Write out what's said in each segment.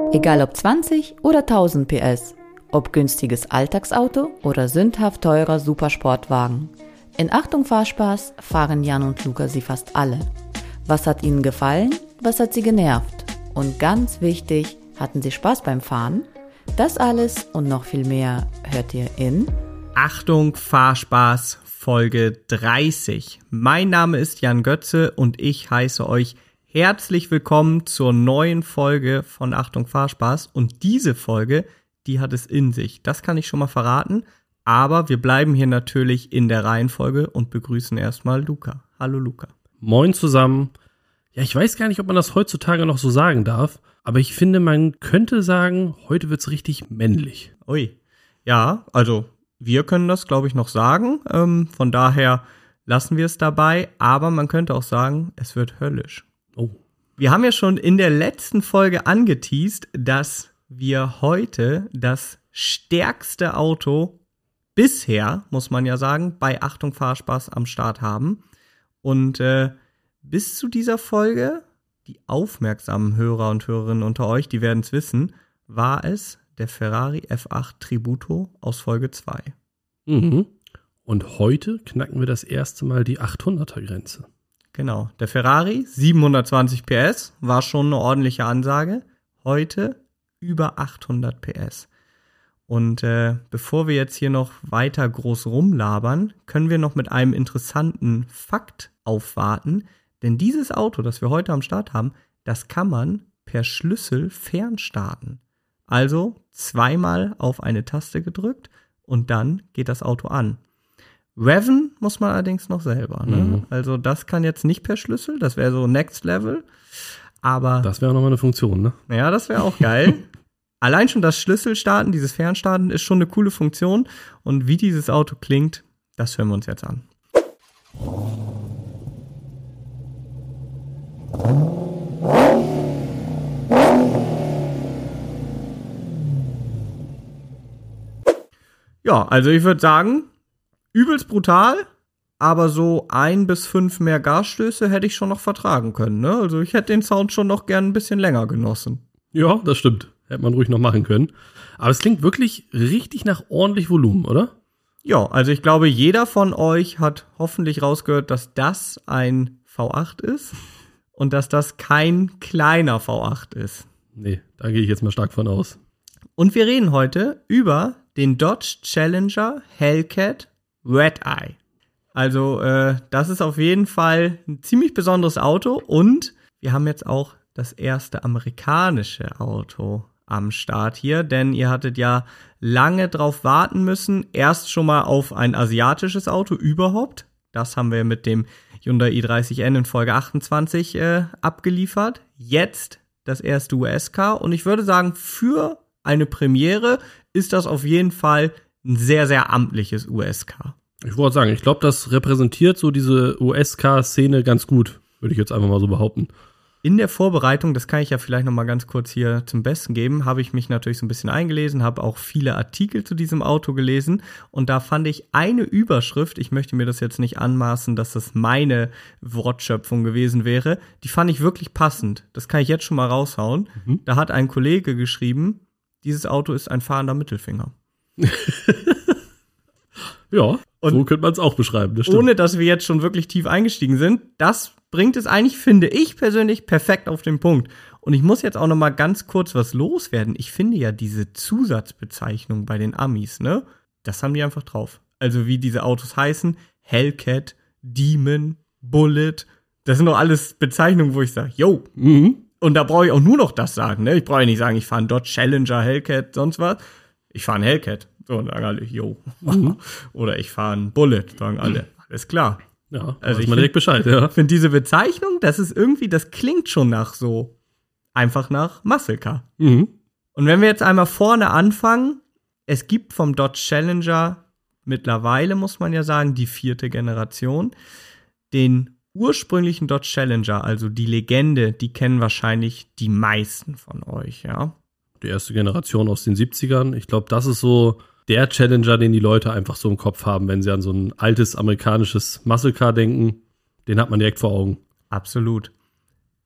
Egal ob 20 oder 1000 PS, ob günstiges Alltagsauto oder sündhaft teurer Supersportwagen. In Achtung Fahrspaß fahren Jan und Luca sie fast alle. Was hat ihnen gefallen? Was hat sie genervt? Und ganz wichtig, hatten sie Spaß beim Fahren? Das alles und noch viel mehr hört ihr in Achtung Fahrspaß Folge 30. Mein Name ist Jan Götze und ich heiße euch herzlich willkommen zur neuen Folge von Achtung Fahrspaß. Und diese Folge, die hat es in sich. Das kann ich schon mal verraten. Aber wir bleiben hier natürlich in der Reihenfolge und begrüßen erstmal Luca. Hallo Luca. Moin zusammen. Ja, ich weiß gar nicht, ob man das heutzutage noch so sagen darf. Aber ich finde, man könnte sagen, heute wird's richtig männlich. Ui. Ja, also wir können das, glaube ich, noch sagen. Von daher lassen wir es dabei. Aber man könnte auch sagen, es wird höllisch. Oh. Wir haben ja schon in der letzten Folge angeteast, dass wir heute das stärkste Auto bisher, muss man ja sagen, bei Achtung Fahrspaß am Start haben. Und bis zu dieser Folge, die aufmerksamen Hörer und Hörerinnen unter euch, die werden es wissen, war es der Ferrari F8 Tributo aus Folge 2. Mhm. Und heute knacken wir das erste Mal die 800er-Grenze. Genau, der Ferrari, 720 PS, war schon eine ordentliche Ansage. Heute über 800 PS. Und bevor wir jetzt hier noch weiter groß rumlabern, können wir noch mit einem interessanten Fakt aufwarten. Denn dieses Auto, das wir heute am Start haben, das kann man per Schlüssel fernstarten. Also zweimal auf eine Taste gedrückt und dann geht das Auto an. Reven muss man allerdings noch selber. Ne? Mhm. Also das kann jetzt nicht per Schlüssel, das wäre so Next Level. Aber das wäre nochmal eine Funktion, ne? Ja, das wäre auch geil. Allein schon das Schlüsselstarten, dieses Fernstarten ist schon eine coole Funktion. Und wie dieses Auto klingt, das hören wir uns jetzt an. Ja, also ich würde sagen, übelst brutal, aber so 1 bis 5 mehr Gasstöße hätte ich schon noch vertragen können. Ne? Also ich hätte den Sound schon noch gern ein bisschen länger genossen. Ja, das stimmt. Hätte man ruhig noch machen können. Aber es klingt wirklich richtig nach ordentlich Volumen, oder? Ja, also ich glaube, jeder von euch hat hoffentlich rausgehört, dass das ein V8 ist und dass das kein kleiner V8 ist. Nee, da gehe ich jetzt mal stark von aus. Und wir reden heute über den Dodge Challenger Hellcat Red Eye. Also das ist auf jeden Fall ein ziemlich besonderes Auto und wir haben jetzt auch das erste amerikanische Auto am Start hier, denn ihr hattet ja lange drauf warten müssen, erst schon mal auf ein asiatisches Auto überhaupt. Das haben wir mit dem Hyundai i30N in Folge 28 abgeliefert. Jetzt das erste US-Car und ich würde sagen, für eine Premiere ist das auf jeden Fall ein sehr, sehr amtliches US-Car. Ich wollte sagen, ich glaube, das repräsentiert so diese US-Car-Szene ganz gut, würde ich jetzt einfach mal so behaupten. In der Vorbereitung, das kann ich ja vielleicht noch mal ganz kurz hier zum Besten geben, habe ich mich natürlich so ein bisschen eingelesen, habe auch viele Artikel zu diesem Auto gelesen und da fand ich eine Überschrift, ich möchte mir das jetzt nicht anmaßen, dass das meine Wortschöpfung gewesen wäre, die fand ich wirklich passend. Das kann ich jetzt schon mal raushauen. Mhm. Da hat ein Kollege geschrieben, dieses Auto ist ein fahrender Mittelfinger. Ja, und so könnte man es auch beschreiben. Das stimmt. Ohne, dass wir jetzt schon wirklich tief eingestiegen sind, das bringt es eigentlich, finde ich persönlich, perfekt auf den Punkt. Und ich muss jetzt auch noch mal ganz kurz was loswerden. Ich finde ja diese Zusatzbezeichnung bei den Amis, ne, das haben die einfach drauf. Also wie diese Autos heißen, Hellcat, Demon, Bullet, das sind doch alles Bezeichnungen, wo ich sage, yo. Mhm. Und da brauche ich auch nur noch das sagen, ne? Ich brauche ja nicht sagen, ich fahre einen Dodge Challenger, Hellcat, sonst was. Ich fahre einen Hellcat. So, und sagen alle, yo. Mhm. Oder ich fahre einen Bullet, sagen alle. Alles klar. Ja, also ich direkt Bescheid, ja. finde diese Bezeichnung, das ist irgendwie, das klingt schon nach so, einfach nach Muscle Car. Mhm. Und wenn wir jetzt einmal vorne anfangen, es gibt vom Dodge Challenger mittlerweile, muss man ja sagen, die 4. Generation. Den ursprünglichen Dodge Challenger, also die Legende, die kennen wahrscheinlich die meisten von euch, ja. Die erste Generation aus den 70ern. Ich glaube, das ist so der Challenger, den die Leute einfach so im Kopf haben, wenn sie an so ein altes amerikanisches Muscle Car denken. Den hat man direkt vor Augen. Absolut.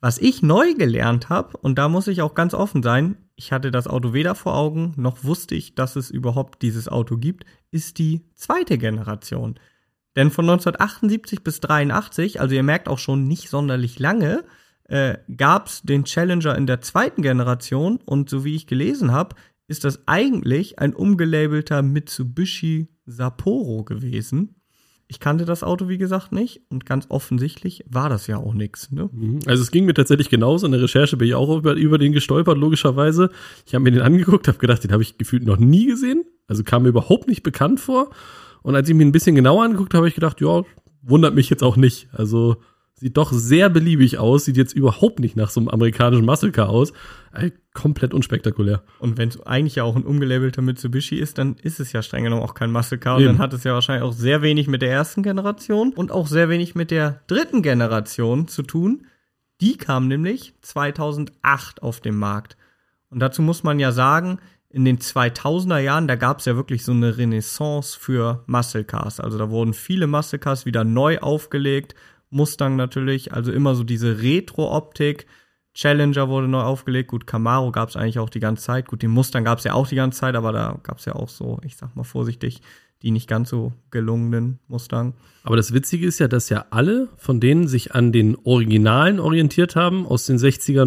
Was ich neu gelernt habe, und da muss ich auch ganz offen sein, ich hatte das Auto weder vor Augen, noch wusste ich, dass es überhaupt dieses Auto gibt, ist die zweite Generation. Denn von 1978 bis 83, also ihr merkt auch schon nicht sonderlich lange, gab es den Challenger in der zweiten Generation. Und so wie ich gelesen habe, ist das eigentlich ein umgelabelter Mitsubishi Sapporo gewesen. Ich kannte das Auto, wie gesagt, nicht. Und ganz offensichtlich war das ja auch nichts. Ne? Also es ging mir tatsächlich genauso. In der Recherche bin ich auch über den gestolpert, logischerweise. Ich habe mir den angeguckt, habe gedacht, den habe ich gefühlt noch nie gesehen. Also kam mir überhaupt nicht bekannt vor. Und als ich mir ein bisschen genauer angeguckt habe, habe ich gedacht, ja, wundert mich jetzt auch nicht. Also sieht doch sehr beliebig aus, sieht jetzt überhaupt nicht nach so einem amerikanischen Muscle Car aus. Komplett unspektakulär. Und wenn es eigentlich ja auch ein umgelabelter Mitsubishi ist, dann ist es ja streng genommen auch kein Muscle Car. Eben. Und dann hat es ja wahrscheinlich auch sehr wenig mit der ersten Generation und auch sehr wenig mit der dritten Generation zu tun. Die kam nämlich 2008 auf den Markt. Und dazu muss man ja sagen, in den 2000er Jahren, da gab es ja wirklich so eine Renaissance für Muscle Cars. Also da wurden viele Muscle Cars wieder neu aufgelegt. Mustang natürlich, also immer so diese Retro-Optik. Challenger wurde neu aufgelegt. Gut, Camaro gab es eigentlich auch die ganze Zeit. Gut, den Mustang gab es ja auch die ganze Zeit, aber da gab es ja auch so, ich sag mal vorsichtig, die nicht ganz so gelungenen Mustang. Aber das Witzige ist ja, dass ja alle von denen sich an den Originalen orientiert haben aus den 60er,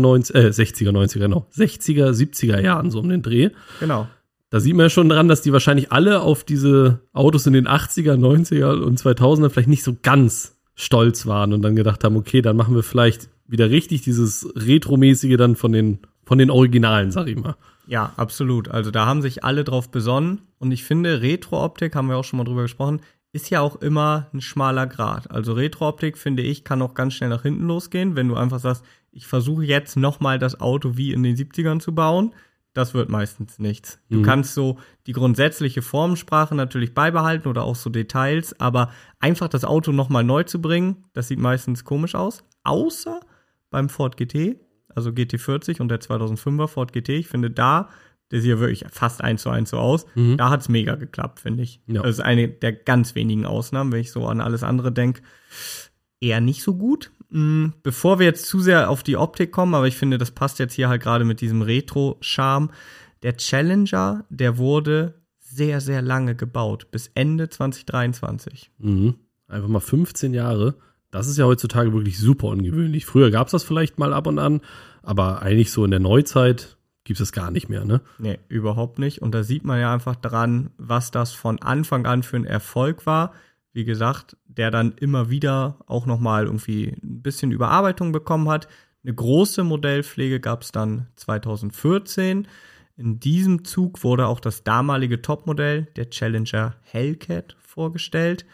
70er Jahren, so um den Dreh. Genau. Da sieht man ja schon dran, dass die wahrscheinlich alle auf diese Autos in den 80er, 90er und 2000er vielleicht nicht so ganz stolz waren und dann gedacht haben, okay, dann machen wir vielleicht wieder richtig dieses Retro-mäßige dann von den Originalen, sag ich mal. Ja, absolut. Also da haben sich alle drauf besonnen. Und ich finde, Retro-Optik, haben wir auch schon mal drüber gesprochen, ist ja auch immer ein schmaler Grat. Also Retro-Optik, finde ich, kann auch ganz schnell nach hinten losgehen. Wenn du einfach sagst, ich versuche jetzt nochmal das Auto wie in den 70ern zu bauen, das wird meistens nichts. Du kannst so die grundsätzliche Formensprache natürlich beibehalten oder auch so Details, aber einfach das Auto nochmal neu zu bringen, das sieht meistens komisch aus. Außer beim Ford GT, also GT40 und der 2005er Ford GT. Ich finde der sieht ja wirklich fast 1:1 so aus. Da hat's mega geklappt, finde ich. Ja. Das ist eine der ganz wenigen Ausnahmen, wenn ich so an alles andere denke. Eher nicht so gut. Bevor wir jetzt zu sehr auf die Optik kommen, aber ich finde, das passt jetzt hier halt gerade mit diesem Retro-Charme. Der Challenger, der wurde sehr, sehr lange gebaut, bis Ende 2023. Einfach mal 15 Jahre. Das ist ja heutzutage wirklich super ungewöhnlich. Früher gab es das vielleicht mal ab und an, aber eigentlich so in der Neuzeit gibt es das gar nicht mehr, ne? Nee, überhaupt nicht. Und da sieht man ja einfach dran, was das von Anfang an für ein Erfolg war. Wie gesagt, der dann immer wieder auch nochmal irgendwie ein bisschen Überarbeitung bekommen hat. Eine große Modellpflege gab es dann 2014. In diesem Zug wurde auch das damalige Topmodell, der Challenger Hellcat, vorgestellt.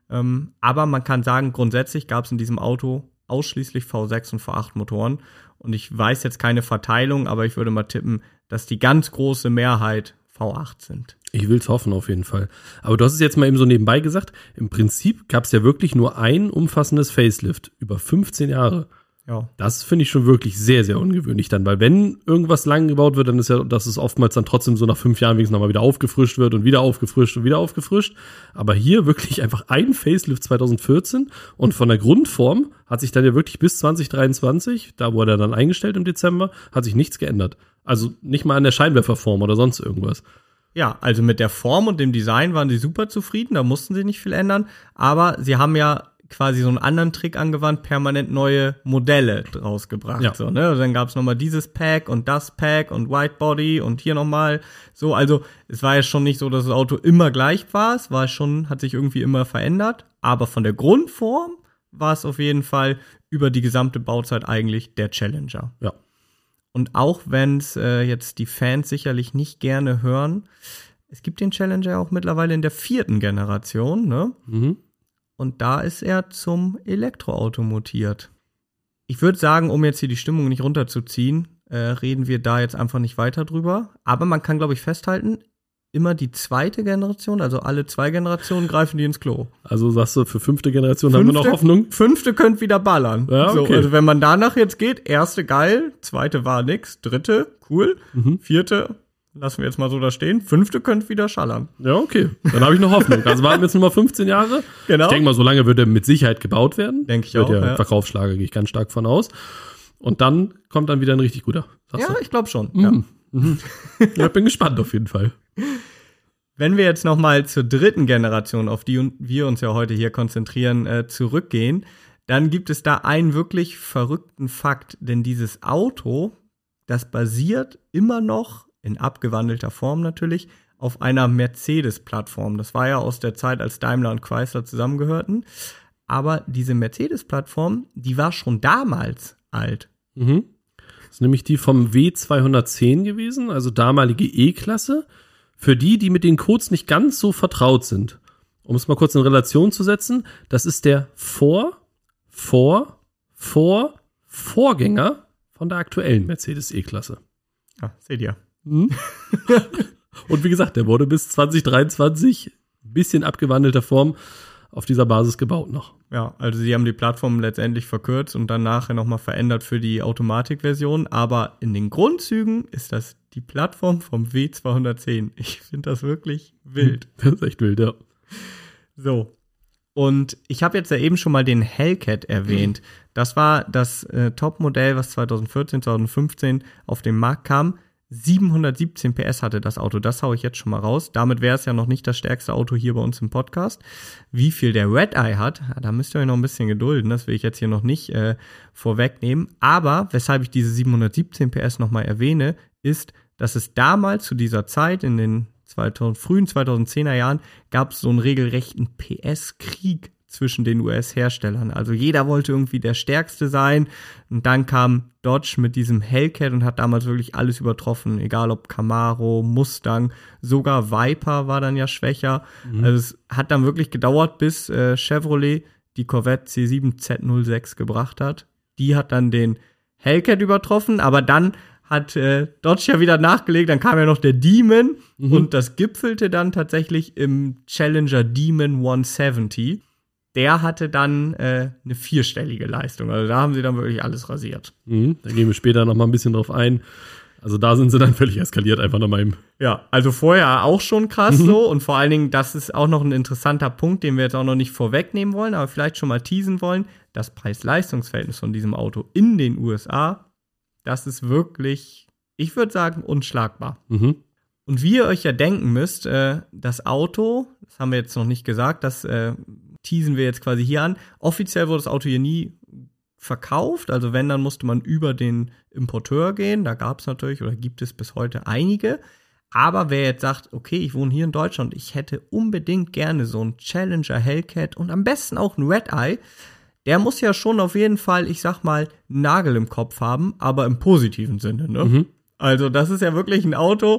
Aber man kann sagen, grundsätzlich gab es in diesem Auto ausschließlich V6 und V8 Motoren. Und ich weiß jetzt keine Verteilung, aber ich würde mal tippen, dass die ganz große Mehrheit V8 sind. Ich will's hoffen, auf jeden Fall. Aber du hast es jetzt mal eben so nebenbei gesagt, im Prinzip gab es ja wirklich nur ein umfassendes Facelift über 15 Jahre. Ja. Das finde ich schon wirklich sehr, sehr ungewöhnlich dann, weil wenn irgendwas lang gebaut wird, dann ist ja, dass es oftmals dann trotzdem so nach 5 Jahren wenigstens nochmal wieder aufgefrischt wird und wieder aufgefrischt und wieder aufgefrischt. Aber hier wirklich einfach ein Facelift 2014 und von der Grundform hat sich dann ja wirklich bis 2023, da wurde er dann eingestellt im Dezember, hat sich nichts geändert. Also nicht mal an der Scheinwerferform oder sonst irgendwas. Ja, also mit der Form und dem Design waren sie super zufrieden, da mussten sie nicht viel ändern, aber sie haben ja quasi so einen anderen Trick angewandt, permanent neue Modelle rausgebracht. Ja. So, ne? Also dann gab es nochmal dieses Pack und das Pack und Whitebody und hier nochmal so. Also es war ja schon nicht so, dass das Auto immer gleich war. Es war schon, hat sich irgendwie immer verändert. Aber von der Grundform war es auf jeden Fall über die gesamte Bauzeit eigentlich der Challenger. Ja. Und auch wenn es jetzt die Fans sicherlich nicht gerne hören, es gibt den Challenger auch mittlerweile in der 4. Generation, ne? Und da ist er zum Elektroauto mutiert. Ich würde sagen, um jetzt hier die Stimmung nicht runterzuziehen, reden wir da jetzt einfach nicht weiter drüber. Aber man kann, glaube ich, festhalten, immer die 2. Generation, also alle 2 Generationen greifen die ins Klo. Also sagst du, für 5. Generation haben wir noch Hoffnung? 5. könnt wieder ballern. Ja, okay. So, also wenn man danach jetzt geht, 1. geil, 2. war nix, 3. cool, 4. lassen wir jetzt mal so da stehen, 5. könnt wieder schallern. Ja, okay. Dann habe ich noch Hoffnung. Also warten wir jetzt nur mal 15 Jahre. Genau. Ich denke mal, so lange wird er mit Sicherheit gebaut werden. Denke ich wird auch, ja. ja. Verkaufsschlager, gehe ich ganz stark von aus. Und dann kommt dann wieder ein richtig guter. Ja, ich glaube schon. Ja, bin gespannt auf jeden Fall. Wenn wir jetzt nochmal zur dritten Generation, auf die wir uns ja heute hier konzentrieren, zurückgehen, dann gibt es da einen wirklich verrückten Fakt. Denn dieses Auto, das basiert immer noch, in abgewandelter Form natürlich, auf einer Mercedes-Plattform. Das war ja aus der Zeit, als Daimler und Chrysler zusammengehörten. Aber diese Mercedes-Plattform, die war schon damals alt. Mhm. Das ist nämlich die vom W210 gewesen, also damalige E-Klasse. Für die mit den Codes nicht ganz so vertraut sind. Um es mal kurz in Relation zu setzen, das ist der Vorgänger von der aktuellen Mercedes E-Klasse. Ja, seht ihr. Und wie gesagt, der wurde bis 2023 ein bisschen abgewandelter Form auf dieser Basis gebaut noch. Ja, also sie haben die Plattform letztendlich verkürzt und dann nachher nochmal verändert für die Automatikversion, aber in den Grundzügen ist das die Plattform vom W210. Ich finde das wirklich wild. Das ist echt wild, ja. So, und ich habe jetzt ja eben schon mal den Hellcat erwähnt. Das war das Topmodell, was 2014, 2015 auf den Markt kam. 717 PS hatte das Auto, das haue ich jetzt schon mal raus. Damit wäre es ja noch nicht das stärkste Auto hier bei uns im Podcast. Wie viel der Red Eye hat, da müsst ihr euch noch ein bisschen gedulden, das will ich jetzt hier noch nicht vorwegnehmen. Aber weshalb ich diese 717 PS nochmal erwähne, ist, dass es damals zu dieser Zeit, in den frühen 2010er Jahren, gab es so einen regelrechten PS-Krieg zwischen den US-Herstellern. Also jeder wollte irgendwie der Stärkste sein. Und dann kam Dodge mit diesem Hellcat und hat damals wirklich alles übertroffen. Egal ob Camaro, Mustang, sogar Viper war dann ja schwächer. Also es hat dann wirklich gedauert, bis Chevrolet die Corvette C7 Z06 gebracht hat. Die hat dann den Hellcat übertroffen, aber dann hat Dodge ja wieder nachgelegt, dann kam ja noch der Demon und das gipfelte dann tatsächlich im Challenger Demon 170. Der hatte dann eine 4-stellige Leistung. Also da haben sie dann wirklich alles rasiert. Da gehen wir später noch mal ein bisschen drauf ein. Also da sind sie dann völlig eskaliert einfach nochmal im. Ja, also vorher auch schon krass so. Und vor allen Dingen, das ist auch noch ein interessanter Punkt, den wir jetzt auch noch nicht vorwegnehmen wollen, aber vielleicht schon mal teasen wollen. Das Preis-Leistungs-Verhältnis von diesem Auto in den USA, das ist wirklich, ich würde sagen, unschlagbar. Und wie ihr euch ja denken müsst, das Auto, das haben wir jetzt noch nicht gesagt, das teasen wir jetzt quasi hier an. Offiziell wurde das Auto hier nie verkauft, also wenn, dann musste man über den Importeur gehen. Da gab es natürlich oder gibt es bis heute einige. Aber wer jetzt sagt, okay, ich wohne hier in Deutschland, ich hätte unbedingt gerne so einen Challenger Hellcat und am besten auch einen Red Eye, der muss ja schon auf jeden Fall, ich sag mal, einen Nagel im Kopf haben, aber im positiven Sinne, ne? Also das ist ja wirklich ein Auto,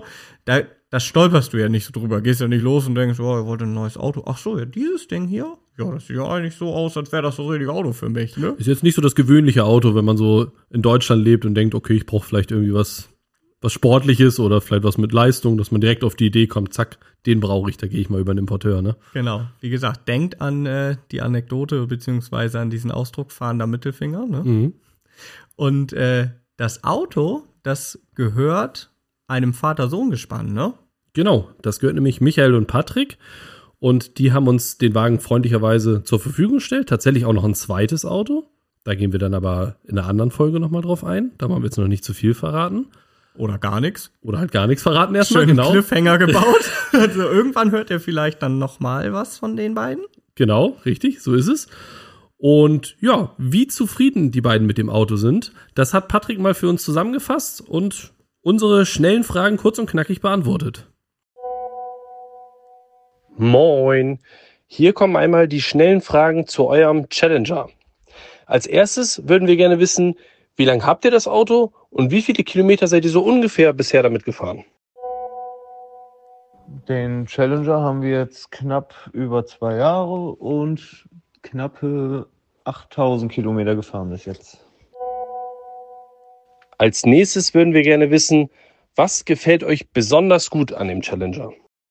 da stolperst du ja nicht so drüber. Gehst ja nicht los und denkst, oh, ich wollte ein neues Auto. Ach so, ja, dieses Ding hier? Ja, das sieht ja eigentlich so aus, als wäre das das richtige Auto für mich, ne? Ist jetzt nicht so das gewöhnliche Auto, wenn man so in Deutschland lebt und denkt, okay, ich brauche vielleicht irgendwie was Sportliches oder vielleicht was mit Leistung, dass man direkt auf die Idee kommt, zack, den brauche ich, da gehe ich mal über einen Importeur, ne? Genau. Wie gesagt, denkt an die Anekdote beziehungsweise an diesen Ausdruck fahrender Mittelfinger, ne? Und das Auto, das gehört einem Vater-Sohn-Gespann, ne? Genau, das gehört nämlich Michael und Patrick und die haben uns den Wagen freundlicherweise zur Verfügung gestellt. Tatsächlich auch noch ein zweites Auto. Da gehen wir dann aber in einer anderen Folge nochmal drauf ein. Da wollen wir jetzt noch nicht zu viel verraten. Oder gar nichts. Oder halt gar nichts verraten erstmal, schönen Cliffhanger gebaut. Also irgendwann hört ihr vielleicht dann nochmal was von den beiden. Genau, richtig, so ist es. Und ja, wie zufrieden die beiden mit dem Auto sind, das hat Patrick mal für uns zusammengefasst und unsere schnellen Fragen kurz und knackig beantwortet. Moin, hier kommen einmal die schnellen Fragen zu eurem Challenger. Als erstes würden wir gerne wissen, wie lange habt ihr das Auto und wie viele Kilometer seid ihr so ungefähr bisher damit gefahren? Den Challenger haben wir jetzt knapp über 2 Jahre und knappe 8000 Kilometer gefahren bis jetzt. Als nächstes würden wir gerne wissen, was gefällt euch besonders gut an dem Challenger?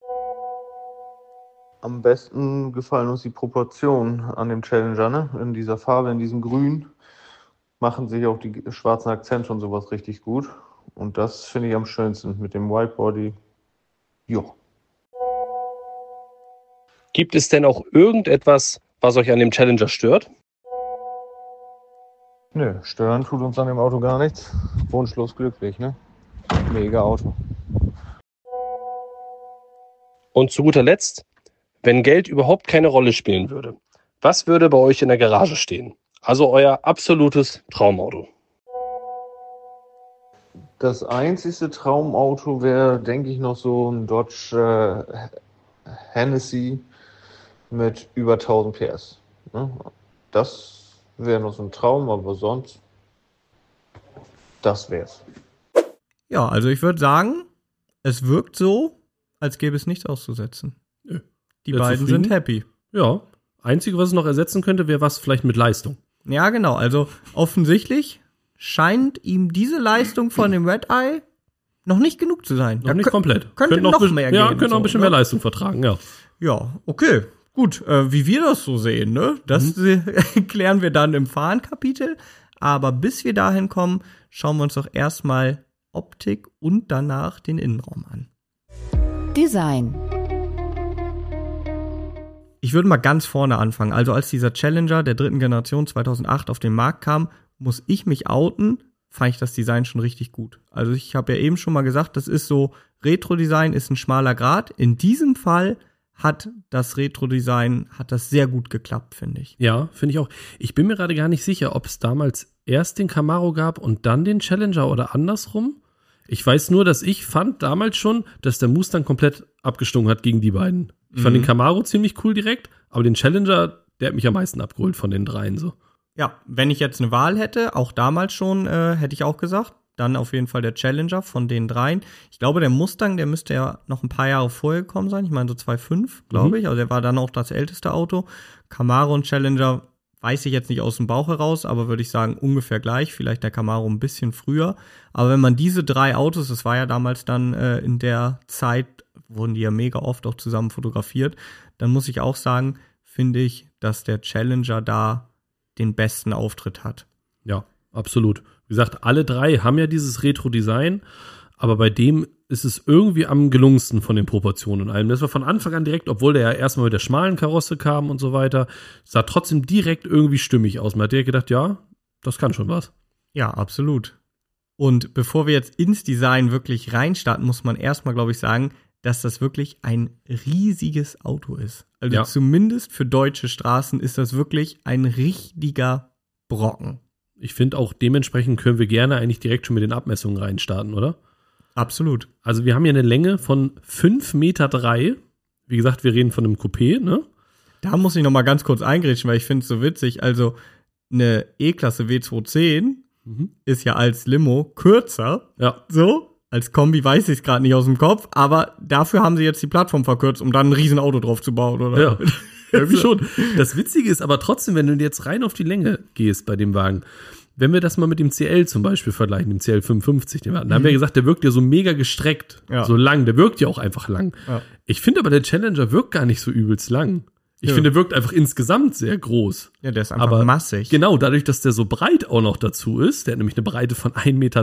Am besten gefallen uns die Proportionen an dem Challenger, ne? In dieser Farbe, in diesem Grün, machen sich auch die schwarzen Akzente und sowas richtig gut. Und das finde ich am schönsten mit dem Whitebody. Jo. Gibt es denn auch irgendetwas, was euch an dem Challenger stört? Nö, stören tut uns an dem Auto gar nichts. Wunschlos glücklich, ne? Mega Auto. Und zu guter Letzt, wenn Geld überhaupt keine Rolle spielen würde, was würde bei euch in der Garage stehen? Also euer absolutes Traumauto. Das einzigste Traumauto wäre, denke ich, noch so ein Dodge Hennessy mit über 1000 PS. Ne? Das wäre noch so ein Traum, aber sonst, das wär's. Ja, also ich würde sagen, es wirkt so, als gäbe es nichts auszusetzen. Nö. Die Sehr beiden zufrieden? sind happy. Ja. Einzige, was es noch ersetzen könnte, wäre was vielleicht mit Leistung. Ja, genau. Also offensichtlich scheint ihm diese Leistung von dem Red Eye noch nicht genug zu sein. Noch nicht komplett. Könnte noch mehr gehen. Ja, könnte noch ein bisschen ne? mehr Leistung vertragen, ja. Ja, okay. Gut, wie wir das so sehen, ne? Das klären wir dann im Fahrenkapitel. Aber bis wir dahin kommen, schauen wir uns doch erstmal Optik und danach den Innenraum an. Design. Ich würde mal ganz vorne anfangen. Also als dieser Challenger der dritten Generation 2008 auf den Markt kam, muss ich mich outen, fand ich das Design schon richtig gut. Also ich habe ja eben schon mal gesagt, das ist so, Retro-Design ist ein schmaler Grat. In diesem Fall hat das Retro-Design, hat das sehr gut geklappt, finde ich. Ja, finde ich auch. Ich bin mir gerade gar nicht sicher, ob es damals erst den Camaro gab und dann den Challenger oder andersrum. Ich weiß nur, dass ich fand damals schon, dass der Mustang komplett abgestunken hat gegen die beiden. Ich fand den Camaro ziemlich cool direkt, aber den Challenger, der hat mich am meisten abgeholt von den dreien so. Ja, wenn ich jetzt eine Wahl hätte, auch damals schon, hätte ich auch gesagt, dann auf jeden Fall der Challenger von den dreien. Ich glaube, der Mustang, der müsste ja noch ein paar Jahre vorher gekommen sein. Ich meine so 2.5, glaube ich. Also der war dann auch das älteste Auto. Camaro und Challenger weiß ich jetzt nicht aus dem Bauch heraus, aber würde ich sagen ungefähr gleich. Vielleicht der Camaro ein bisschen früher. Aber wenn man diese drei Autos, das war ja damals dann in der Zeit, wurden die ja mega oft auch zusammen fotografiert, dann muss ich auch sagen, finde ich, dass der Challenger da den besten Auftritt hat. Ja, absolut. Wie gesagt, alle drei haben ja dieses Retro-Design, aber bei dem ist es irgendwie am gelungensten von den Proportionen und allem. Das war von Anfang an direkt, obwohl der ja erstmal mit der schmalen Karosse kam und so weiter, sah trotzdem direkt irgendwie stimmig aus. Man hat direkt gedacht, ja, das kann schon was. Ja, absolut. Und bevor wir jetzt ins Design wirklich reinstarten, muss man erstmal, glaube ich, sagen, dass das wirklich ein riesiges Auto ist. Also Ja. zumindest für deutsche Straßen ist das wirklich ein richtiger Brocken. Ich finde auch, dementsprechend können wir gerne eigentlich direkt schon mit den Abmessungen reinstarten, oder? Absolut. Also wir haben hier eine Länge von 5,3 Meter. Wie gesagt, wir reden von einem Coupé, ne? Da muss ich noch mal ganz kurz eingrätschen, weil ich finde es so witzig. Also eine E-Klasse W210 ist ja als Limo kürzer. Ja. So, als Kombi weiß ich es gerade nicht aus dem Kopf, aber dafür haben sie jetzt die Plattform verkürzt, um dann ein Riesenauto drauf zu bauen, oder? Ja, irgendwie schon. Das Witzige ist aber trotzdem, wenn du jetzt rein auf die Länge gehst bei dem Wagen, wenn wir das mal mit dem CL zum Beispiel vergleichen, dem CL 55, den wir hatten, da haben wir gesagt, der wirkt ja so mega gestreckt, Ja. so lang, der wirkt ja auch einfach lang. Ja. Ich finde aber, der Challenger wirkt gar nicht so übelst lang. Ich finde, der wirkt einfach insgesamt sehr groß. Ja, der ist einfach Aber massig. Genau, dadurch, dass der so breit auch noch dazu ist, der hat nämlich eine Breite von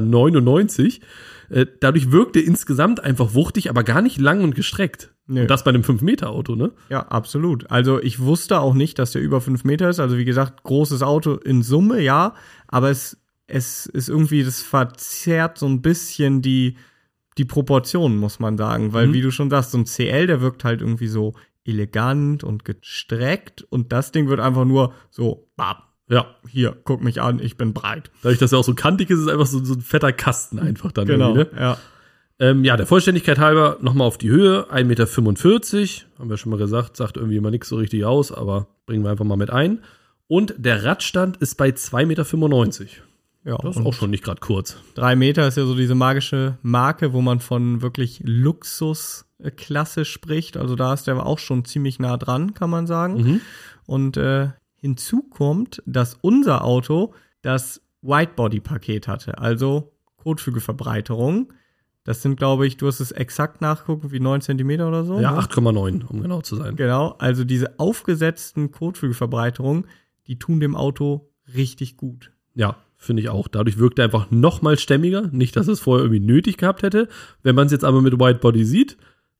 1,99 Meter, dadurch wirkt der insgesamt einfach wuchtig, aber gar nicht lang und gestreckt. Nö. Und das bei einem 5-Meter-Auto, ne? Ja, absolut. Also ich wusste auch nicht, dass der über 5 Meter ist. Also wie gesagt, großes Auto in Summe, ja. Aber es ist irgendwie, das verzerrt so ein bisschen die Proportionen, muss man sagen. Weil wie du schon sagst, so ein CL, der wirkt halt irgendwie so elegant und gestreckt. Und das Ding wird einfach nur so, bam, Ja. hier, guck mich an, ich bin breit. Dadurch, dass er auch so kantig ist, ist es einfach so ein fetter Kasten einfach dann Genau, irgendwie, ne? ja. Ja, der Vollständigkeit halber nochmal auf die Höhe, 1,45 Meter, haben wir schon mal gesagt, sagt irgendwie immer nichts so richtig aus, aber bringen wir einfach mal mit ein. Und der Radstand ist bei 2,95 Meter. Ja, Das ist auch schon nicht gerade kurz. 3 Meter ist ja so diese magische Marke, wo man von wirklich Luxusklasse spricht. Also da ist der auch schon ziemlich nah dran, kann man sagen. Und hinzu kommt, dass unser Auto das Widebody-Paket hatte, also Kotflügelverbreiterung. Das sind, glaube ich, du hast es exakt nachgucken, wie 9 Zentimeter oder so. Ja, ne? 8,9, um genau zu sein. Genau, also diese aufgesetzten Kotflügelverbreiterungen, die tun dem Auto richtig gut. Ja, finde ich auch. Dadurch wirkt er einfach noch mal stämmiger. Nicht, dass es vorher irgendwie nötig gehabt hätte. Wenn man es jetzt aber mit Widebody sieht,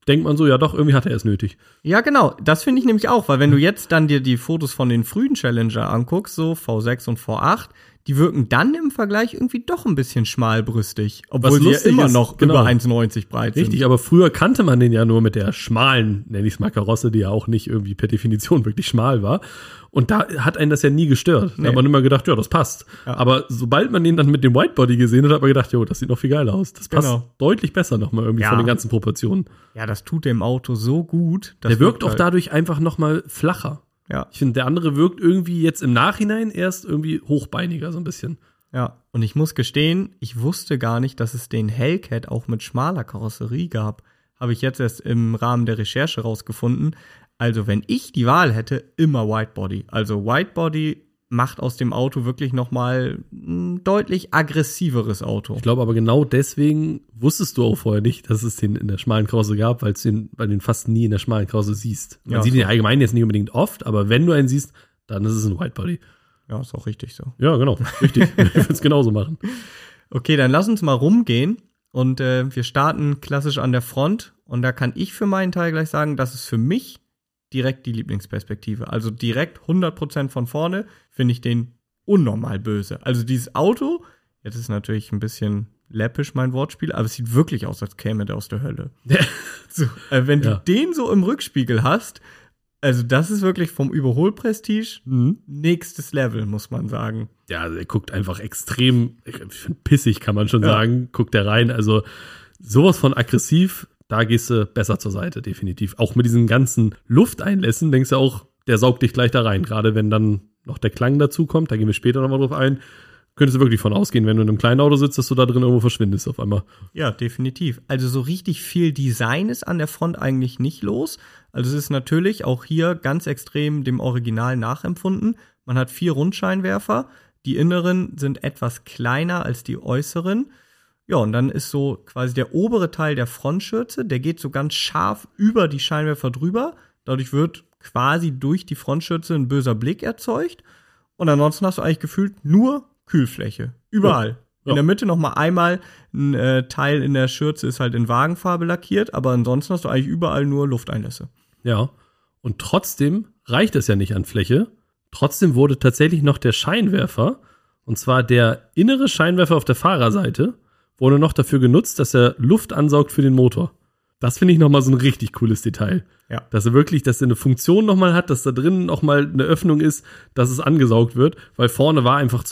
denkt man so, ja doch, irgendwie hat er es nötig. Ja, genau. Das finde ich nämlich auch, weil wenn du jetzt dann dir die Fotos von den frühen Challenger anguckst, so V6 und V8, die wirken dann im Vergleich irgendwie doch ein bisschen schmalbrüstig, obwohl sie ja immer noch über 1,90 breit sind. Richtig, aber früher kannte man den ja nur mit der schmalen, nenn ich's mal, Karosse, die ja auch nicht irgendwie per Definition wirklich schmal war. Und da hat einen das ja nie gestört. Da hat man immer gedacht, ja, das passt. Ja. Aber sobald man den dann mit dem Whitebody gesehen hat, hat man gedacht, jo, das sieht noch viel geiler aus. Das passt deutlich besser nochmal irgendwie von den ganzen Proportionen. Ja, das tut dem Auto so gut. Der wirkt auch dadurch einfach nochmal flacher. Ja. Ich finde, der andere wirkt irgendwie jetzt im Nachhinein erst irgendwie hochbeiniger so ein bisschen. Ja, und ich muss gestehen, ich wusste gar nicht, dass es den Hellcat auch mit schmaler Karosserie gab. Habe ich jetzt erst im Rahmen der Recherche rausgefunden. Also wenn ich die Wahl hätte, immer Whitebody. Also Whitebody macht aus dem Auto wirklich nochmal ein deutlich aggressiveres Auto. Ich glaube aber genau deswegen wusstest du auch vorher nicht, dass es den in der schmalen Karosse gab, weil du den fast nie in der schmalen Karosse siehst. Man sieht den allgemein jetzt nicht unbedingt oft, aber wenn du einen siehst, dann ist es ein Whitebody. Ja, ist auch richtig so. Ja, genau, richtig. Ich würde es genauso machen. Okay, dann lass uns mal rumgehen und wir starten klassisch an der Front und da kann ich für meinen Teil gleich sagen, dass es für mich direkt die Lieblingsperspektive. Also direkt 100% von vorne finde ich den unnormal böse. Also dieses Auto, jetzt ist natürlich ein bisschen läppisch mein Wortspiel, aber es sieht wirklich aus, als käme der aus der Hölle. So, wenn du den so im Rückspiegel hast, also das ist wirklich vom Überholprestige nächstes Level, muss man sagen. Ja, der guckt einfach extrem pissig, kann man schon sagen, guckt der rein. Also sowas von aggressiv. Da gehst du besser zur Seite, definitiv. Auch mit diesen ganzen Lufteinlässen denkst du auch, der saugt dich gleich da rein. Gerade wenn dann noch der Klang dazu kommt, da gehen wir später nochmal drauf ein, könntest du wirklich von ausgehen, wenn du in einem kleinen Auto sitzt, dass du da drin irgendwo verschwindest auf einmal. Ja, definitiv. Also so richtig viel Design ist an der Front eigentlich nicht los. Also es ist natürlich auch hier ganz extrem dem Original nachempfunden. Man hat 4 Rundscheinwerfer. Die inneren sind etwas kleiner als die äußeren. Ja, und dann ist so quasi der obere Teil der Frontschürze, der geht so ganz scharf über die Scheinwerfer drüber. Dadurch wird quasi durch die Frontschürze ein böser Blick erzeugt. Und ansonsten hast du eigentlich gefühlt nur Kühlfläche. Überall. Ja. In der Mitte noch mal einmal ein Teil in der Schürze ist halt in Wagenfarbe lackiert, aber ansonsten hast du eigentlich überall nur Lufteinlässe. Ja, und trotzdem reicht es ja nicht an Fläche. Trotzdem wurde tatsächlich noch der Scheinwerfer, und zwar der innere Scheinwerfer auf der Fahrerseite, wurde noch dafür genutzt, dass er Luft ansaugt für den Motor. Das finde ich nochmal so ein richtig cooles Detail. Ja. Dass er eine Funktion nochmal hat, dass da drin nochmal eine Öffnung ist, dass es angesaugt wird, weil vorne war einfach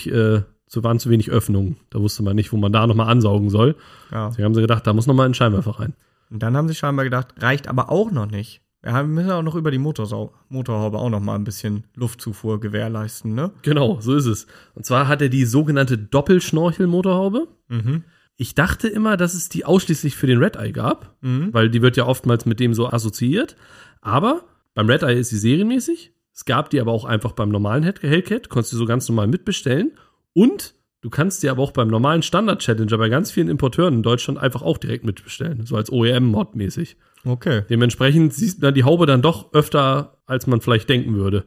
waren zu wenig Öffnungen. Da wusste man nicht, wo man da nochmal ansaugen soll. Ja. Deswegen haben sie gedacht, da muss nochmal ein Scheinwerfer rein. Und dann haben sie scheinbar gedacht, reicht aber auch noch nicht. Wir müssen auch noch über die Motorhaube auch noch mal ein bisschen Luftzufuhr gewährleisten, ne? Genau, so ist es. Und zwar hat er die sogenannte Doppelschnorchel-Motorhaube. Ich dachte immer, dass es die ausschließlich für den Red-Eye gab, weil die wird ja oftmals mit dem so assoziiert. Aber beim Red-Eye ist sie serienmäßig. Es gab die aber auch einfach beim normalen Hellcat, konntest du so ganz normal mitbestellen. Und du kannst die aber auch beim normalen Standard-Challenger bei ganz vielen Importeuren in Deutschland einfach auch direkt mitbestellen, so als OEM-Mod-mäßig. Okay. Dementsprechend sieht man die Haube dann doch öfter, als man vielleicht denken würde.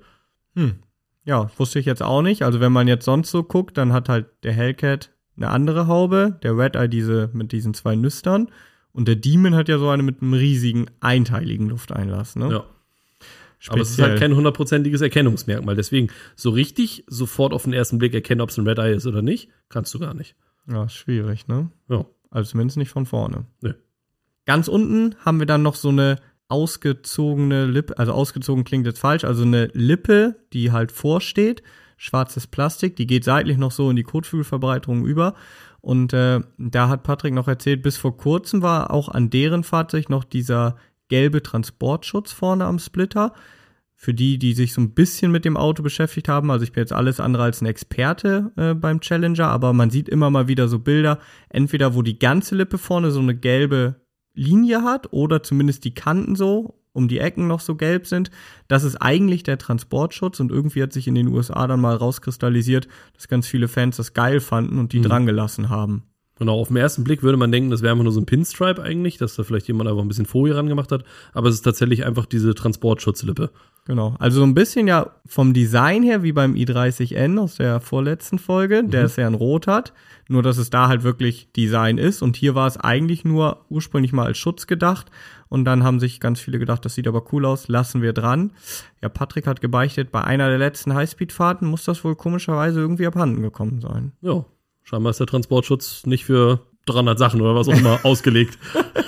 Ja, wusste ich jetzt auch nicht. Also wenn man jetzt sonst so guckt, dann hat halt der Hellcat eine andere Haube, der Red-Eye diese mit diesen 2 Nüstern und der Demon hat ja so eine mit einem riesigen einteiligen Lufteinlass, ne? Ja. Aber es ist halt kein 100%iges Erkennungsmerkmal. Deswegen so richtig sofort auf den ersten Blick erkennen, ob es ein Red-Eye ist oder nicht, kannst du gar nicht. Ja, schwierig, ne? Ja. Also zumindest nicht von vorne. Nee. Ganz unten haben wir dann noch so eine ausgezogene Lippe, also ausgezogen klingt jetzt falsch, also eine Lippe, die halt vorsteht, schwarzes Plastik, die geht seitlich noch so in die Kotflügelverbreiterung über und da hat Patrick noch erzählt, bis vor kurzem war auch an deren Fahrzeug noch dieser gelbe Transportschutz vorne am Splitter. Für die sich so ein bisschen mit dem Auto beschäftigt haben, also ich bin jetzt alles andere als ein Experte beim Challenger, aber man sieht immer mal wieder so Bilder, entweder wo die ganze Lippe vorne so eine gelbe Linie hat oder zumindest die Kanten so, um die Ecken noch so gelb sind. Das ist eigentlich der Transportschutz und irgendwie hat sich in den USA dann mal rauskristallisiert, dass ganz viele Fans das geil fanden und die dran gelassen haben. Genau, auf den ersten Blick würde man denken, das wäre einfach nur so ein Pinstripe eigentlich, dass da vielleicht jemand einfach ein bisschen Folie ran gemacht hat. Aber es ist tatsächlich einfach diese Transportschutzlippe. Genau, also so ein bisschen ja vom Design her wie beim i30N aus der vorletzten Folge, der es ja in Rot hat. Nur, dass es da halt wirklich Design ist. Und hier war es eigentlich nur ursprünglich mal als Schutz gedacht. Und dann haben sich ganz viele gedacht, das sieht aber cool aus, lassen wir dran. Ja, Patrick hat gebeichtet, bei einer der letzten Highspeed-Fahrten muss das wohl komischerweise irgendwie abhanden gekommen sein. Ja, scheinbar ist der Transportschutz nicht für 300 Sachen oder was auch immer ausgelegt.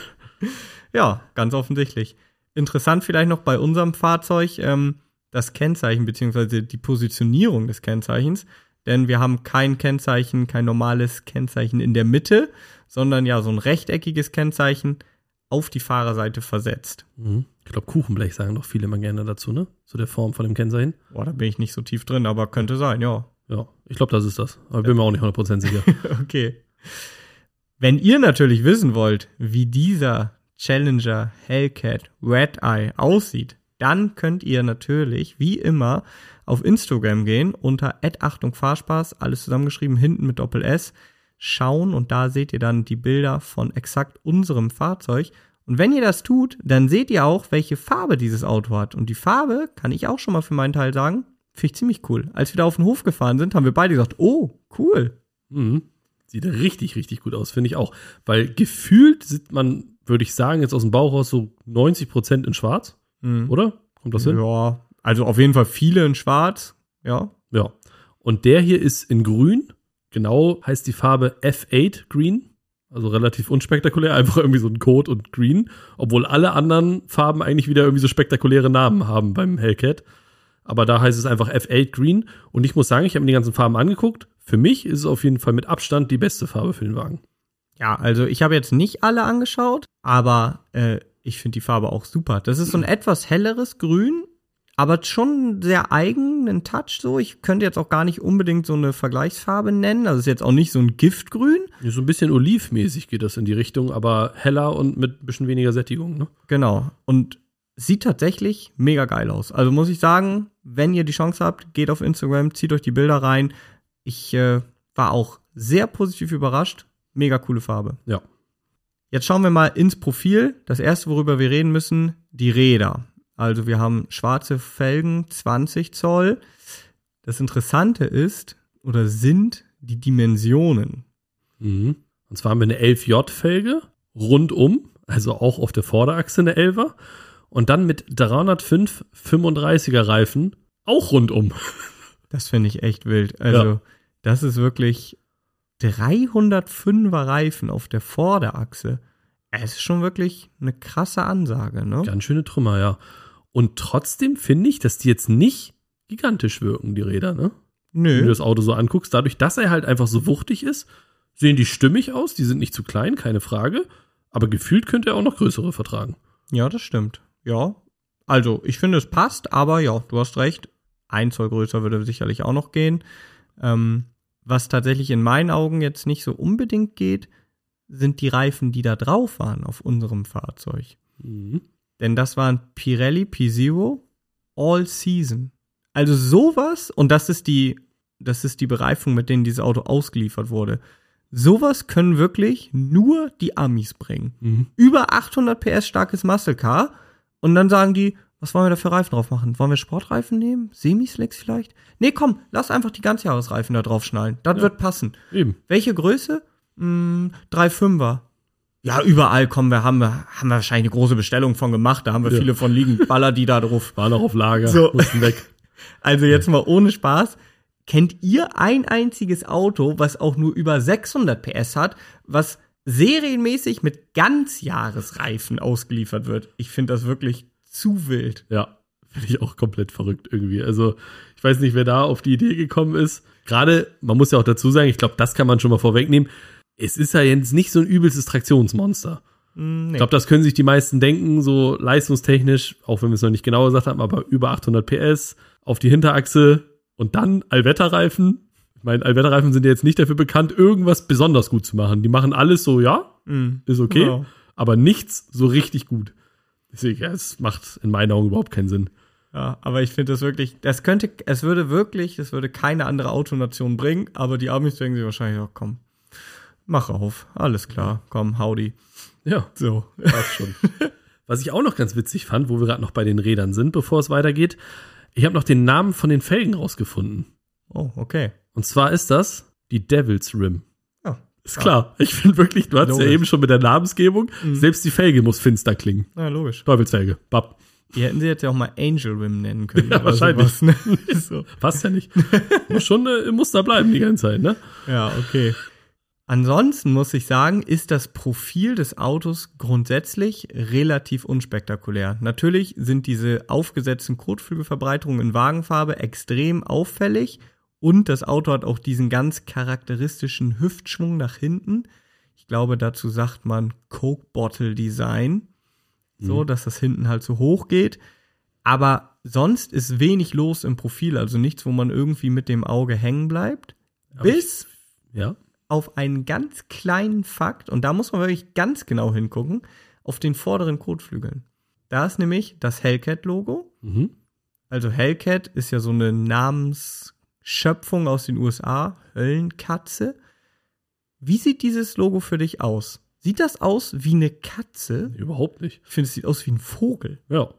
Ja, ganz offensichtlich. Interessant vielleicht noch bei unserem Fahrzeug das Kennzeichen beziehungsweise die Positionierung des Kennzeichens. Denn wir haben kein Kennzeichen, kein normales Kennzeichen in der Mitte, sondern ja so ein rechteckiges Kennzeichen auf die Fahrerseite versetzt. Ich glaube, Kuchenblech sagen doch viele immer gerne dazu, ne? Zu der Form von dem Kennzeichen. Boah, da bin ich nicht so tief drin, aber könnte sein, ja. Ja, ich glaube, das ist das. Aber bin mir auch nicht 100% sicher. Okay. Wenn ihr natürlich wissen wollt, wie dieser Challenger Hellcat Red Eye aussieht, dann könnt ihr natürlich, wie immer, auf Instagram gehen, unter @AchtungFahrspaß, alles zusammengeschrieben, hinten mit Doppel-S, schauen und da seht ihr dann die Bilder von exakt unserem Fahrzeug. Und wenn ihr das tut, dann seht ihr auch, welche Farbe dieses Auto hat. Und die Farbe, kann ich auch schon mal für meinen Teil sagen, finde ich ziemlich cool. Als wir da auf den Hof gefahren sind, haben wir beide gesagt, oh, cool. Sieht richtig, richtig gut aus, finde ich auch. Weil gefühlt sieht man, würde ich sagen, jetzt aus dem Bauch raus so 90% in schwarz, oder? Kommt das hin? Ja, also auf jeden Fall viele in schwarz, ja. Ja. Und der hier ist in grün. Genau heißt die Farbe F8 Green. Also relativ unspektakulär, einfach irgendwie so ein Code und Green. Obwohl alle anderen Farben eigentlich wieder irgendwie so spektakuläre Namen haben beim Hellcat. Aber da heißt es einfach F8 Green. Und ich muss sagen, ich habe mir die ganzen Farben angeguckt. Für mich ist es auf jeden Fall mit Abstand die beste Farbe für den Wagen. Ja, also ich habe jetzt nicht alle angeschaut, aber ich finde die Farbe auch super. Das ist so ein etwas helleres Grün, aber schon sehr eigen, ein Touch so. Ich könnte jetzt auch gar nicht unbedingt so eine Vergleichsfarbe nennen. Also es ist jetzt auch nicht so ein Giftgrün. So ein bisschen olivmäßig geht das in die Richtung, aber heller und mit ein bisschen weniger Sättigung, ne? Genau. Und sieht tatsächlich mega geil aus. Also muss ich sagen, wenn ihr die Chance habt, geht auf Instagram, zieht euch die Bilder rein. Ich war auch sehr positiv überrascht. Mega coole Farbe. Ja. Jetzt schauen wir mal ins Profil. Das erste, worüber wir reden müssen, die Räder. Also wir haben schwarze Felgen, 20 Zoll. Das Interessante ist, oder sind die Dimensionen. Und zwar haben wir eine 11J-Felge, rundum, also auch auf der Vorderachse eine 11er. Und dann mit 305 35er Reifen, auch rundum. Das finde ich echt wild. Also das ist wirklich 305er Reifen auf der Vorderachse. Es ist schon wirklich eine krasse Ansage, ne? Ganz schöne Trümmer, ja. Und trotzdem finde ich, dass die jetzt nicht gigantisch wirken, die Räder, ne? Nö. Wenn du das Auto so anguckst, dadurch, dass er halt einfach so wuchtig ist, sehen die stimmig aus, die sind nicht zu klein, keine Frage. Aber gefühlt könnte er auch noch größere vertragen. Ja, das stimmt. Ja. Also, ich finde, es passt, aber ja, du hast recht. 1 Zoll größer würde sicherlich auch noch gehen. Was tatsächlich in meinen Augen jetzt nicht so unbedingt geht, sind die Reifen, die da drauf waren auf unserem Fahrzeug. Denn das waren Pirelli P0 All Season. Also sowas, und das ist die Bereifung, mit denen dieses Auto ausgeliefert wurde. Sowas können wirklich nur die Amis bringen. Über 800 PS starkes Muscle Car. Und dann sagen die, was wollen wir da für Reifen drauf machen? Wollen wir Sportreifen nehmen? Semi-Slicks vielleicht? Nee, komm, lass einfach die Ganzjahresreifen da drauf schnallen. Das wird passen. Eben. Welche Größe? 3,5er. Ja, überall haben wir wahrscheinlich eine große Bestellung von gemacht. Da haben wir viele von liegen. Baller die da drauf. War noch auf Lager, So. mussten weg. Also jetzt mal ohne Spaß. Kennt ihr ein einziges Auto, was auch nur über 600 PS hat, was serienmäßig mit Ganzjahresreifen ausgeliefert wird? Ich finde das wirklich zu wild. Ja, finde ich auch komplett verrückt irgendwie. Also, ich weiß nicht, wer da auf die Idee gekommen ist. Gerade, man muss ja auch dazu sagen, ich glaube, das kann man schon mal vorwegnehmen. Es ist ja jetzt nicht so ein übelstes Traktionsmonster. Nee. Ich glaube, das können sich die meisten denken, so leistungstechnisch, auch wenn wir es noch nicht genau gesagt haben, aber über 800 PS auf die Hinterachse und dann Allwetterreifen. Ich meine, Allwetterreifen sind ja jetzt nicht dafür bekannt, irgendwas besonders gut zu machen. Die machen alles so, ist okay, Genau. aber nichts so richtig gut. Deswegen, es macht in meinen Augen überhaupt keinen Sinn. Ja, aber ich finde das wirklich, das würde keine andere Autonation bringen, aber die Amis denken sich wahrscheinlich auch, komm, Mach auf. Alles klar. Komm, howdy. Ja, So. passt schon. Was ich auch noch ganz witzig fand, wo wir gerade noch bei den Rädern sind, bevor es weitergeht, ich habe noch den Namen von den Felgen rausgefunden. Oh, okay. Und zwar ist das die Devil's Rim. Oh, Ist klar. Ich finde wirklich, du hast ja Logisch. eben schon mit der Namensgebung, selbst die Felge muss finster klingen. na logisch. Teufelsfelge. Bap. Die hätten sie jetzt ja auch mal Angel Rim nennen können. Ja, oder wahrscheinlich. sowas, ne? So. Passt ja nicht. Muss schon im Muster bleiben die ganze Zeit, ne? Ja, okay. Ansonsten muss ich sagen, ist das Profil des Autos grundsätzlich relativ unspektakulär. Natürlich sind diese aufgesetzten Kotflügelverbreiterungen in Wagenfarbe extrem auffällig und das Auto hat auch diesen ganz charakteristischen Hüftschwung nach hinten. Ich glaube, dazu sagt man Coke Bottle Design, so dass das hinten halt so hoch geht. Aber sonst ist wenig los im Profil, also nichts, wo man irgendwie mit dem Auge hängen bleibt. Bis Ja. auf einen ganz kleinen Fakt, und da muss man wirklich ganz genau hingucken, auf den vorderen Kotflügeln. Da ist nämlich das Hellcat-Logo. Mhm. Also Hellcat ist ja so eine Namensschöpfung aus den USA, Höllenkatze. Wie sieht dieses Logo für dich aus? Sieht das aus wie eine Katze? Überhaupt nicht. Ich finde, es sieht aus wie ein Vogel. Ja.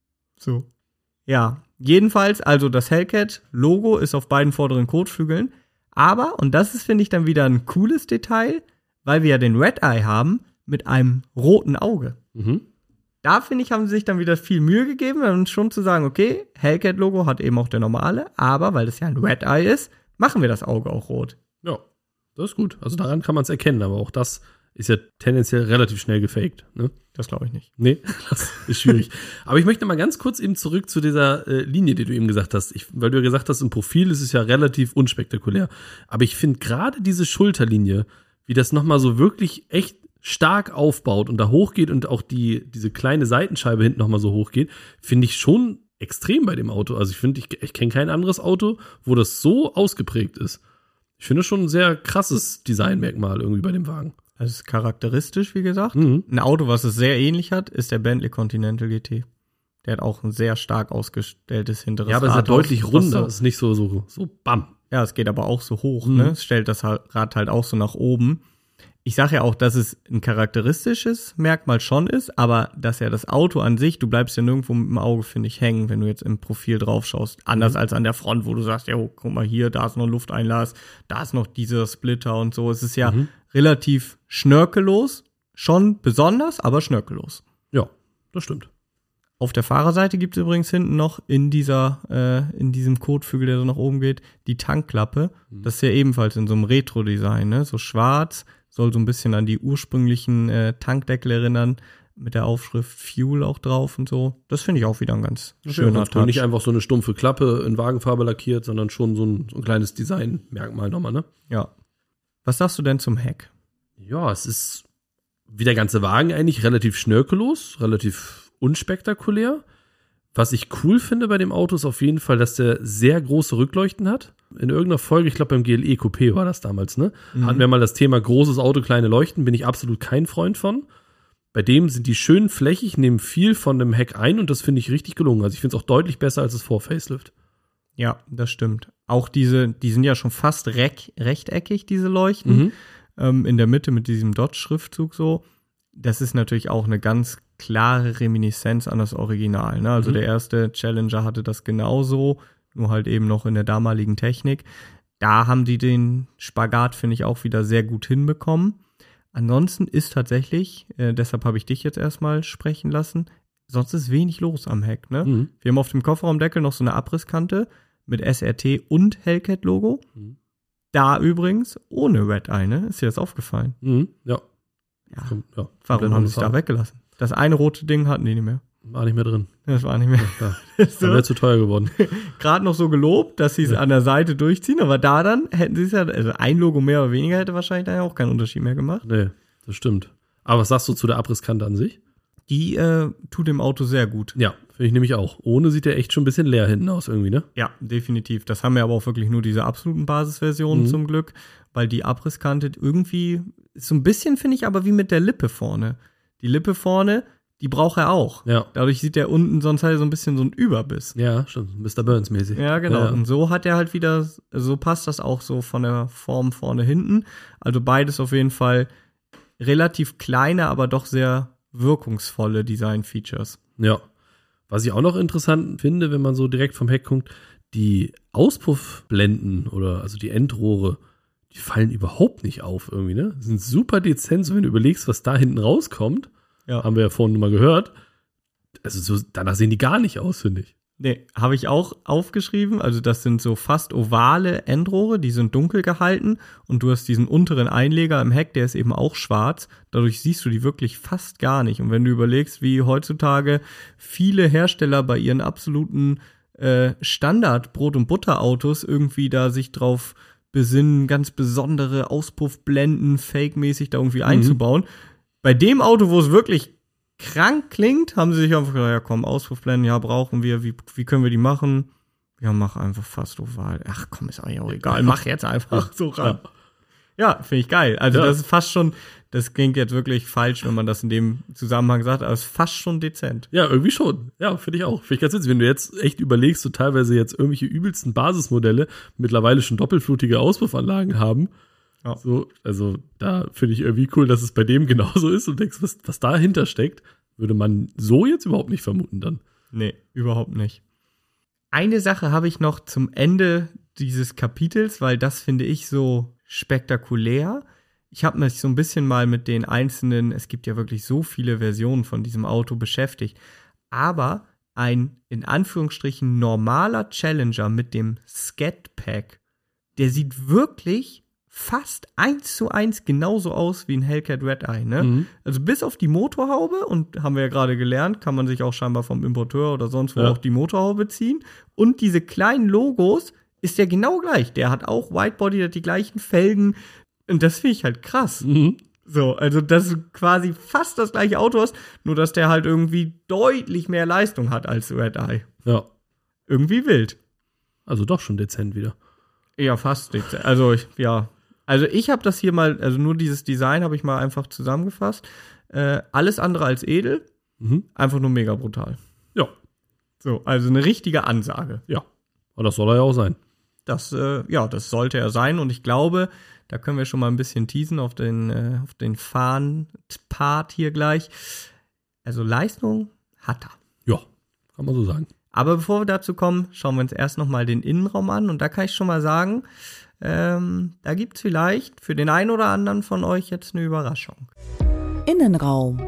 So. Ja, jedenfalls, also das Hellcat-Logo ist auf beiden vorderen Kotflügeln. Aber, und das ist, finde ich, dann wieder ein cooles Detail, weil wir ja den Red Eye haben mit einem roten Auge. Mhm. Da, finde ich, haben sie sich dann wieder viel Mühe gegeben, um schon zu sagen, okay, Hellcat-Logo hat eben auch der normale, aber weil das ja ein Red Eye ist, machen wir das Auge auch rot. Ja. Das ist gut. Also daran kann man es erkennen, aber auch das ist ja tendenziell relativ schnell gefaked, ne? Das glaube ich nicht. Nee, das ist schwierig. Aber ich möchte mal ganz kurz eben zurück zu dieser Linie, die du eben gesagt hast. Weil du ja gesagt hast, im Profil ist es ja relativ unspektakulär. Aber ich finde gerade diese Schulterlinie, wie das nochmal so wirklich echt stark aufbaut und da hochgeht und auch diese kleine Seitenscheibe hinten nochmal so hochgeht, finde ich schon extrem bei dem Auto. Also ich finde, ich kenne kein anderes Auto, wo das so ausgeprägt ist. Ich finde schon ein sehr krasses Designmerkmal irgendwie bei dem Wagen. Das ist charakteristisch, wie gesagt. Mhm. Ein Auto, was es sehr ähnlich hat, ist der Bentley Continental GT. Der hat auch ein sehr stark ausgestelltes hinteres Ja, aber es ist ja Rathaus. deutlich runder. So, Es ist nicht so bam. ja, es geht aber auch so hoch, Mhm. ne? Es stellt das Rad halt auch so nach oben. Ich sage ja auch, dass es ein charakteristisches Merkmal schon ist, aber dass ja das Auto an sich, du bleibst ja nirgendwo mit dem Auge, finde ich, hängen, wenn du jetzt im Profil drauf schaust. Anders als an der Front, wo du sagst, ja, guck mal hier, da ist noch ein Lufteinlass, da ist noch dieser Splitter und so. Es ist ja relativ schnörkellos, schon besonders, aber schnörkellos. Ja, das stimmt. Auf der Fahrerseite gibt es übrigens hinten noch in diesem Kotflügel, der so nach oben geht, die Tankklappe. Das ist ja ebenfalls in so einem Retro-Design, ne? So schwarz, soll so ein bisschen an die ursprünglichen Tankdeckel erinnern, mit der Aufschrift Fuel auch drauf und so. Das finde ich auch wieder ein ganz schöner Ganz cool. Nicht Touch. einfach so eine stumpfe Klappe in Wagenfarbe lackiert, sondern schon so ein kleines Designmerkmal nochmal, ne? Ja. Was sagst du denn zum Heck? Ja, es ist wie der ganze Wagen eigentlich relativ schnörkellos, relativ unspektakulär. Was ich cool finde bei dem Auto ist auf jeden Fall, dass der sehr große Rückleuchten hat. In irgendeiner Folge, ich glaube beim GLE Coupé war das damals, ne? Hatten wir mal das Thema großes Auto, kleine Leuchten, bin ich absolut kein Freund von. Bei dem sind die schön flächig, nehmen viel von dem Heck ein und das finde ich richtig gelungen. Also ich finde es auch deutlich besser als das Vor-Facelift. Ja, das stimmt. Auch die sind ja schon fast rechteckig, diese Leuchten. In der Mitte mit diesem Dodge-Schriftzug so. Das ist natürlich auch eine ganz klare Reminiszenz an das Original. Ne? Also der erste Challenger hatte das genauso, nur halt eben noch in der damaligen Technik. Da haben die den Spagat, finde ich, auch wieder sehr gut hinbekommen. Ansonsten ist tatsächlich, deshalb habe ich dich jetzt erstmal sprechen lassen, sonst ist wenig los am Heck. Ne? Wir haben auf dem Kofferraumdeckel noch so eine Abrisskante mit SRT und Hellcat-Logo. Da übrigens ohne Red Eye, ne? Ist dir das aufgefallen? Ja. Ja. Ja. Warum haben sie es da weggelassen? Das eine rote Ding hatten die nicht mehr. War nicht mehr drin. Das war nicht mehr. Ja. Das wäre zu teuer geworden. Gerade noch so gelobt, dass sie es an der Seite durchziehen, aber da dann hätten sie es ja, also ein Logo mehr oder weniger hätte wahrscheinlich dann ja auch keinen Unterschied mehr gemacht. Nee, das stimmt. Aber was sagst du zu der Abrisskante an sich? Die tut dem Auto sehr gut. Ja, finde ich nämlich auch. Ohne sieht der echt schon ein bisschen leer hinten aus irgendwie, ne? Ja, definitiv. Das haben wir aber auch wirklich nur diese absoluten Basisversionen zum Glück, weil die Abrisskante irgendwie ist so ein bisschen, finde ich, aber wie mit der Lippe vorne. Die Lippe vorne die braucht er auch. Ja. Dadurch sieht er unten sonst halt so ein bisschen so ein Überbiss. Ja, schon Mr. Burns-mäßig. Ja, genau. Ja. Und so hat er halt wieder, so passt das auch so von der Form vorne hinten. Also beides auf jeden Fall relativ kleine, aber doch sehr wirkungsvolle Design-Features. Ja. Was ich auch noch interessant finde, wenn man so direkt vom Heck guckt, die Auspuffblenden oder also die Endrohre, die fallen überhaupt nicht auf irgendwie, ne? Die sind super dezent, so wenn du überlegst, was da hinten rauskommt. Ja. Haben wir ja vorhin mal gehört. Also so, danach sehen die gar nicht aus, finde ich. Nee, habe ich auch aufgeschrieben. Also das sind so fast ovale Endrohre, die sind dunkel gehalten und du hast diesen unteren Einleger im Heck, der ist eben auch schwarz. Dadurch siehst du die wirklich fast gar nicht. Und wenn du überlegst, wie heutzutage viele Hersteller bei ihren absoluten Standard Brot- und Butter-Autos irgendwie da sich drauf besinnen, ganz besondere Auspuffblenden fake-mäßig da irgendwie einzubauen. Bei dem Auto, wo es wirklich krank klingt, haben sie sich einfach gedacht, ja komm, Auspuffblenden, ja, brauchen wir, wie können wir die machen? Ja, mach einfach fast oval. Ach komm, ist eigentlich auch egal, mach jetzt einfach so ran. Ja, finde ich geil. Also das ist fast schon, das klingt jetzt wirklich falsch, wenn man das in dem Zusammenhang sagt, aber es ist fast schon dezent. Ja, irgendwie schon. Ja, finde ich auch. Finde ich ganz witzig. Wenn du jetzt echt überlegst, so teilweise jetzt irgendwelche übelsten Basismodelle mittlerweile schon doppelflutige Auspuffanlagen haben. Ja. So, also da finde ich irgendwie cool, dass es bei dem genauso ist und denkst, was dahinter steckt, würde man so jetzt überhaupt nicht vermuten dann. Nee, überhaupt nicht. Eine Sache habe ich noch zum Ende dieses Kapitels, weil das finde ich so spektakulär. Ich habe mich so ein bisschen mal mit den einzelnen, es gibt ja wirklich so viele Versionen von diesem Auto beschäftigt, aber ein in Anführungsstrichen normaler Challenger mit dem Scat Pack, der sieht wirklich fast 1:1 genauso aus wie ein Hellcat Red Eye, ne? Also bis auf die Motorhaube, und haben wir ja gerade gelernt, kann man sich auch scheinbar vom Importeur oder sonst wo auch die Motorhaube ziehen. Und diese kleinen Logos ist der genau gleich. Der hat auch Whitebody, der hat die gleichen Felgen. Und das finde ich halt krass. So, also dass du quasi fast das gleiche Auto hast, nur dass der halt irgendwie deutlich mehr Leistung hat als Red Eye. Ja. Irgendwie wild. Also doch schon dezent wieder. Ja, fast dezent. Also, Also ich habe das hier mal, also nur dieses Design habe ich mal einfach zusammengefasst. Alles andere als edel, einfach nur mega brutal. Ja. So, also eine richtige Ansage. Ja. Aber das soll er ja auch sein. Das sollte er sein, und ich glaube, da können wir schon mal ein bisschen teasen auf den Fahren-Part hier gleich. Also Leistung hat er. Ja, kann man so sagen. Aber bevor wir dazu kommen, schauen wir uns erst noch mal den Innenraum an, und da kann ich schon mal sagen, da gibt's vielleicht für den einen oder anderen von euch jetzt eine Überraschung. Innenraum.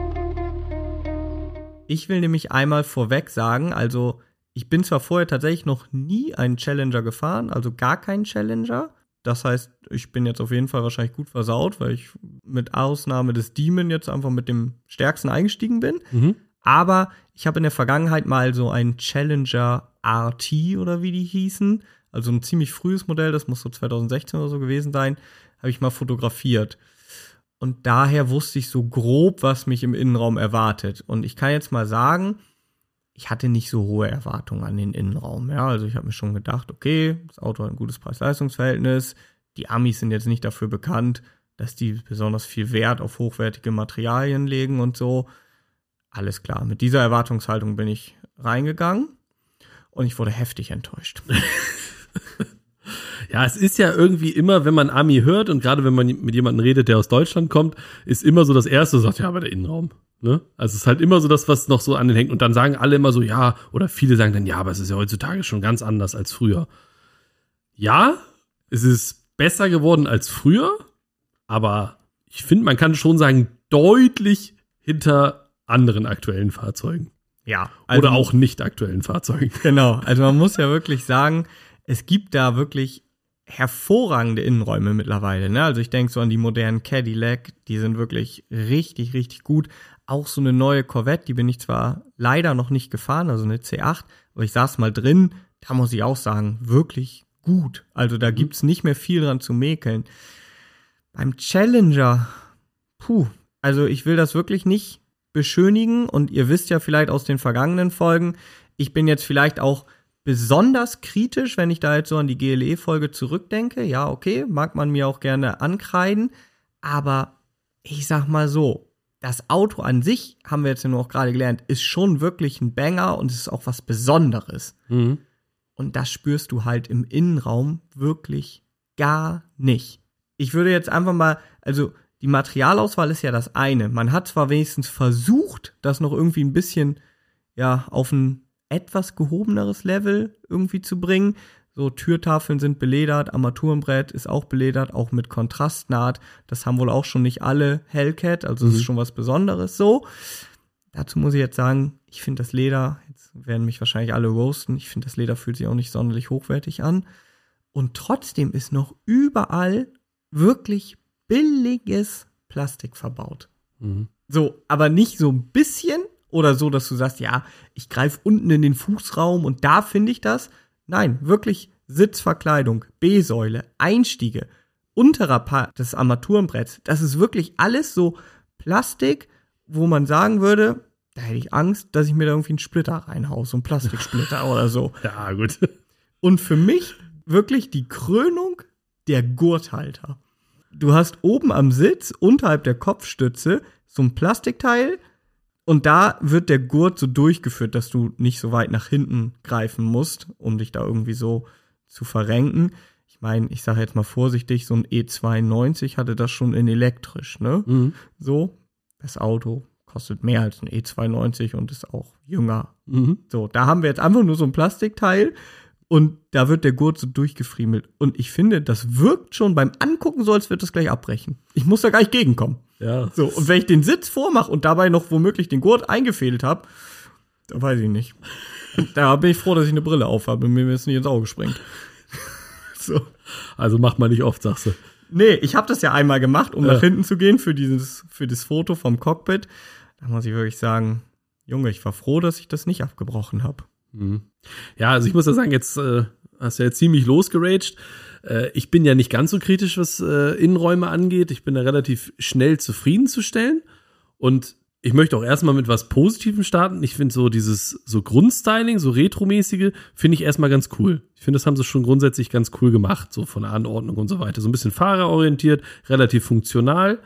Ich will nämlich einmal vorweg sagen, also ich bin zwar vorher tatsächlich noch nie einen Challenger gefahren, also gar keinen Challenger. Das heißt, ich bin jetzt auf jeden Fall wahrscheinlich gut versaut, weil ich mit Ausnahme des Demon jetzt einfach mit dem stärksten eingestiegen bin. Aber ich habe in der Vergangenheit mal so einen Challenger RT oder wie die hießen, also ein ziemlich frühes Modell, das muss so 2016 oder so gewesen sein, habe ich mal fotografiert. Und daher wusste ich so grob, was mich im Innenraum erwartet. Und ich kann jetzt mal sagen, ich hatte nicht so hohe Erwartungen an den Innenraum. Ja, also ich habe mir schon gedacht, okay, das Auto hat ein gutes Preis-Leistungs-Verhältnis. Die Amis sind jetzt nicht dafür bekannt, dass die besonders viel Wert auf hochwertige Materialien legen und so. Alles klar, mit dieser Erwartungshaltung bin ich reingegangen und ich wurde heftig enttäuscht. Ja, es ist ja irgendwie immer, wenn man Ami hört und gerade wenn man mit jemandem redet, der aus Deutschland kommt, ist immer so das Erste, sagt, ja, aber der Innenraum. Ne? Also es ist halt immer so das, was noch so an den hängt. Und dann sagen alle immer so, ja, oder viele sagen dann, ja, aber es ist ja heutzutage schon ganz anders als früher. Ja, es ist besser geworden als früher, aber ich finde, man kann schon sagen, deutlich hinter anderen aktuellen Fahrzeugen. Ja. Also, oder auch nicht aktuellen Fahrzeugen. Genau, also man muss ja wirklich sagen, es gibt da wirklich hervorragende Innenräume mittlerweile. Ne? Also ich denke so an die modernen Cadillac, die sind wirklich richtig, richtig gut. Auch so eine neue Corvette, die bin ich zwar leider noch nicht gefahren, also eine C8, aber ich saß mal drin, da muss ich auch sagen, wirklich gut. Also da gibt's nicht mehr viel dran zu mäkeln. Beim Challenger, also ich will das wirklich nicht beschönigen, und ihr wisst ja vielleicht aus den vergangenen Folgen, ich bin jetzt vielleicht auch besonders kritisch, wenn ich da jetzt so an die GLE-Folge zurückdenke. Ja, okay, mag man mir auch gerne ankreiden, aber ich sag mal so, das Auto an sich, haben wir jetzt ja nur auch gerade gelernt, ist schon wirklich ein Banger und es ist auch was Besonderes. Mhm. Und das spürst du halt im Innenraum wirklich gar nicht. Ich würde jetzt einfach mal, also die Materialauswahl ist ja das eine. Man hat zwar wenigstens versucht, das noch irgendwie ein bisschen, ja, auf ein etwas gehobeneres Level irgendwie zu bringen. So, Türtafeln sind beledert, Armaturenbrett ist auch beledert, auch mit Kontrastnaht. Das haben wohl auch schon nicht alle Hellcat, also es ist schon was Besonderes so. Dazu muss ich jetzt sagen, ich finde das Leder, jetzt werden mich wahrscheinlich alle roasten, ich finde das Leder fühlt sich auch nicht sonderlich hochwertig an. Und trotzdem ist noch überall wirklich billiges Plastik verbaut. Mhm. So, aber nicht so ein bisschen oder so, dass du sagst, ja, ich greife unten in den Fußraum und da finde ich das. Nein, wirklich Sitzverkleidung, B-Säule, Einstiege, unterer Part des Armaturenbretts. Das ist wirklich alles so Plastik, wo man sagen würde, da hätte ich Angst, dass ich mir da irgendwie einen Splitter reinhaue, so einen Plastiksplitter oder so. Ja, gut. Und für mich wirklich die Krönung der Gurthalter. Du hast oben am Sitz, unterhalb der Kopfstütze, so ein Plastikteil und da wird der Gurt so durchgeführt, dass du nicht so weit nach hinten greifen musst, um dich da irgendwie so zu verrenken. Ich meine, ich sage jetzt mal vorsichtig, so ein E92 hatte das schon in elektrisch, ne? Mhm. So, das Auto kostet mehr als ein E92 und ist auch jünger. Mhm. So, da haben wir jetzt einfach nur so ein Plastikteil und da wird der Gurt so durchgefriemelt. Und ich finde, das wirkt schon beim Angucken so, als wird das gleich abbrechen. Ich muss da gar nicht gegenkommen. Ja. So, und wenn ich den Sitz vormache und dabei noch womöglich den Gurt eingefädelt habe, da weiß ich nicht. Da bin ich froh, dass ich eine Brille aufhabe und mir das nicht ins Auge springt. So. Also macht man nicht oft, sagst du. Nee, ich habe das ja einmal gemacht, um nach hinten zu gehen für das Foto vom Cockpit. Da muss ich wirklich sagen, Junge, ich war froh, dass ich das nicht abgebrochen habe. Mhm. Ja, also ich muss ja sagen, jetzt hast du ja ziemlich losgeraged. Ich bin ja nicht ganz so kritisch, was Innenräume angeht. Ich bin da relativ schnell zufriedenzustellen. Und ich möchte auch erstmal mit was Positivem starten. Ich finde so dieses so Grundstyling, so Retromäßige, finde ich erstmal ganz cool. Ich finde, das haben sie schon grundsätzlich ganz cool gemacht, so von der Anordnung und so weiter. So ein bisschen fahrerorientiert, relativ funktional.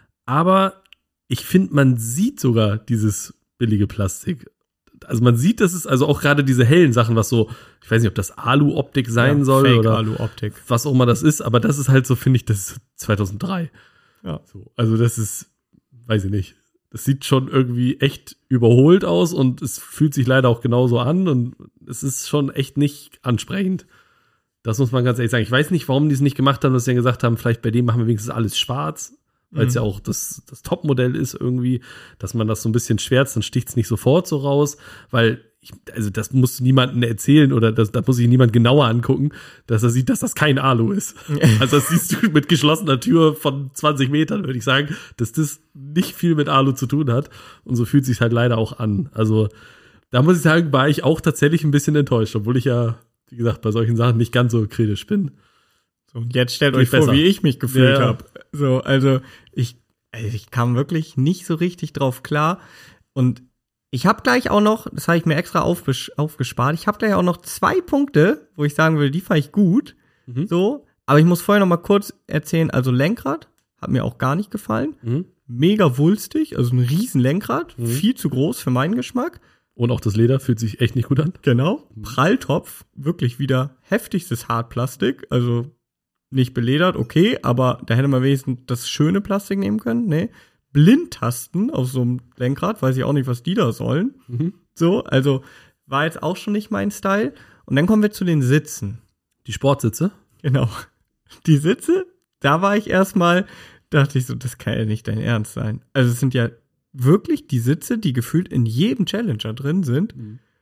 Aber ich finde, man sieht sogar dieses billige Plastik. Also man sieht, dass es, also auch gerade diese hellen Sachen, was so, ich weiß nicht, ob das Alu-Optik sein soll Fake oder Alu-Optik. Was auch immer das ist, aber das ist halt so, finde ich, das ist 2003. Ja. So, also das ist, weiß ich nicht, das sieht schon irgendwie echt überholt aus und es fühlt sich leider auch genauso an und es ist schon echt nicht ansprechend. Das muss man ganz ehrlich sagen. Ich weiß nicht, warum die es nicht gemacht haben, dass sie dann gesagt haben, vielleicht bei dem machen wir wenigstens alles schwarz. Weil es ja auch das Topmodell ist irgendwie, dass man das so ein bisschen schwärzt, dann sticht es nicht sofort so raus, weil, also das muss niemandem erzählen oder da muss sich niemand genauer angucken, dass er sieht, dass das kein Alu ist. Also das siehst du mit geschlossener Tür von 20 Metern, würde ich sagen, dass das nicht viel mit Alu zu tun hat und so fühlt es sich halt leider auch an. Also da muss ich sagen, war ich auch tatsächlich ein bisschen enttäuscht, obwohl ich ja, wie gesagt, bei solchen Sachen nicht ganz so kritisch bin. Und jetzt stellt euch vor, wie ich mich gefühlt habe. So, also ich kam wirklich nicht so richtig drauf klar. Und ich habe gleich auch noch, das habe ich mir extra aufgespart, ich habe gleich auch noch 2 Punkte, wo ich sagen will, die fand ich gut. So, aber ich muss vorher noch mal kurz erzählen, also Lenkrad hat mir auch gar nicht gefallen. Mega wulstig, also ein riesen Lenkrad, viel zu groß für meinen Geschmack. Und auch das Leder fühlt sich echt nicht gut an. Genau. Pralltopf, wirklich wieder heftigstes Hartplastik, also nicht beledert, okay, aber da hätte man wenigstens das schöne Plastik nehmen können, ne? Blindtasten auf so einem Lenkrad, weiß ich auch nicht, was die da sollen. So, also war jetzt auch schon nicht mein Style. Und dann kommen wir zu den Sitzen. Die Sportsitze? Genau. Die Sitze, da war ich erstmal, dachte ich so, das kann ja nicht dein Ernst sein. Also es sind ja wirklich die Sitze, die gefühlt in jedem Challenger drin sind.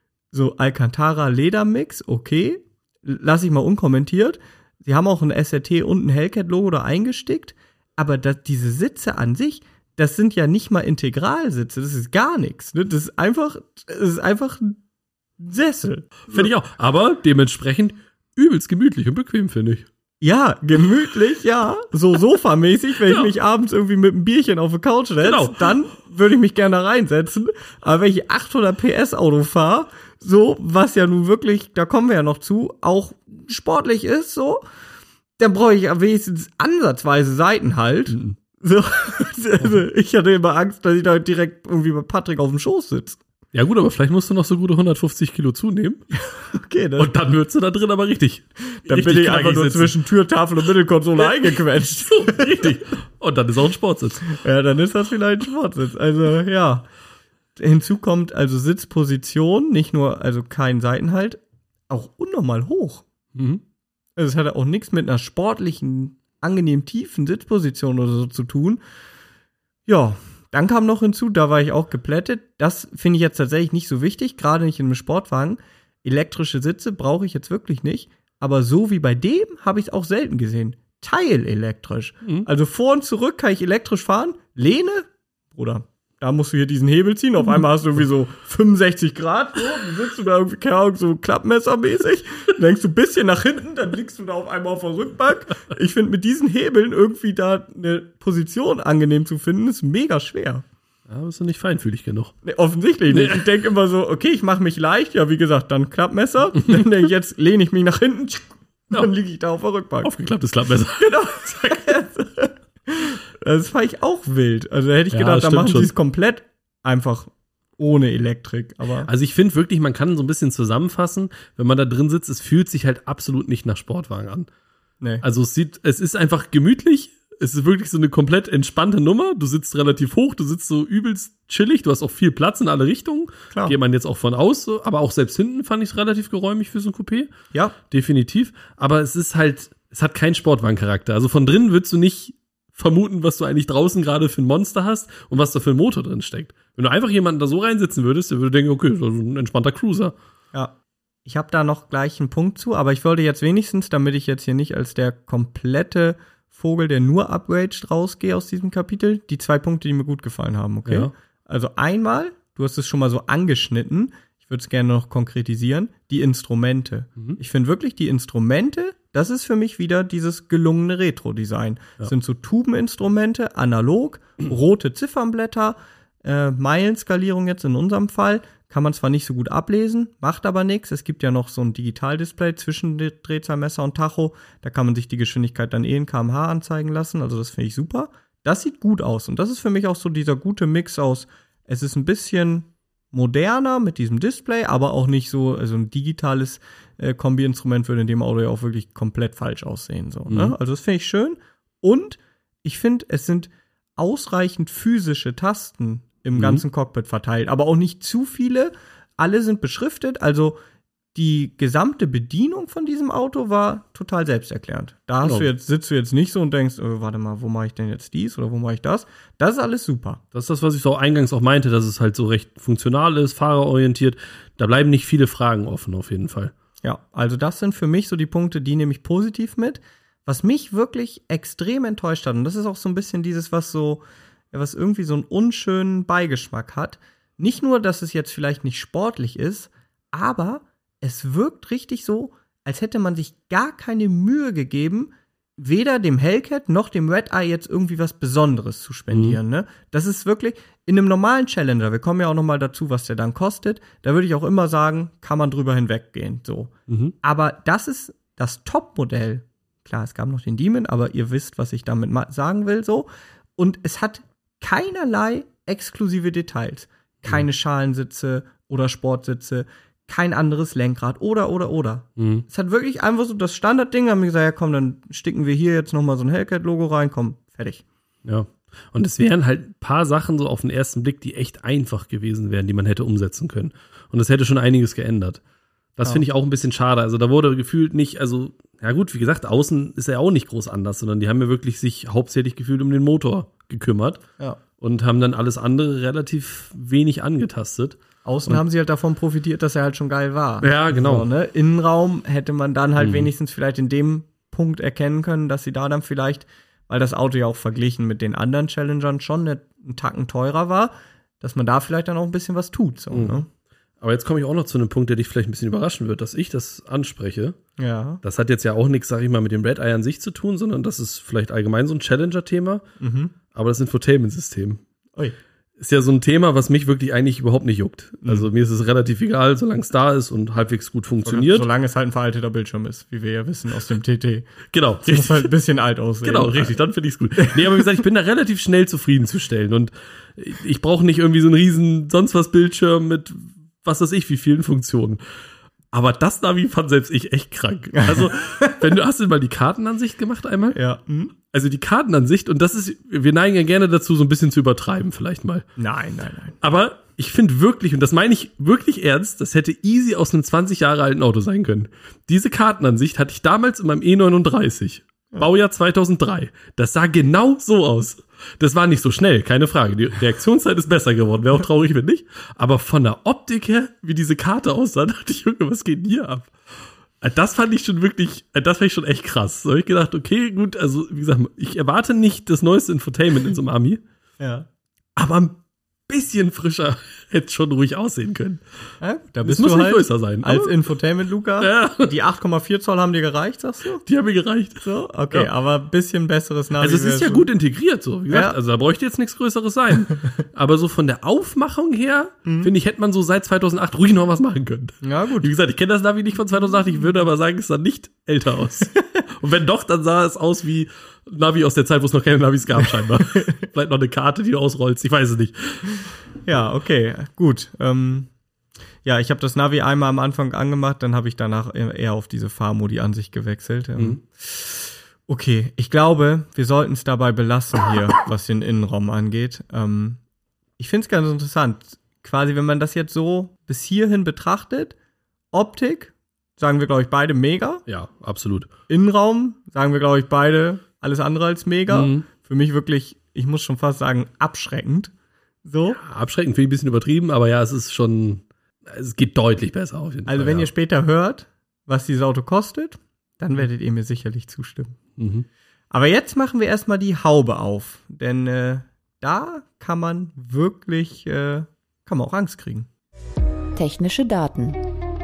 So Alcantara Ledermix, okay, lass ich mal unkommentiert. Sie haben auch ein SRT und ein Hellcat-Logo da eingestickt, aber diese Sitze an sich, das sind ja nicht mal Integralsitze, das ist gar nichts. Ne? Das ist einfach ein Sessel. Finde ich auch, aber dementsprechend übelst gemütlich und bequem, finde ich. Ja, gemütlich, ja. So sofamäßig, wenn ich mich abends irgendwie mit einem Bierchen auf die Couch setze, dann würde ich mich gerne da reinsetzen. Aber wenn ich 800 PS Auto fahre, so, was ja nun wirklich, da kommen wir ja noch zu, auch sportlich ist, so, dann brauche ich ja wenigstens ansatzweise Seitenhalt. So, also ich hatte immer Angst, dass ich da direkt irgendwie bei Patrick auf dem Schoß sitze. Ja gut, aber vielleicht musst du noch so gute 150 Kilo zunehmen. Okay, dann, Und dann würdest du da drin aber richtig. dann richtig bin ich einfach nur sitzen. zwischen Türtafel und Mittelkonsole eingequetscht. So, richtig. Und dann ist auch ein Sportsitz. Ja, dann ist das vielleicht ein Sportsitz. Also, ja. Hinzu kommt also Sitzposition, nicht nur, also kein Seitenhalt, auch unnormal hoch. Mhm. Also es hatte auch nichts mit einer sportlichen, angenehm tiefen Sitzposition oder so zu tun. Ja, dann kam noch hinzu, da war ich auch geplättet. Das finde ich jetzt tatsächlich nicht so wichtig, gerade nicht in einem Sportwagen. Elektrische Sitze brauche ich jetzt wirklich nicht. Aber so wie bei dem habe ich es auch selten gesehen. Teilelektrisch. Also vor und zurück kann ich elektrisch fahren. Lehne, Bruder, da musst du hier diesen Hebel ziehen. Auf einmal hast du irgendwie so 65 Grad. So, dann sitzt du da irgendwie, keine Ahnung, so klappmessermäßig. Dann denkst du ein bisschen nach hinten, dann liegst du da auf einmal auf der Rückbank. Ich finde, mit diesen Hebeln irgendwie da eine Position angenehm zu finden, ist mega schwer. Ja, bist du nicht feinfühlig genug. Nee, offensichtlich nicht. Ich denke immer so, okay, ich mache mich leicht. Ja, wie gesagt, dann Klappmesser. Dann denke ich, jetzt lehne ich mich nach hinten. Dann liege ich da auf der Rückbank. Aufgeklapptes Klappmesser. Genau. Das fand ich auch wild. Also da hätte ich Ja, gedacht, da stimmt machen schon. sie es komplett einfach ohne Elektrik. Aber Also ich finde wirklich, man kann so ein bisschen zusammenfassen, wenn man da drin sitzt, es fühlt sich halt absolut nicht nach Sportwagen an. nee. Also es ist einfach gemütlich. Es ist wirklich so eine komplett entspannte Nummer. Du sitzt relativ hoch, du sitzt so übelst chillig, du hast auch viel Platz in alle Richtungen. Klar. Geht man jetzt auch von aus, so. Aber auch selbst hinten fand ich es relativ geräumig für so ein Coupé. Ja, Definitiv. Aber es ist halt, es hat keinen Sportwagencharakter. Also von drinnen würdest du nicht vermuten, was du eigentlich draußen gerade für ein Monster hast und was da für ein Motor drin steckt. Wenn du einfach jemanden da so reinsitzen würdest, der würde denken, okay, das ist also ein entspannter Cruiser. ja. Ich habe da noch gleich einen Punkt zu, aber ich wollte jetzt wenigstens, damit ich jetzt hier nicht als der komplette Vogel, der nur upgraged rausgehe aus diesem Kapitel, die 2 Punkte, die mir gut gefallen haben, okay? Ja. Also einmal, du hast es schon mal so angeschnitten, ich würde es gerne noch konkretisieren, die Instrumente. Ich finde wirklich, die Instrumente, das ist für mich wieder dieses gelungene Retro-Design. Das sind so Tubeninstrumente, analog, rote Ziffernblätter, Meilenskalierung jetzt in unserem Fall, kann man zwar nicht so gut ablesen, macht aber nichts. Es gibt ja noch so ein Digitaldisplay zwischen Drehzahlmesser und Tacho. Da kann man sich die Geschwindigkeit dann in km/h anzeigen lassen. Also das finde ich super. Das sieht gut aus. Und das ist für mich auch so dieser gute Mix aus, es ist ein bisschen moderner mit diesem Display, aber auch nicht so, also ein digitales Kombi-Instrument würde in dem Auto ja auch wirklich komplett falsch aussehen. So, ne? Also das finde ich schön. Und ich finde, es sind ausreichend physische Tasten im ganzen Cockpit verteilt, aber auch nicht zu viele. Alle sind beschriftet, also die gesamte Bedienung von diesem Auto war total selbsterklärend. Da hast sitzt du jetzt nicht so und denkst, warte mal, wo mache ich denn jetzt dies oder wo mache ich das? Das ist alles super. Das ist das, was ich so eingangs auch meinte, dass es halt so recht funktional ist, fahrerorientiert. Da bleiben nicht viele Fragen offen auf jeden Fall. Ja, also das sind für mich so die Punkte, die nehme ich positiv mit. Was mich wirklich extrem enttäuscht hat, und das ist auch so ein bisschen dieses, was irgendwie so einen unschönen Beigeschmack hat. Nicht nur, dass es jetzt vielleicht nicht sportlich ist, aber es wirkt richtig so, als hätte man sich gar keine Mühe gegeben, weder dem Hellcat noch dem Red Eye jetzt irgendwie was Besonderes zu spendieren. Ne? Das ist wirklich, in einem normalen Challenger, wir kommen ja auch noch mal dazu, was der dann kostet, da würde ich auch immer sagen, kann man drüber hinweggehen. So. Aber das ist das Top-Modell. Klar, es gab noch den Demon, aber ihr wisst, was ich damit sagen will. So. Und es hat keinerlei exklusive Details. Keine Schalensitze oder Sportsitze, kein anderes Lenkrad oder. Es hat wirklich einfach so das Standardding, haben wir gesagt, ja komm, dann sticken wir hier jetzt nochmal so ein Hellcat-Logo rein, komm, fertig. Ja. Und es wären halt ein paar Sachen so auf den ersten Blick, die echt einfach gewesen wären, die man hätte umsetzen können. Und das hätte schon einiges geändert. Das finde ich auch ein bisschen schade. Also da wurde gefühlt nicht, also, ja gut, wie gesagt, außen ist er auch nicht groß anders, sondern die haben ja wirklich sich hauptsächlich gefühlt um den Motor gekümmert. Ja. Und haben dann alles andere relativ wenig angetastet. Außen haben sie halt davon profitiert, dass er halt schon geil war. Ja, genau. So, ne? Innenraum hätte man dann halt wenigstens vielleicht in dem Punkt erkennen können, dass sie da dann vielleicht, weil das Auto ja auch verglichen mit den anderen Challengern schon einen Tacken teurer war, dass man da vielleicht dann auch ein bisschen was tut. So, ne? Aber jetzt komme ich auch noch zu einem Punkt, der dich vielleicht ein bisschen überraschen wird, dass ich das anspreche. Ja. Das hat jetzt ja auch nichts, sag ich mal, mit dem Red Eye an sich zu tun, sondern das ist vielleicht allgemein so ein Challenger-Thema. Aber das Infotainment-System. Ui. ist ja so ein Thema, was mich wirklich eigentlich überhaupt nicht juckt. Also mir ist es relativ egal, solange es da ist und halbwegs gut funktioniert. Solange es halt ein veralteter Bildschirm ist, wie wir ja wissen aus dem TT. Genau. Das muss halt ein bisschen alt aussehen. Genau, richtig, dann finde ich es gut. Nee, aber wie gesagt, ich bin da relativ schnell zufriedenzustellen und ich brauche nicht irgendwie so einen riesen sonst was Bildschirm mit was weiß ich wie vielen Funktionen. Aber das Navi fand selbst ich echt krank. Also, hast du mal die Kartenansicht gemacht einmal? Ja. Also die Kartenansicht, und das ist, wir neigen ja gerne dazu, so ein bisschen zu übertreiben vielleicht mal. Nein. Aber ich finde wirklich, und das meine ich wirklich ernst, das hätte easy aus einem 20 Jahre alten Auto sein können. Diese Kartenansicht hatte ich damals in meinem E39. Baujahr 2003. Das sah genau so aus. Das war nicht so schnell, keine Frage. Die Reaktionszeit ist besser geworden. Wäre auch traurig, wenn nicht. Aber von der Optik her, wie diese Karte aussah, dachte ich, Junge, was geht denn hier ab? Das fand ich schon wirklich, das fand ich schon echt krass. Da habe ich gedacht, okay, gut, also wie gesagt, ich erwarte nicht das neueste Infotainment in so einem Ami. Ja. Aber ein bisschen frischer hätte es schon ruhig aussehen können. Ja, da Das bist muss du nicht halt größer sein. als aber Infotainment, Luca. Ja. Die 8,4 Zoll haben dir gereicht, sagst du? Die haben mir gereicht. So, okay, Ja. aber ein bisschen besseres Navi. Also es ist ja schon- gut integriert, so wie gesagt. Ja. Also da bräuchte jetzt nichts Größeres sein. Aber so von der Aufmachung her, finde ich, hätte man so seit 2008 ruhig noch was machen können. Ja, gut. Wie gesagt, ich kenne das Navi nicht von 2008, ich würde aber sagen, es sah nicht älter aus. Und wenn doch, dann sah es aus wie Navi aus der Zeit, wo es noch keine Navis gab, scheinbar. Vielleicht noch eine Karte, die du ausrollst, ich weiß es nicht. Ja, okay, gut. Ja, ich habe das Navi einmal am Anfang angemacht, dann habe ich danach eher auf diese Fahrmodi-Ansicht gewechselt. Okay, ich glaube, wir sollten es dabei belassen hier, was den Innenraum angeht. Ich finde es ganz interessant. Quasi, wenn man das jetzt so bis hierhin betrachtet, Optik, sagen wir, glaube ich, beide mega. Ja, absolut. Innenraum, sagen wir, glaube ich, beide alles andere als mega. Mhm. Für mich wirklich, ich muss schon fast sagen, abschreckend. So. Abschreckend finde ich ein bisschen übertrieben, aber ja, es geht deutlich besser auf jeden Fall. Also wenn ja. ihr später hört, was dieses Auto kostet, dann werdet ihr mir sicherlich zustimmen. Mhm. Aber jetzt machen wir erstmal die Haube auf, denn da kann man wirklich, kann man auch Angst kriegen. Technische Daten.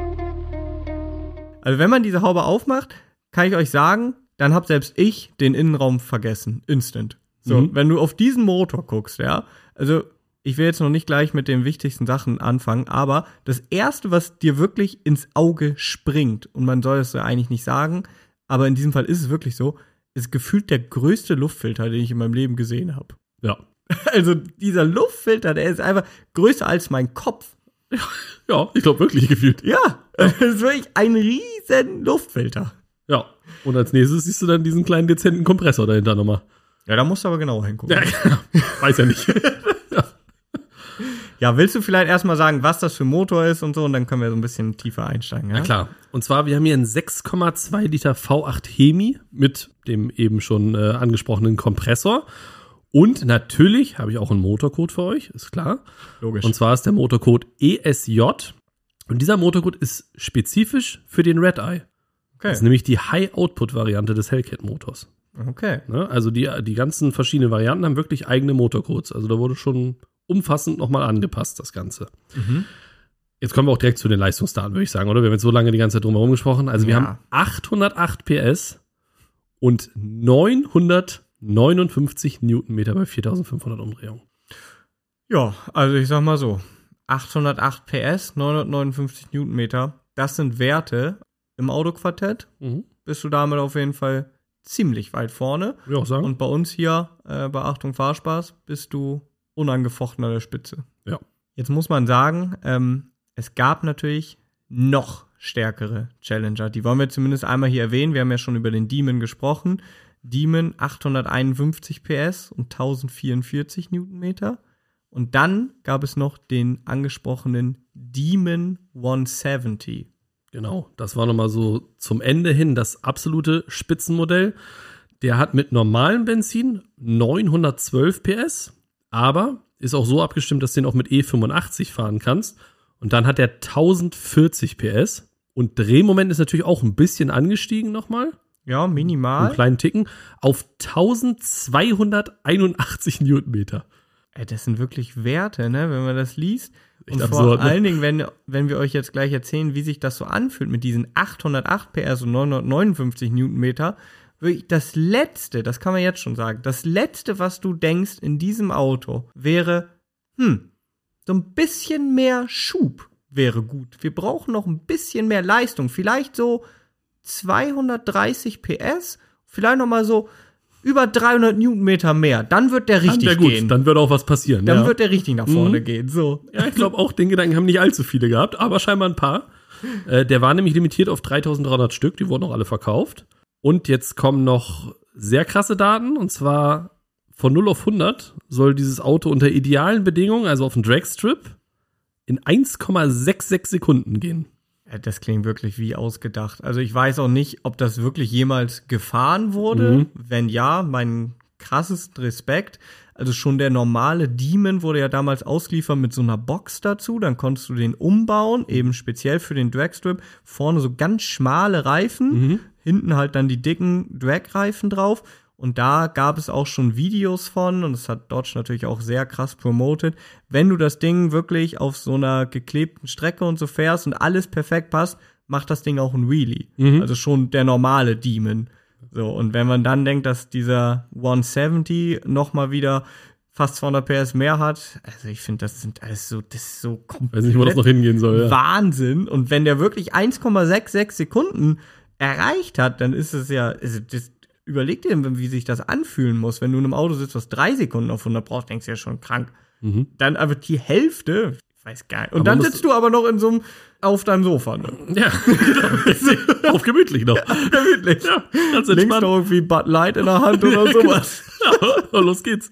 Also wenn man diese Haube aufmacht, kann ich euch sagen, dann hab selbst ich den Innenraum vergessen, instant. So, wenn du auf diesen Motor guckst, ja, also ich will jetzt noch nicht gleich mit den wichtigsten Sachen anfangen, aber das Erste, was dir wirklich ins Auge springt, und man soll es ja eigentlich nicht sagen, aber in diesem Fall ist es wirklich so, ist gefühlt der größte Luftfilter, den ich in meinem Leben gesehen habe. Ja. Also dieser Luftfilter, der ist einfach größer als mein Kopf. Ja, ich glaube wirklich gefühlt. Ja, das ist wirklich ein riesen Luftfilter. Ja. Und als nächstes siehst du dann diesen kleinen dezenten Kompressor dahinter nochmal. Ja, da musst du aber genauer hingucken. Ja, genau. Weiß ja nicht. Ja, willst du vielleicht erstmal sagen, was das für ein Motor ist und so, und dann können wir so ein bisschen tiefer einsteigen, ja? Na klar. Und zwar, wir haben hier einen 6,2 Liter V8 Hemi mit dem eben schon angesprochenen Kompressor. Und natürlich habe ich auch einen Motorcode für euch, ist klar. Logisch. Und zwar ist der Motorcode ESJ. Und dieser Motorcode ist spezifisch für den Red Eye. Okay. Das ist nämlich die High-Output-Variante des Hellcat-Motors. Okay. Ne? Also die ganzen verschiedenen Varianten haben wirklich eigene Motorcodes. Also da wurde schon umfassend nochmal angepasst, das Ganze. Jetzt kommen wir auch direkt zu den Leistungsdaten, würde ich sagen, oder? Wir haben jetzt so lange die ganze Zeit drum herum gesprochen. Also wir Ja. haben 808 PS und 959 Newtonmeter bei 4500 Umdrehungen. Ja, also ich sag mal so, 808 PS, 959 Newtonmeter, das sind Werte im Autoquartett. Bist du damit auf jeden Fall ziemlich weit vorne. Würde ich auch sagen. Und bei uns hier, bei Achtung Fahrspaß, bist du unangefochten an der Spitze. Ja. Jetzt muss man sagen, es gab natürlich noch stärkere Challenger. Die wollen wir zumindest einmal hier erwähnen. Wir haben ja schon über den Demon gesprochen. Demon 851 PS und 1044 Newtonmeter. Und dann gab es noch den angesprochenen Demon 170. Genau, das war nochmal so zum Ende hin das absolute Spitzenmodell. Der hat mit normalem Benzin 912 PS, aber ist auch so abgestimmt, dass du den auch mit E85 fahren kannst. Und dann hat er 1040 PS. Und Drehmoment ist natürlich auch ein bisschen angestiegen nochmal. Ja, minimal. Einen kleinen Ticken. Auf 1281 Newtonmeter. Das sind wirklich Werte, ne, wenn man das liest. Echt Und absurd, vor allen Dingen, wenn wir euch jetzt gleich erzählen, wie sich das so anfühlt mit diesen 808 PS und 959 Newtonmeter, wirklich das Letzte, das kann man jetzt schon sagen, das Letzte, was du denkst in diesem Auto, wäre, so ein bisschen mehr Schub wäre gut. Wir brauchen noch ein bisschen mehr Leistung. Vielleicht so 230 PS, vielleicht noch mal so über 300 Newtonmeter mehr. Dann wird der richtig gehen. Dann wird auch was passieren. Dann wird der richtig nach vorne gehen. So. Ja, ich glaube auch, den Gedanken haben nicht allzu viele gehabt, aber scheinbar ein paar. Der war nämlich limitiert auf 3.300 Stück. Die wurden auch alle verkauft. Und jetzt kommen noch sehr krasse Daten. Und zwar von 0 auf 100 soll dieses Auto unter idealen Bedingungen, also auf dem Dragstrip, in 1,66 Sekunden gehen. Ja, das klingt wirklich wie ausgedacht. Also ich weiß auch nicht, ob das wirklich jemals gefahren wurde. Wenn ja, meinen krassesten Respekt. Also schon der normale Demon wurde ja damals ausgeliefert mit so einer Box dazu. Dann konntest du den umbauen, eben speziell für den Dragstrip. Vorne so ganz schmale Reifen, hinten halt dann die dicken Drag-Reifen drauf. Und da gab es auch schon Videos von, und das hat Dodge natürlich auch sehr krass promoted, wenn du das Ding wirklich auf so einer geklebten Strecke und so fährst und alles perfekt passt, macht das Ding auch ein Wheelie. Also schon der normale Demon. So, und wenn man dann denkt, dass dieser 170 noch mal wieder fast 200 PS mehr hat, also ich finde, das ist so komplett Weiß nicht, wo das noch hingehen soll. Ja. Wahnsinn. Und wenn der wirklich 1,66 Sekunden erreicht hat, dann ist es ja, überleg dir, wie sich das anfühlen muss. Wenn du in einem Auto sitzt, was 3 Sekunden auf 100 brauchst, denkst du ja schon krank. Dann aber die Hälfte, ich weiß gar nicht. Und aber dann sitzt du aber noch auf deinem Sofa. Ne? Ja, genau. Auf gemütlich noch. Ja, gemütlich. Ja, ganz links entspannt. noch irgendwie Bud Light in der Hand oder sowas. Ja, los geht's.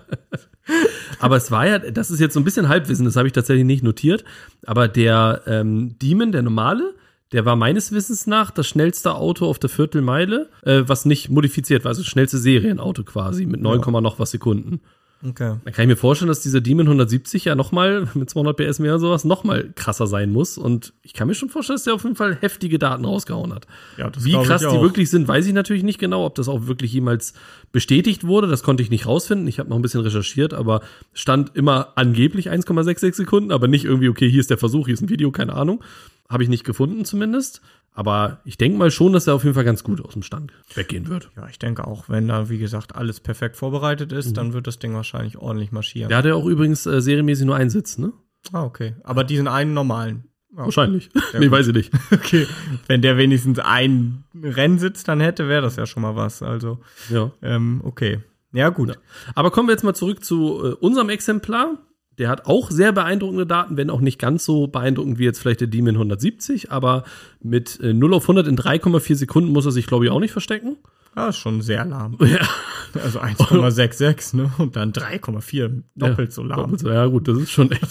Aber es war ja, das ist jetzt so ein bisschen Halbwissen, das habe ich tatsächlich nicht notiert, aber der Demon, der normale, der war meines Wissens nach das schnellste Auto auf der Viertelmeile, was nicht modifiziert war, also das schnellste Serienauto quasi mit 9, noch was Sekunden. Okay. Da kann ich mir vorstellen, dass dieser Demon 170 ja nochmal mit 200 PS mehr und sowas nochmal krasser sein muss. Und ich kann mir schon vorstellen, dass der auf jeden Fall heftige Daten rausgehauen hat. Ja, das Wie krass die wirklich sind, weiß ich natürlich nicht genau. Ob das auch wirklich jemals bestätigt wurde, das konnte ich nicht rausfinden. Ich habe noch ein bisschen recherchiert, aber stand immer angeblich 1,66 Sekunden, aber nicht irgendwie, okay, hier ist der Versuch, hier ist ein Video, keine Ahnung. Habe ich nicht gefunden zumindest. Aber ich denke mal schon, dass er auf jeden Fall ganz gut aus dem Stand weggehen wird. Ja, ich denke auch, wenn da, wie gesagt, alles perfekt vorbereitet ist, dann wird das Ding wahrscheinlich ordentlich marschieren. Der hat ja auch übrigens serienmäßig nur einen Sitz, ne? Ah, okay. Aber diesen einen normalen. Ja. Wahrscheinlich. Nee, weiß ich nicht. Okay. Wenn der wenigstens einen Rennsitz dann hätte, wäre das ja schon mal was. Also, ja. Okay. Ja, gut. Ja. Aber kommen wir jetzt mal zurück zu unserem Exemplar. Der hat auch sehr beeindruckende Daten, wenn auch nicht ganz so beeindruckend wie jetzt vielleicht der Demon 170, aber mit 0 auf 100 in 3,4 Sekunden muss er sich, glaube ich, auch nicht verstecken. Ja, ist schon sehr lahm. Ja. Also 1,66, ne? Und dann 3,4, doppelt so lahm. Doppelt so, ja gut, das ist schon echt.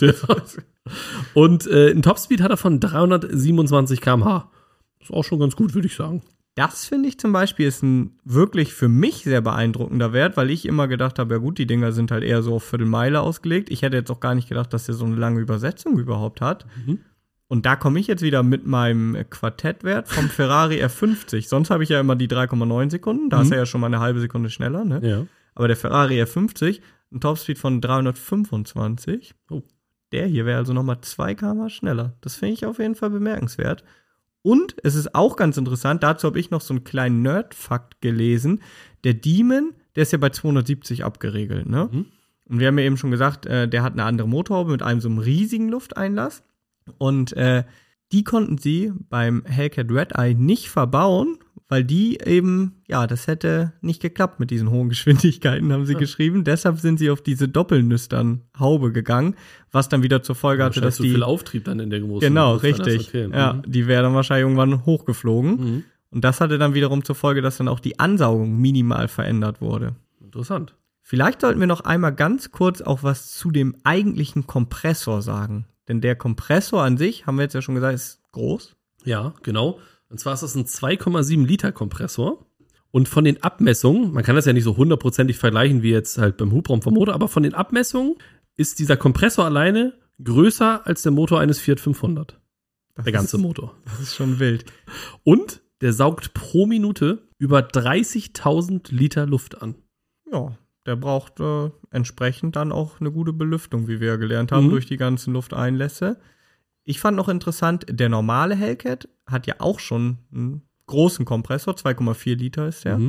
Und ein Topspeed hat er von 327 km/h. Ist auch schon ganz gut, würde ich sagen. Das finde ich zum Beispiel ist ein wirklich für mich sehr beeindruckender Wert, weil ich immer gedacht habe, ja gut, die Dinger sind halt eher so auf Viertelmeile ausgelegt. Ich hätte jetzt auch gar nicht gedacht, dass der so eine lange Übersetzung überhaupt hat. Und da komme ich jetzt wieder mit meinem Quartettwert vom Ferrari F50. Sonst habe ich ja immer die 3,9 Sekunden. Da ist er ja schon mal eine halbe Sekunde schneller. Ne? Ja. Aber der Ferrari F50, ein Topspeed von 325. Oh. Der hier wäre also nochmal 2 km/h schneller. Das finde ich auf jeden Fall bemerkenswert. Und es ist auch ganz interessant, dazu habe ich noch so einen kleinen Nerd-Fakt gelesen. Der Demon, der ist ja bei 270 abgeregelt, ne? Und wir haben ja eben schon gesagt, der hat eine andere Motorhaube mit einem so einem riesigen Lufteinlass. Und die konnten sie beim Hellcat Red Eye nicht verbauen, weil die eben, ja, das hätte nicht geklappt mit diesen hohen Geschwindigkeiten, haben sie geschrieben. Deshalb sind sie auf diese Doppelnüstern-Haube gegangen, was dann wieder zur Folge hatte, dass so viel Auftrieb dann in der großen Genau, richtig. Okay. Ja, die wäre dann wahrscheinlich irgendwann hochgeflogen. Und das hatte dann wiederum zur Folge, dass dann auch die Ansaugung minimal verändert wurde. Interessant. Vielleicht sollten wir noch einmal ganz kurz auch was zu dem eigentlichen Kompressor sagen. Denn der Kompressor an sich, haben wir jetzt ja schon gesagt, ist groß. Ja, genau. Und zwar ist das ein 2,7 Liter Kompressor. Und von den Abmessungen, man kann das ja nicht so hundertprozentig vergleichen wie jetzt halt beim Hubraum vom Motor, aber von den Abmessungen ist dieser Kompressor alleine größer als der Motor eines Fiat 500. Der ganze Motor. Das ist schon wild. Und der saugt pro Minute über 30.000 Liter Luft an. Ja, der braucht entsprechend dann auch eine gute Belüftung, wie wir ja gelernt haben, durch die ganzen Lufteinlässe. Ich fand noch interessant, der normale Hellcat hat ja auch schon einen großen Kompressor, 2,4 Liter ist der.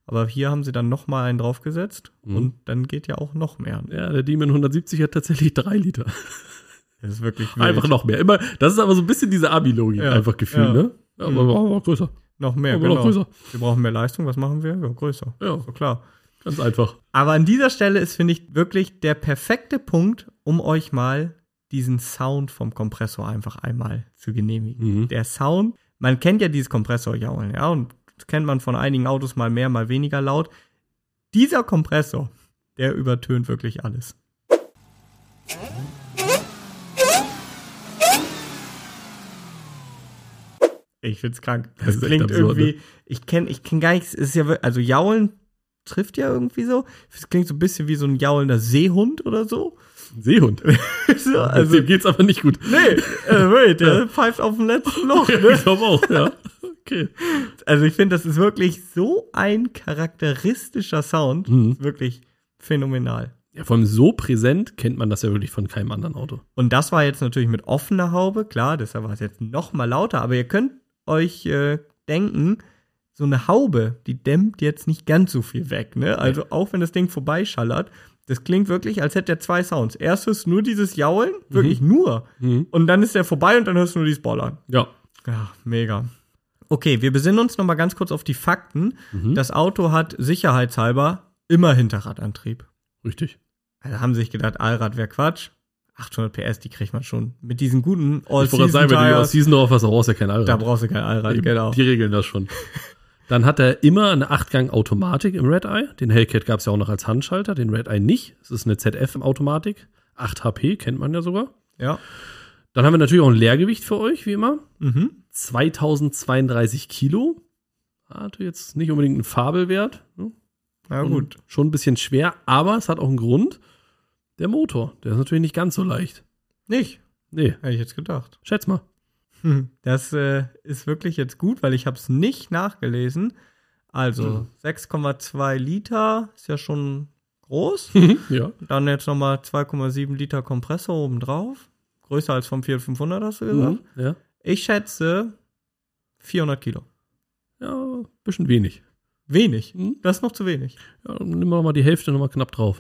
Aber hier haben sie dann nochmal einen draufgesetzt und dann geht ja auch noch mehr. Ja, der Demon 170 hat tatsächlich 3 Liter. Das ist wirklich wild. Einfach noch mehr. Immer, das ist aber so ein bisschen diese Abi-Logik einfach gefühlt, ne? Ja, aber noch größer. Noch mehr, aber genau. noch größer. Wir brauchen mehr Leistung, was machen wir? Ja, größer. Ja. So klar. Ganz einfach. Aber an dieser Stelle ist, finde ich, wirklich der perfekte Punkt, um euch mal diesen Sound vom Kompressor einfach einmal zu genehmigen. Der Sound, man kennt ja dieses Kompressorjaulen, ja, und das kennt man von einigen Autos mal mehr, mal weniger laut. Dieser Kompressor, der übertönt wirklich alles. Ich find's krank. Das klingt absurd, irgendwie, ne? Ich kenn gar nichts, ist ja, also Jaulen trifft ja irgendwie so. Es klingt so ein bisschen wie so ein jaulender Seehund oder so. Seehund? So, also dem geht's aber nicht gut. Nee, der pfeift auf dem letzten Loch. Ne? Ich glaube auch, ja. Okay. Also ich finde, das ist wirklich so ein charakteristischer Sound. Wirklich phänomenal. Ja, vor allem so präsent kennt man das ja wirklich von keinem anderen Auto. Und das war jetzt natürlich mit offener Haube, klar, deshalb war es jetzt noch mal lauter, aber ihr könnt euch denken, so eine Haube, die dämmt jetzt nicht ganz so viel weg, ne? Also auch wenn das Ding vorbeischallert, das klingt wirklich, als hätte er 2 Sounds. Erstes nur dieses Jaulen, wirklich nur. Und dann ist er vorbei und dann hörst du nur dieses Bollern. Ja. Ja, mega. Okay, wir besinnen uns noch mal ganz kurz auf die Fakten. Das Auto hat sicherheitshalber immer Hinterradantrieb. Richtig. Also haben sie sich gedacht, Allrad wäre Quatsch. 800 PS, die kriegt man schon. Mit diesen guten All-Season-Tires. Ich wollte sagen, wenn du All-Season drauf hast, brauchst du ja kein Allrad. Da brauchst du kein Allrad, genau. Die regeln das schon. Dann hat er immer eine 8-Gang-Automatik im Red-Eye. Den Hellcat gab es ja auch noch als Handschalter, den Red-Eye nicht. Es ist eine ZF-Automatik. 8 HP, kennt man ja sogar. Ja. Dann haben wir natürlich auch ein Leergewicht für euch, wie immer. 2032 Kilo. Hat jetzt nicht unbedingt einen Fabelwert. Ja, gut. Schon ein bisschen schwer, aber es hat auch einen Grund. Der Motor, der ist natürlich nicht ganz so leicht. Nicht? Nee. Hätte ich jetzt gedacht. Schätz mal. Das ist wirklich jetzt gut, weil ich habe es nicht nachgelesen. Also 6,2 Liter ist ja schon groß. Ja. Dann jetzt nochmal 2,7 Liter Kompressor obendrauf. Größer als vom Fiat 500, hast du gesagt? Ja. Ich schätze 400 Kilo. Ja, ein bisschen wenig. Wenig? Das ist noch zu wenig. Ja, dann nehmen wir noch mal die Hälfte noch mal knapp drauf.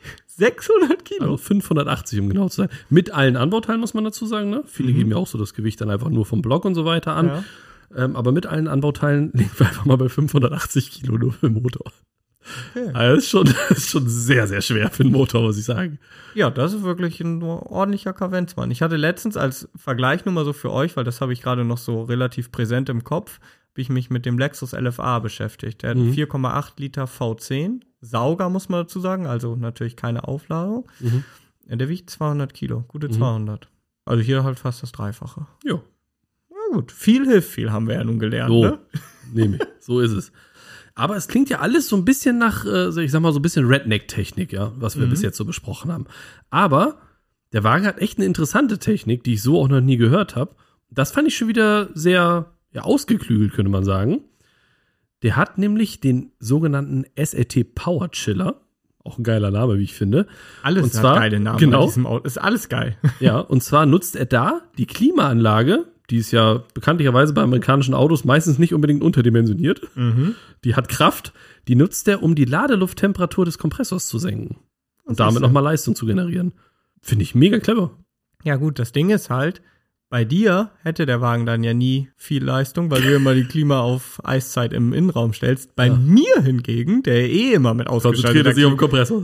600 Kilo? Also 580, um genau zu sein. Mit allen Anbauteilen, muss man dazu sagen. Ne? Viele geben ja auch so das Gewicht dann einfach nur vom Block und so weiter an. Ja. Aber mit allen Anbauteilen liegen wir einfach mal bei 580 Kilo nur für den Motor. Okay. Also das ist schon sehr, sehr schwer für den Motor, muss ich sagen. Ja, das ist wirklich ein ordentlicher Kavenzmann. Ich hatte letztens als Vergleich nur mal so für euch, weil das habe ich gerade noch so relativ präsent im Kopf, habe ich mich mit dem Lexus LFA beschäftigt. Der hat 4,8 Liter V10, Sauger muss man dazu sagen, also natürlich keine Aufladung. Ja, der wiegt 200 Kilo, gute 200. Also hier halt fast das Dreifache. Ja. Na gut, viel hilft viel, haben wir ja nun gelernt. So, ne? nehme ich. So ist es. Aber es klingt ja alles so ein bisschen nach, ich sag mal, so ein bisschen Redneck-Technik, ja, was wir bis jetzt so besprochen haben. Aber der Wagen hat echt eine interessante Technik, die ich so auch noch nie gehört habe. Das fand ich schon wieder sehr ausgeklügelt, könnte man sagen. Der hat nämlich den sogenannten SRT Power Chiller. Auch ein geiler Name, wie ich finde. Alles und zwar, hat geile Namen genau, bei diesem Auto. Ist alles geil. Ja, und zwar nutzt er da die Klimaanlage, die ist ja bekanntlicherweise bei amerikanischen Autos meistens nicht unbedingt unterdimensioniert. Die hat Kraft. Die nutzt er, um die Ladelufttemperatur des Kompressors zu senken. Und damit nochmal Leistung zu generieren. Finde ich mega clever. Ja gut, das Ding ist halt, bei dir hätte der Wagen dann ja nie viel Leistung, weil du immer die Klima auf Eiszeit im Innenraum stellst. Bei mir hingegen, der immer mit konzentriert er sich auf den Kompressor.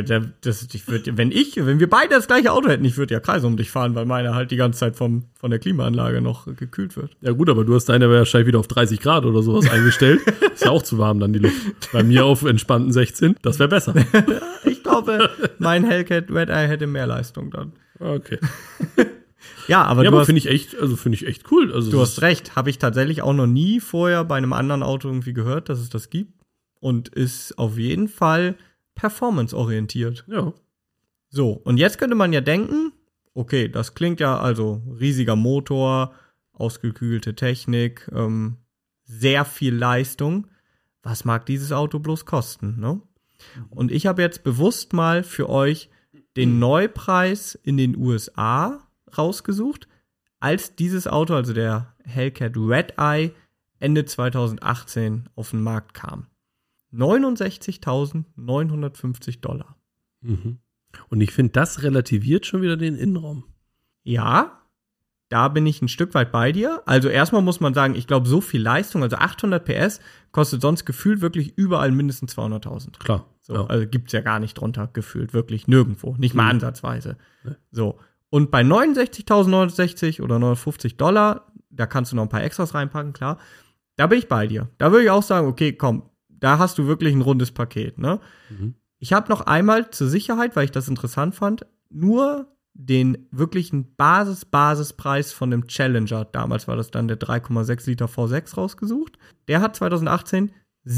Wenn wir beide das gleiche Auto hätten, ich würde ja Kreise um dich fahren, weil meine halt die ganze Zeit von der Klimaanlage noch gekühlt wird. Ja gut, aber du hast deine wahrscheinlich wieder auf 30 Grad oder sowas eingestellt. Ist ja auch zu warm dann die Luft. Bei mir auf entspannten 16, das wäre besser. Ich glaube, mein Hellcat Red Eye hätte mehr Leistung dann. Okay. Ja, aber finde ich echt cool. Also du hast recht, habe ich tatsächlich auch noch nie vorher bei einem anderen Auto irgendwie gehört, dass es das gibt. Und ist auf jeden Fall performanceorientiert. Ja. So, und jetzt könnte man ja denken, okay, das klingt ja also riesiger Motor, ausgekühlte Technik, sehr viel Leistung. Was mag dieses Auto bloß kosten, ne? Und ich habe jetzt bewusst mal für euch den Neupreis in den USA rausgesucht, als dieses Auto, also der Hellcat Red Eye, Ende 2018 auf den Markt kam. $69.950. Mhm. Und ich finde, das relativiert schon wieder den Innenraum. Ja, da bin ich ein Stück weit bei dir. Also erstmal muss man sagen, ich glaube, so viel Leistung, also 800 PS, kostet sonst gefühlt wirklich überall mindestens 200.000. Klar. So, ja. Also gibt's ja gar nicht drunter gefühlt, wirklich nirgendwo, nicht mal ansatzweise. Nee. So, und bei 69.960 oder $950, da kannst du noch ein paar Extras reinpacken, klar. Da bin ich bei dir. Da würde ich auch sagen, okay, komm, da hast du wirklich ein rundes Paket, ne? Mhm. Ich habe noch einmal zur Sicherheit, weil ich das interessant fand, nur den wirklichen Basispreis von dem Challenger, damals war das dann der 3,6 Liter V6 rausgesucht. Der hat 2018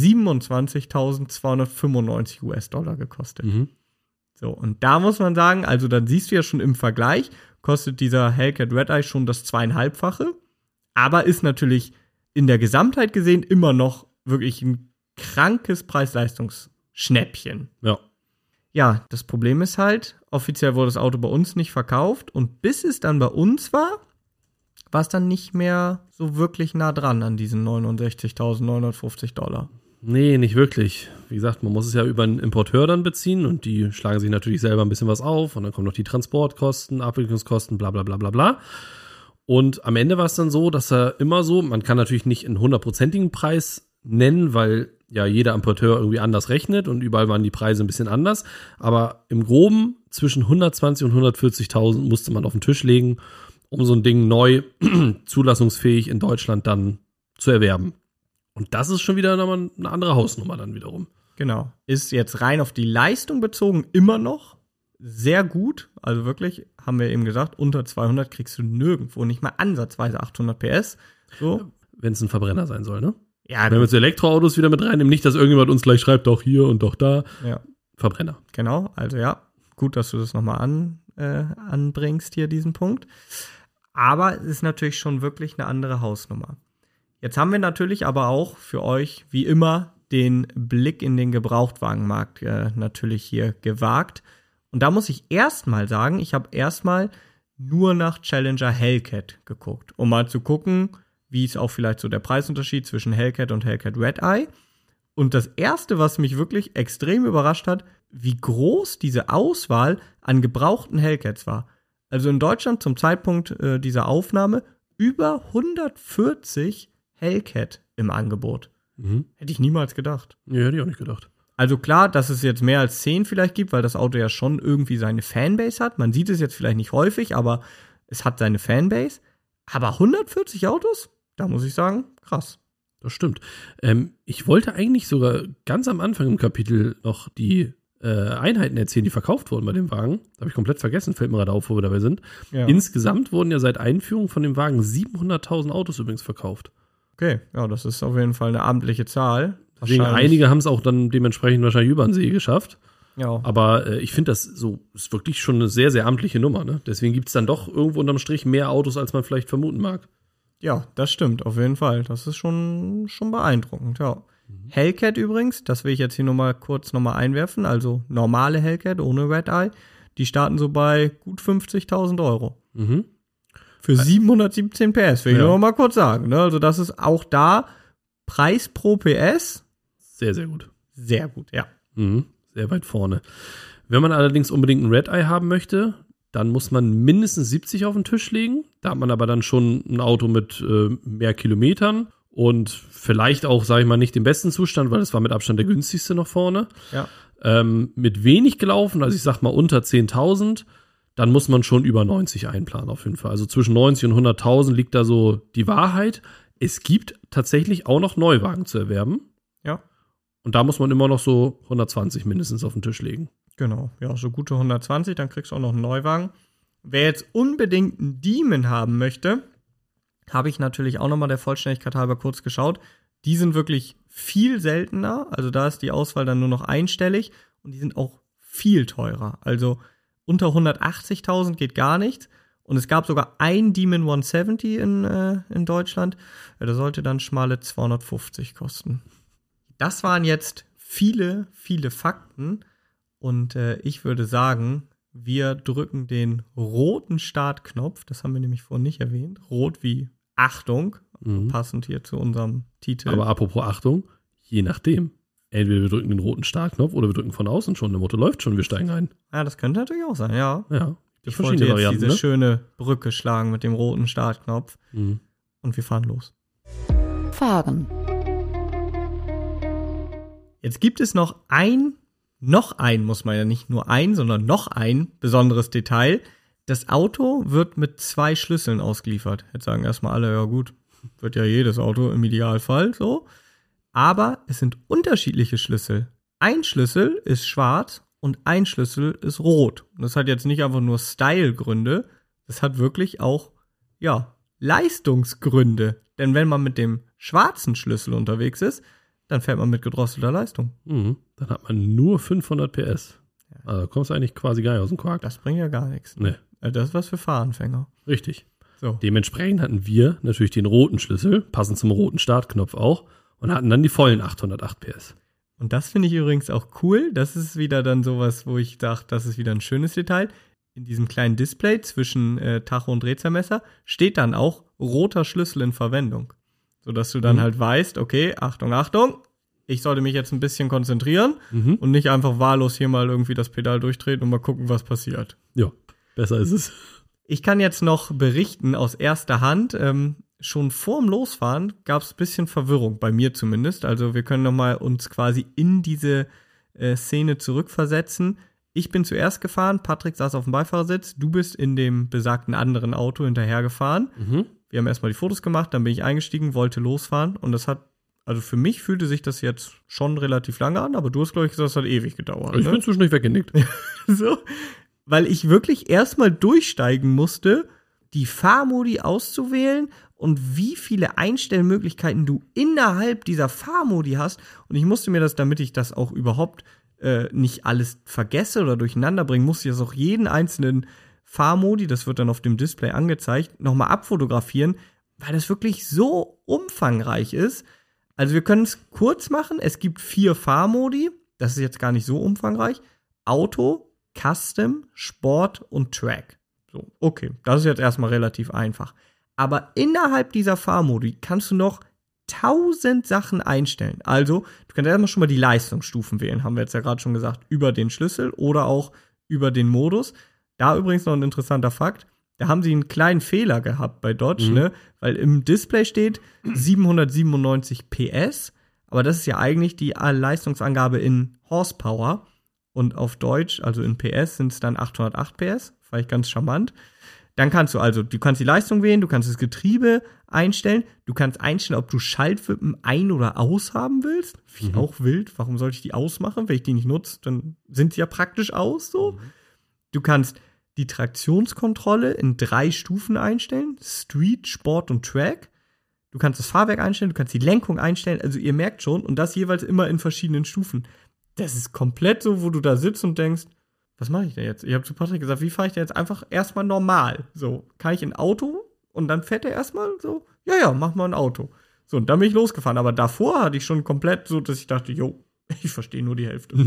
$27.295 gekostet. Mhm. So, und da muss man sagen, also dann siehst du ja schon im Vergleich, kostet dieser Hellcat Red Eye schon das 2,5-fache, aber ist natürlich in der Gesamtheit gesehen immer noch wirklich ein krankes Preis-Leistungs-Schnäppchen. Ja. Ja, das Problem ist halt, offiziell wurde das Auto bei uns nicht verkauft und bis es dann bei uns war es dann nicht mehr so wirklich nah dran an diesen $69.950. Nee, nicht wirklich. Wie gesagt, man muss es ja über einen Importeur dann beziehen und die schlagen sich natürlich selber ein bisschen was auf und dann kommen noch die Transportkosten, Abwicklungskosten, bla bla bla bla bla. Und am Ende war es dann so, dass er immer so, man kann natürlich nicht einen 100%igen Preis nennen, weil ja jeder Importeur irgendwie anders rechnet und überall waren die Preise ein bisschen anders. Aber im Groben zwischen 120 und 140.000 musste man auf den Tisch legen, um so ein Ding neu zulassungsfähig in Deutschland dann zu erwerben. Und das ist schon wieder nochmal eine andere Hausnummer dann wiederum. Genau. Ist jetzt rein auf die Leistung bezogen immer noch sehr gut. Also wirklich, haben wir eben gesagt, unter 200 kriegst du nirgendwo, nicht mal ansatzweise 800 PS. So. Wenn es ein Verbrenner sein soll, ne? Ja, Wenn wir jetzt Elektroautos wieder mit reinnehmen, nicht, dass irgendjemand uns gleich schreibt, doch hier und doch da. Ja. Verbrenner. Genau, also ja, gut, dass du das nochmal anbringst hier, diesen Punkt. Aber es ist natürlich schon wirklich eine andere Hausnummer. Jetzt haben wir natürlich aber auch für euch, wie immer, den Blick in den Gebrauchtwagenmarkt natürlich hier gewagt. Und da muss ich erstmal sagen, ich habe erstmal nur nach Challenger Hellcat geguckt, um mal zu gucken, wie ist auch vielleicht so der Preisunterschied zwischen Hellcat und Hellcat Red Eye. Und das Erste, was mich wirklich extrem überrascht hat, wie groß diese Auswahl an gebrauchten Hellcats war. Also in Deutschland zum Zeitpunkt dieser Aufnahme über 140 Hellcat im Angebot. Mhm. Hätte ich niemals gedacht. Ja, hätte ich auch nicht gedacht. Also klar, dass es jetzt mehr als 10 vielleicht gibt, weil das Auto ja schon irgendwie seine Fanbase hat. Man sieht es jetzt vielleicht nicht häufig, aber es hat seine Fanbase. Aber 140 Autos? Da muss ich sagen, krass. Das stimmt. Ich wollte eigentlich sogar ganz am Anfang im Kapitel noch die Einheiten erzählen, die verkauft wurden bei dem Wagen. Da habe ich komplett vergessen, fällt mir gerade auf, wo wir dabei sind. Ja. Insgesamt wurden ja seit Einführung von dem Wagen 700.000 Autos übrigens verkauft. Okay, ja, das ist auf jeden Fall eine amtliche Zahl. Deswegen einige haben es auch dann dementsprechend wahrscheinlich über den See geschafft. Ja. Aber ich finde, das so ist wirklich schon eine sehr, sehr amtliche Nummer. Ne? Deswegen gibt es dann doch irgendwo unterm Strich mehr Autos, als man vielleicht vermuten mag. Ja, das stimmt, auf jeden Fall. Das ist schon beeindruckend, ja. Hellcat übrigens, das will ich jetzt hier kurz einwerfen, also normale Hellcat ohne Red Eye, die starten so bei gut 50.000 Euro. Mhm. Für 717 PS, will ich Ja. nur mal kurz sagen. Ne? Also das ist auch da Preis pro PS Sehr, sehr gut. sehr gut, ja. Mhm. Sehr weit vorne. Wenn man allerdings unbedingt ein Red Eye haben möchte, dann muss man mindestens 70 auf den Tisch legen. Da hat man aber dann schon ein Auto mit mehr Kilometern und vielleicht auch, sage ich mal, nicht den besten Zustand, weil das war mit Abstand der günstigste noch vorne. Ja. Mit wenig gelaufen, also ich sag mal unter 10.000, dann muss man schon über 90 einplanen auf jeden Fall. Also zwischen 90 und 100.000 liegt da so die Wahrheit. Es gibt tatsächlich auch noch Neuwagen zu erwerben. Ja. Und da muss man immer noch so 120 mindestens auf den Tisch legen. Genau, ja, so gute 120, dann kriegst du auch noch einen Neuwagen. Wer jetzt unbedingt einen Demon haben möchte, habe ich natürlich auch nochmal der Vollständigkeit halber kurz geschaut. Die sind wirklich viel seltener, also da ist die Auswahl dann nur noch einstellig und die sind auch viel teurer. Also unter 180.000 geht gar nichts. Und es gab sogar ein Demon 170 in Deutschland. Ja, der sollte dann schmale 250 kosten. Das waren jetzt viele, viele Fakten. Und ich würde sagen, wir drücken den roten Startknopf. Das haben wir nämlich vorhin nicht erwähnt. Rot wie Achtung, passend hier zu unserem Titel. Aber apropos Achtung, je nachdem. Entweder wir drücken den roten Startknopf oder wir drücken von außen schon. Der Motor läuft schon, wir steigen ein. Ja, das könnte natürlich auch sein, ja. Ja, Ich wollte jetzt diese schöne Brücke schlagen mit dem roten Startknopf. Mhm. Und wir fahren los. Fahren. Jetzt gibt es noch ein, muss man ja nicht nur sondern noch ein besonderes Detail. Das Auto wird mit 2 Schlüsseln ausgeliefert. Jetzt sagen erstmal alle, ja gut, wird ja jedes Auto im Idealfall so. Aber es sind unterschiedliche Schlüssel. Ein Schlüssel ist schwarz und ein Schlüssel ist rot. Und das hat jetzt nicht einfach nur Style-Gründe, das hat wirklich auch, ja, Leistungsgründe. Denn wenn man mit dem schwarzen Schlüssel unterwegs ist, dann fährt man mit gedrosselter Leistung. Mhm. Dann hat man nur 500 PS. Also da kommst du eigentlich quasi gar nicht aus dem Quark. Das bringt ja gar nichts. Nee. Das ist was für Fahranfänger. Richtig. So. Dementsprechend hatten wir natürlich den roten Schlüssel, passend zum roten Startknopf auch, und hatten dann die vollen 808 PS. Und das finde ich übrigens auch cool. Das ist wieder dann sowas, wo ich dachte, das ist wieder ein schönes Detail. In diesem kleinen Display zwischen Tacho und Drehzahlmesser steht dann auch roter Schlüssel in Verwendung. Sodass du dann halt weißt, okay, Achtung, ich sollte mich jetzt ein bisschen konzentrieren und nicht einfach wahllos hier mal irgendwie das Pedal durchtreten und mal gucken, was passiert. Ja, besser ist es. Ich kann jetzt noch berichten aus erster Hand, schon vorm Losfahren gab es ein bisschen Verwirrung, bei mir zumindest. Also wir können nochmal uns quasi in diese Szene zurückversetzen. Ich bin zuerst gefahren, Patrick saß auf dem Beifahrersitz, du bist in dem besagten anderen Auto hinterhergefahren. Wir haben erstmal die Fotos gemacht, dann bin ich eingestiegen, wollte losfahren und das hat, also für mich fühlte sich das jetzt schon relativ lange an, aber du hast, glaube ich, gesagt, das hat ewig gedauert. Ich bin zwischendurch weggenickt. So, weil ich wirklich erstmal durchsteigen musste, die Fahrmodi auszuwählen und wie viele Einstellmöglichkeiten du innerhalb dieser Fahrmodi hast. Und ich musste mir das, damit ich das auch überhaupt nicht alles vergesse oder durcheinander bringen, musste ich das auch jeden einzelnen Fahrmodi, das wird dann auf dem Display angezeigt, nochmal abfotografieren, weil das wirklich so umfangreich ist. Also wir können es kurz machen. Es gibt 4 Fahrmodi. Das ist jetzt gar nicht so umfangreich. Auto, Custom, Sport und Track. So, okay, das ist jetzt erstmal relativ einfach. Aber innerhalb dieser Fahrmodi kannst du noch 1000 Sachen einstellen. Also, du kannst erstmal schon mal die Leistungsstufen wählen, haben wir jetzt ja gerade schon gesagt, über den Schlüssel oder auch über den Modus. Da übrigens noch ein interessanter Fakt. Da haben sie einen kleinen Fehler gehabt bei Dodge, ne? Weil im Display steht 797 PS, aber das ist ja eigentlich die Leistungsangabe in Horsepower. Und auf Deutsch, also in PS, sind es dann 808 PS. War ich ganz charmant. Dann kannst du kannst die Leistung wählen, du kannst das Getriebe einstellen, du kannst einstellen, ob du Schaltwippen ein- oder aus haben willst. Finde ich auch wild. Warum sollte ich die ausmachen? Wenn ich die nicht nutze, dann sind sie ja praktisch aus, so. Du kannst die Traktionskontrolle in 3 Stufen einstellen. Street, Sport und Track. Du kannst das Fahrwerk einstellen, du kannst die Lenkung einstellen. Also ihr merkt schon, und das jeweils immer in verschiedenen Stufen. Das ist komplett so, wo du da sitzt und denkst, was mache ich denn jetzt? Ich habe zu Patrick gesagt, wie fahre ich denn jetzt einfach erstmal normal? So, kann ich in Auto? Und dann fährt er erstmal so, ja, mach mal ein Auto. So, und dann bin ich losgefahren. Aber davor hatte ich schon komplett so, dass ich dachte, ich verstehe nur die Hälfte.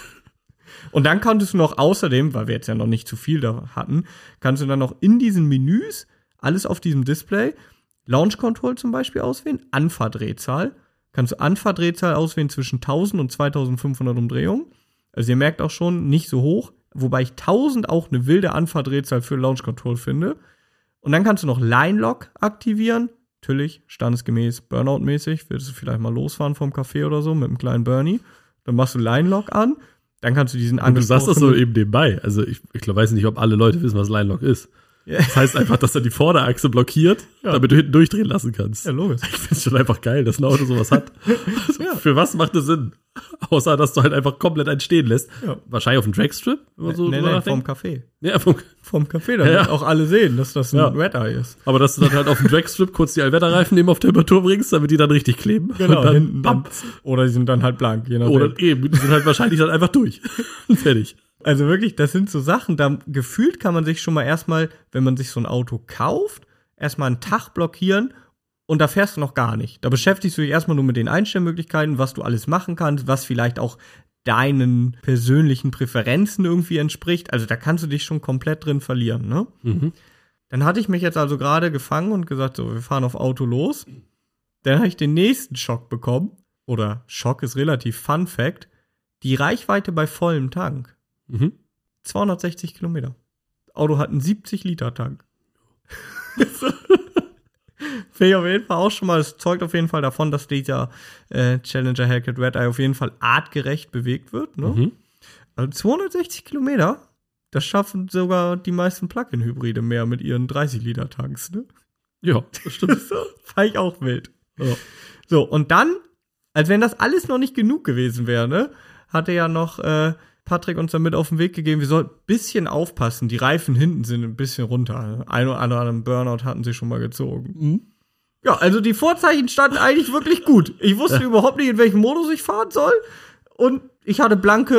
Und dann konntest du noch außerdem, weil wir jetzt ja noch nicht zu viel da hatten, kannst du dann noch in diesen Menüs, alles auf diesem Display, Launch Control zum Beispiel auswählen, Anfahrdrehzahl. Kannst du Anfahrdrehzahl auswählen zwischen 1000 und 2500 Umdrehungen. Also ihr merkt auch schon, nicht so hoch, wobei ich 1000 auch eine wilde Anfahrdrehzahl für Launch Control finde. Und dann kannst du noch Line Lock aktivieren. Natürlich, standesgemäß Burnout-mäßig. Willst du vielleicht mal losfahren vom Café oder so mit einem kleinen Bernie. Dann machst du Line Lock an. Dann kannst du diesen Und du sagst das so eben nebenbei. Also ich weiß nicht, ob alle Leute wissen, was Line Lock ist. Ja. Das heißt einfach, dass er die Vorderachse blockiert, damit du hinten durchdrehen lassen kannst. Ja, logisch. Ich finde es schon einfach geil, dass ein Auto sowas hat. Also, für was macht das Sinn? Außer, dass du halt einfach komplett einen stehen lässt. Ja. Wahrscheinlich auf dem Dragstrip? Nee, vom Café. Ja, vom Café, damit auch alle sehen, dass das ein Red Eye ist. Aber dass du dann halt auf dem Dragstrip kurz die Allwetterreifen eben auf Temperatur bringst, damit die dann richtig kleben. Genau, und dann, hinten dann. Oder die sind dann halt blank. Je nachdem. Oder eben, die sind halt wahrscheinlich dann einfach durch. Fertig. Also wirklich, das sind so Sachen, da gefühlt kann man sich schon mal erstmal, wenn man sich so ein Auto kauft, erstmal einen Tag blockieren und da fährst du noch gar nicht. Da beschäftigst du dich erstmal nur mit den Einstellmöglichkeiten, was du alles machen kannst, was vielleicht auch deinen persönlichen Präferenzen irgendwie entspricht. Also da kannst du dich schon komplett drin verlieren, ne? Dann hatte ich mich jetzt also gerade gefangen und gesagt, so, wir fahren auf Auto los. Dann habe ich den nächsten Schock bekommen. oder Schock ist relativ Fun Fact, die Reichweite bei vollem Tank. 260 Kilometer. Das Auto hat einen 70-Liter-Tank. Finde ich auf jeden Fall auch schon mal, es zeugt auf jeden Fall davon, dass dieser Challenger Hellcat Red Eye auf jeden Fall artgerecht bewegt wird. Ne? Also 260 Kilometer, das schaffen sogar die meisten Plug-in-Hybride mehr mit ihren 30-Liter-Tanks. Ne? Ja, das stimmt. Fand ich auch wild. Ja. So, und dann, als wenn das alles noch nicht genug gewesen wäre, ne, hatte ja noch Patrick uns damit auf den Weg gegeben, wir sollten ein bisschen aufpassen. Die Reifen hinten sind ein bisschen runter. Ein oder anderen Burnout hatten sie schon mal gezogen. Ja, also die Vorzeichen standen eigentlich wirklich gut. Ich wusste überhaupt nicht, in welchem Modus ich fahren soll. Und ich hatte blank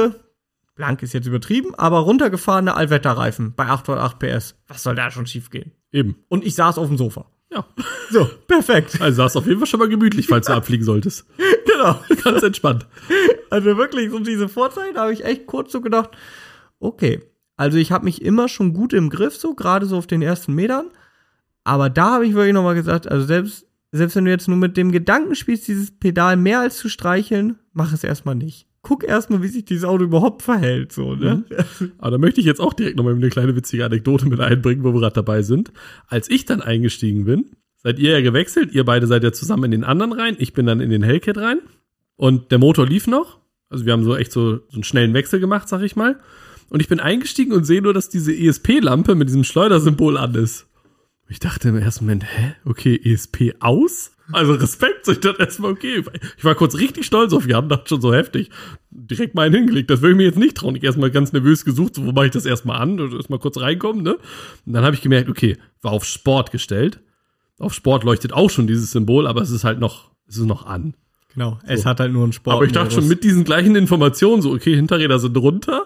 ist jetzt übertrieben, aber runtergefahrene Allwetterreifen bei 808 PS. Was soll da schon schief gehen? Eben. Und ich saß auf dem Sofa. Ja. So, perfekt. Also saß auf jeden Fall schon mal gemütlich, falls du abfliegen solltest. Genau. Ganz entspannt. Also wirklich, so diese Vorzeichen habe ich echt kurz so gedacht, okay, also ich habe mich immer schon gut im Griff, so gerade so auf den ersten Metern, aber da habe ich wirklich nochmal gesagt, also selbst wenn du jetzt nur mit dem Gedanken spielst, dieses Pedal mehr als zu streicheln, mach es erstmal nicht. Guck erstmal, wie sich dieses Auto überhaupt verhält, so, ne? Aber da möchte ich jetzt auch direkt nochmal eine kleine witzige Anekdote mit einbringen, wo wir gerade dabei sind. Als ich dann eingestiegen bin, seid ihr ja gewechselt, ihr beide seid ja zusammen in den anderen rein, ich bin dann in den Hellcat rein und der Motor lief noch, also wir haben so echt so einen schnellen Wechsel gemacht, sag ich mal, und ich bin eingestiegen und sehe nur, dass diese ESP-Lampe mit diesem Schleudersymbol an ist. Ich dachte im ersten Moment, okay, ESP aus? Also Respekt, so ich dachte erstmal, okay, ich war kurz richtig stolz auf Jan, dachte schon so heftig, direkt mal einen hingelegt, das will ich mir jetzt nicht trauen. Ich erstmal ganz nervös gesucht, so, wo mache ich das erstmal an, erstmal kurz reinkommen, ne? Und dann habe ich gemerkt, okay, war auf Sport gestellt. Auf Sport leuchtet auch schon dieses Symbol, aber es ist noch an. Genau, es hat halt nur einen Sport. Aber ich dachte schon mit diesen gleichen Informationen, so, okay, Hinterräder sind runter.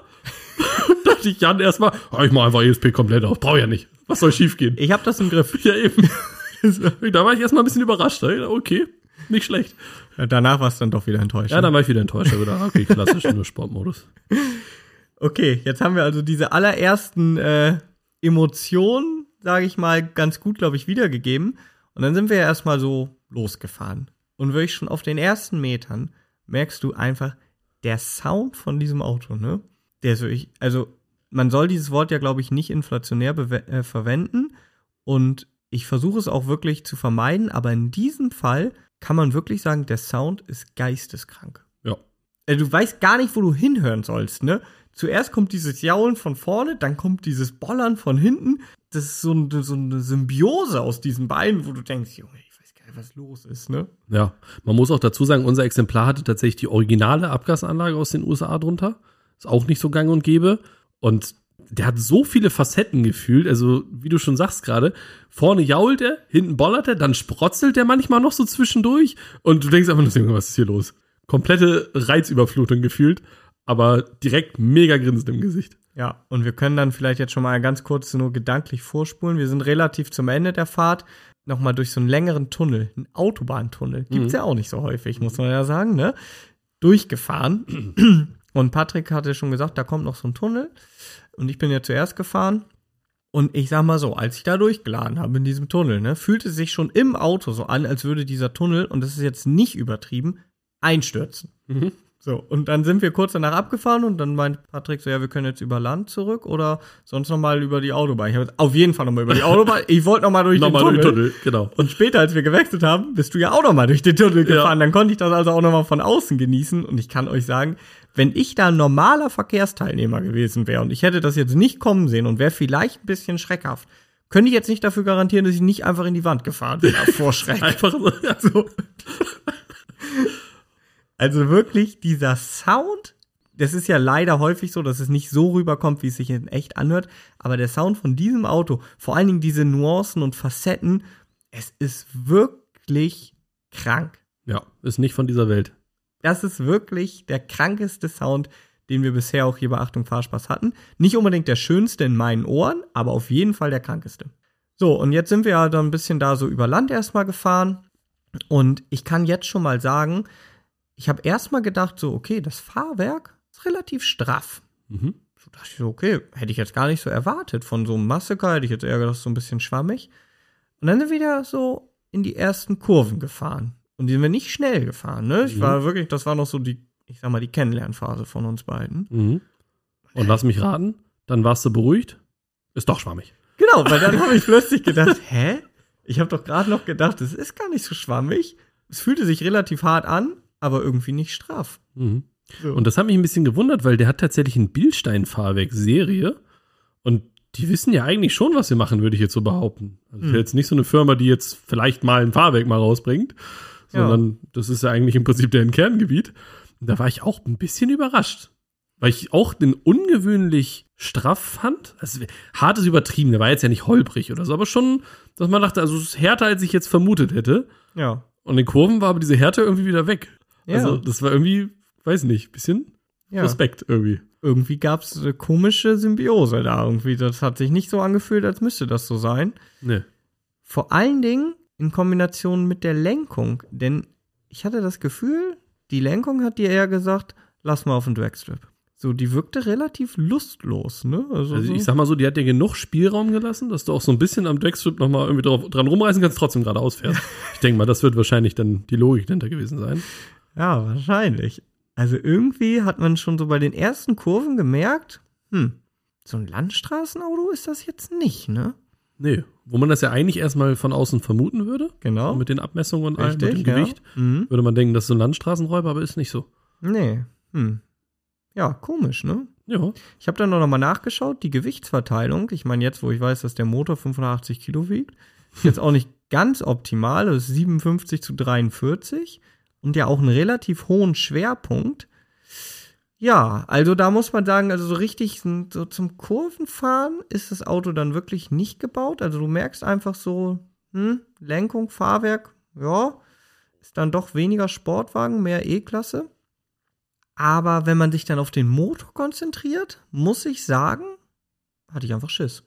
Dachte ich Jan erstmal, ich mache einfach ESP komplett auf, brauche ja nicht. Was soll schief gehen? Ich habe das im Griff. Ja, eben. Da war ich erstmal ein bisschen überrascht. Okay, nicht schlecht. Ja, danach war es dann doch wieder enttäuscht. Ja, dann war ich wieder enttäuscht. Okay, klassisch, nur Sportmodus. Okay, jetzt haben wir also diese allerersten Emotionen, sage ich mal, ganz gut, glaube ich, wiedergegeben. Und dann sind wir ja erstmal so losgefahren. Und wirklich schon auf den ersten Metern merkst du einfach, der Sound von diesem Auto, ne? Der ist wirklich, also man soll dieses Wort ja, glaube ich, nicht inflationär verwenden. Und ich versuche es auch wirklich zu vermeiden, aber in diesem Fall kann man wirklich sagen, der Sound ist geisteskrank. Ja. Du weißt gar nicht, wo du hinhören sollst, ne? Zuerst kommt dieses Jaulen von vorne, dann kommt dieses Bollern von hinten. Das ist so eine Symbiose aus diesen beiden, wo du denkst, Junge, ich weiß gar nicht, was los ist, ne? Ja, man muss auch dazu sagen, unser Exemplar hatte tatsächlich die originale Abgasanlage aus den USA drunter. Ist auch nicht so gang und gäbe. Und der hat so viele Facetten gefühlt, also wie du schon sagst gerade, vorne jault er, hinten bollert er, dann sprotzelt er manchmal noch so zwischendurch und du denkst einfach nur, was ist hier los? Komplette Reizüberflutung gefühlt, aber direkt mega grinsend im Gesicht. Ja, und wir können dann vielleicht jetzt schon mal ganz kurz nur gedanklich vorspulen. Wir sind relativ zum Ende der Fahrt nochmal durch so einen längeren Tunnel, einen Autobahntunnel, gibt's ja auch nicht so häufig, muss man ja sagen, ne? Durchgefahren. Und Patrick hatte schon gesagt, da kommt noch so ein Tunnel. Und ich bin ja zuerst gefahren. Und ich sag mal so, als ich da durchgeladen habe in diesem Tunnel, ne, fühlte es sich schon im Auto so an, als würde dieser Tunnel, und das ist jetzt nicht übertrieben, einstürzen. So, und dann sind wir kurz danach abgefahren und dann meint Patrick so, ja, wir können jetzt über Land zurück oder sonst nochmal über die Autobahn. Ich habe jetzt auf jeden Fall nochmal über die Autobahn. Ich wollte nochmal durch den Tunnel. Genau. Und später, als wir gewechselt haben, bist du ja auch nochmal durch den Tunnel gefahren. Dann konnte ich das also auch nochmal von außen genießen. Und ich kann euch sagen, wenn ich da ein normaler Verkehrsteilnehmer gewesen wäre und ich hätte das jetzt nicht kommen sehen und wäre vielleicht ein bisschen schreckhaft, könnte ich jetzt nicht dafür garantieren, dass ich nicht einfach in die Wand gefahren bin vor Schreck. Einfach so, ja, so. Also wirklich, dieser Sound, das ist ja leider häufig so, dass es nicht so rüberkommt, wie es sich in echt anhört, aber der Sound von diesem Auto, vor allen Dingen diese Nuancen und Facetten, es ist wirklich krank. Ja, ist nicht von dieser Welt. Das ist wirklich der krankeste Sound, den wir bisher auch hier bei Achtung Fahrspaß hatten. Nicht unbedingt der schönste in meinen Ohren, aber auf jeden Fall der krankeste. So, und jetzt sind wir ja dann ein bisschen da so über Land erstmal gefahren und ich kann jetzt schon mal sagen, ich habe erstmal gedacht, so, okay, das Fahrwerk ist relativ straff. So dachte ich so, okay, hätte ich jetzt gar nicht so erwartet. Von so einem Massaker hätte ich jetzt eher gedacht, so ein bisschen schwammig. Und dann sind wir wieder so in die ersten Kurven gefahren. Und die sind wir nicht schnell gefahren, ne? Das war noch so die Kennenlernphase von uns beiden. Mhm. Und lass mich raten, dann warst du beruhigt? Ist doch schwammig. Genau, weil dann habe ich plötzlich gedacht, hä? Ich habe doch gerade noch gedacht, es ist gar nicht so schwammig. Es fühlte sich relativ hart an, aber irgendwie nicht straff. Mhm. So. Und das hat mich ein bisschen gewundert, weil der hat tatsächlich eine Bilstein-Fahrwerk-Serie. Und die wissen ja eigentlich schon, was sie machen, würde ich jetzt so behaupten. Also ist jetzt nicht so eine Firma, die jetzt vielleicht mal ein Fahrwerk mal rausbringt, sondern das ist ja eigentlich im Prinzip deren Kerngebiet. Und da war ich auch ein bisschen überrascht. Weil ich auch den ungewöhnlich straff fand. Also, hart ist übertrieben, der war jetzt ja nicht holprig oder so, aber schon, dass man dachte, also es ist härter, als ich jetzt vermutet hätte. Ja. Und in den Kurven war aber diese Härte irgendwie wieder weg. Ja. Also das war irgendwie, weiß nicht, ein bisschen suspekt irgendwie. Irgendwie gab es eine komische Symbiose da irgendwie. Das hat sich nicht so angefühlt, als müsste das so sein. Nee. Vor allen Dingen in Kombination mit der Lenkung. Denn ich hatte das Gefühl, die Lenkung hat dir eher gesagt, lass mal auf den Dragstrip. So, die wirkte relativ lustlos, ne? Also ich sag mal so, die hat dir genug Spielraum gelassen, dass du auch so ein bisschen am Dragstrip nochmal irgendwie dran rumreißen kannst, trotzdem geradeaus fährst. Ich denke mal, das wird wahrscheinlich dann die Logik dahinter gewesen sein. Ja, wahrscheinlich. Also irgendwie hat man schon so bei den ersten Kurven gemerkt, so ein Landstraßenauto ist das jetzt nicht, ne? Nee, wo man das ja eigentlich erstmal von außen vermuten würde. Genau. Mit den Abmessungen und allem, Richtig, mit dem Gewicht. Ja. Mhm. Würde man denken, das ist so ein Landstraßenräuber, aber ist nicht so. Nee. Ja, komisch, ne? Ja. Ich habe dann noch mal nachgeschaut, die Gewichtsverteilung. Ich meine, jetzt, wo ich weiß, dass der Motor 85 Kilo wiegt, ist jetzt auch nicht ganz optimal. Das ist 57:43 und ja auch einen relativ hohen Schwerpunkt. Ja, also da muss man sagen, also so richtig so zum Kurvenfahren ist das Auto dann wirklich nicht gebaut. Also du merkst einfach so, Lenkung, Fahrwerk, ja, ist dann doch weniger Sportwagen, mehr E-Klasse. Aber wenn man sich dann auf den Motor konzentriert, muss ich sagen, hatte ich einfach Schiss.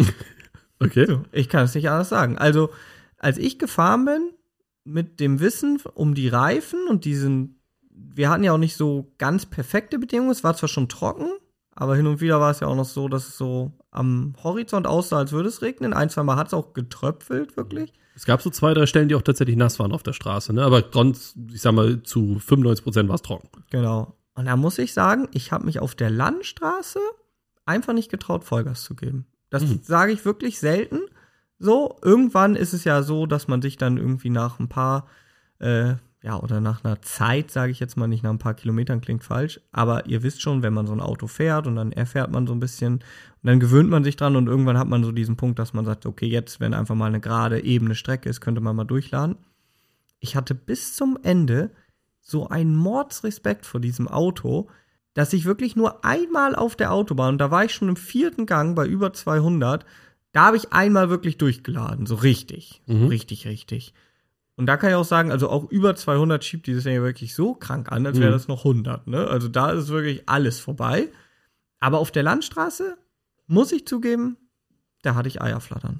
Okay. So, ich kann es nicht anders sagen. Also, als ich gefahren bin, mit dem Wissen um die Reifen und wir hatten ja auch nicht so ganz perfekte Bedingungen. Es war zwar schon trocken, aber hin und wieder war es ja auch noch so, dass es so am Horizont aussah, als würde es regnen. 1-2 Mal hat es auch getröpfelt, wirklich. Es gab so 2-3 Stellen, die auch tatsächlich nass waren auf der Straße, ne? Aber sonst, ich sag mal, zu 95% war es trocken. Genau. Und da muss ich sagen, ich habe mich auf der Landstraße einfach nicht getraut, Vollgas zu geben. Das sage ich wirklich selten. So, irgendwann ist es ja so, dass man sich dann irgendwie nach ein paar, oder nach einer Zeit, sage ich jetzt mal, nicht nach ein paar Kilometern, klingt falsch, aber ihr wisst schon, wenn man so ein Auto fährt und dann erfährt man so ein bisschen und dann gewöhnt man sich dran und irgendwann hat man so diesen Punkt, dass man sagt, okay, jetzt, wenn einfach mal eine gerade, ebene Strecke ist, könnte man mal durchladen. Ich hatte bis zum Ende so einen Mordsrespekt vor diesem Auto, dass ich wirklich nur einmal auf der Autobahn, und da war ich schon im 4. Gang bei über 200, da habe ich einmal wirklich durchgeladen, so richtig, richtig. Und da kann ich auch sagen, also auch über 200 schiebt dieses Ding wirklich so krank an, als wäre das noch 100, ne? Also da ist wirklich alles vorbei. Aber auf der Landstraße, muss ich zugeben, da hatte ich Eierflattern.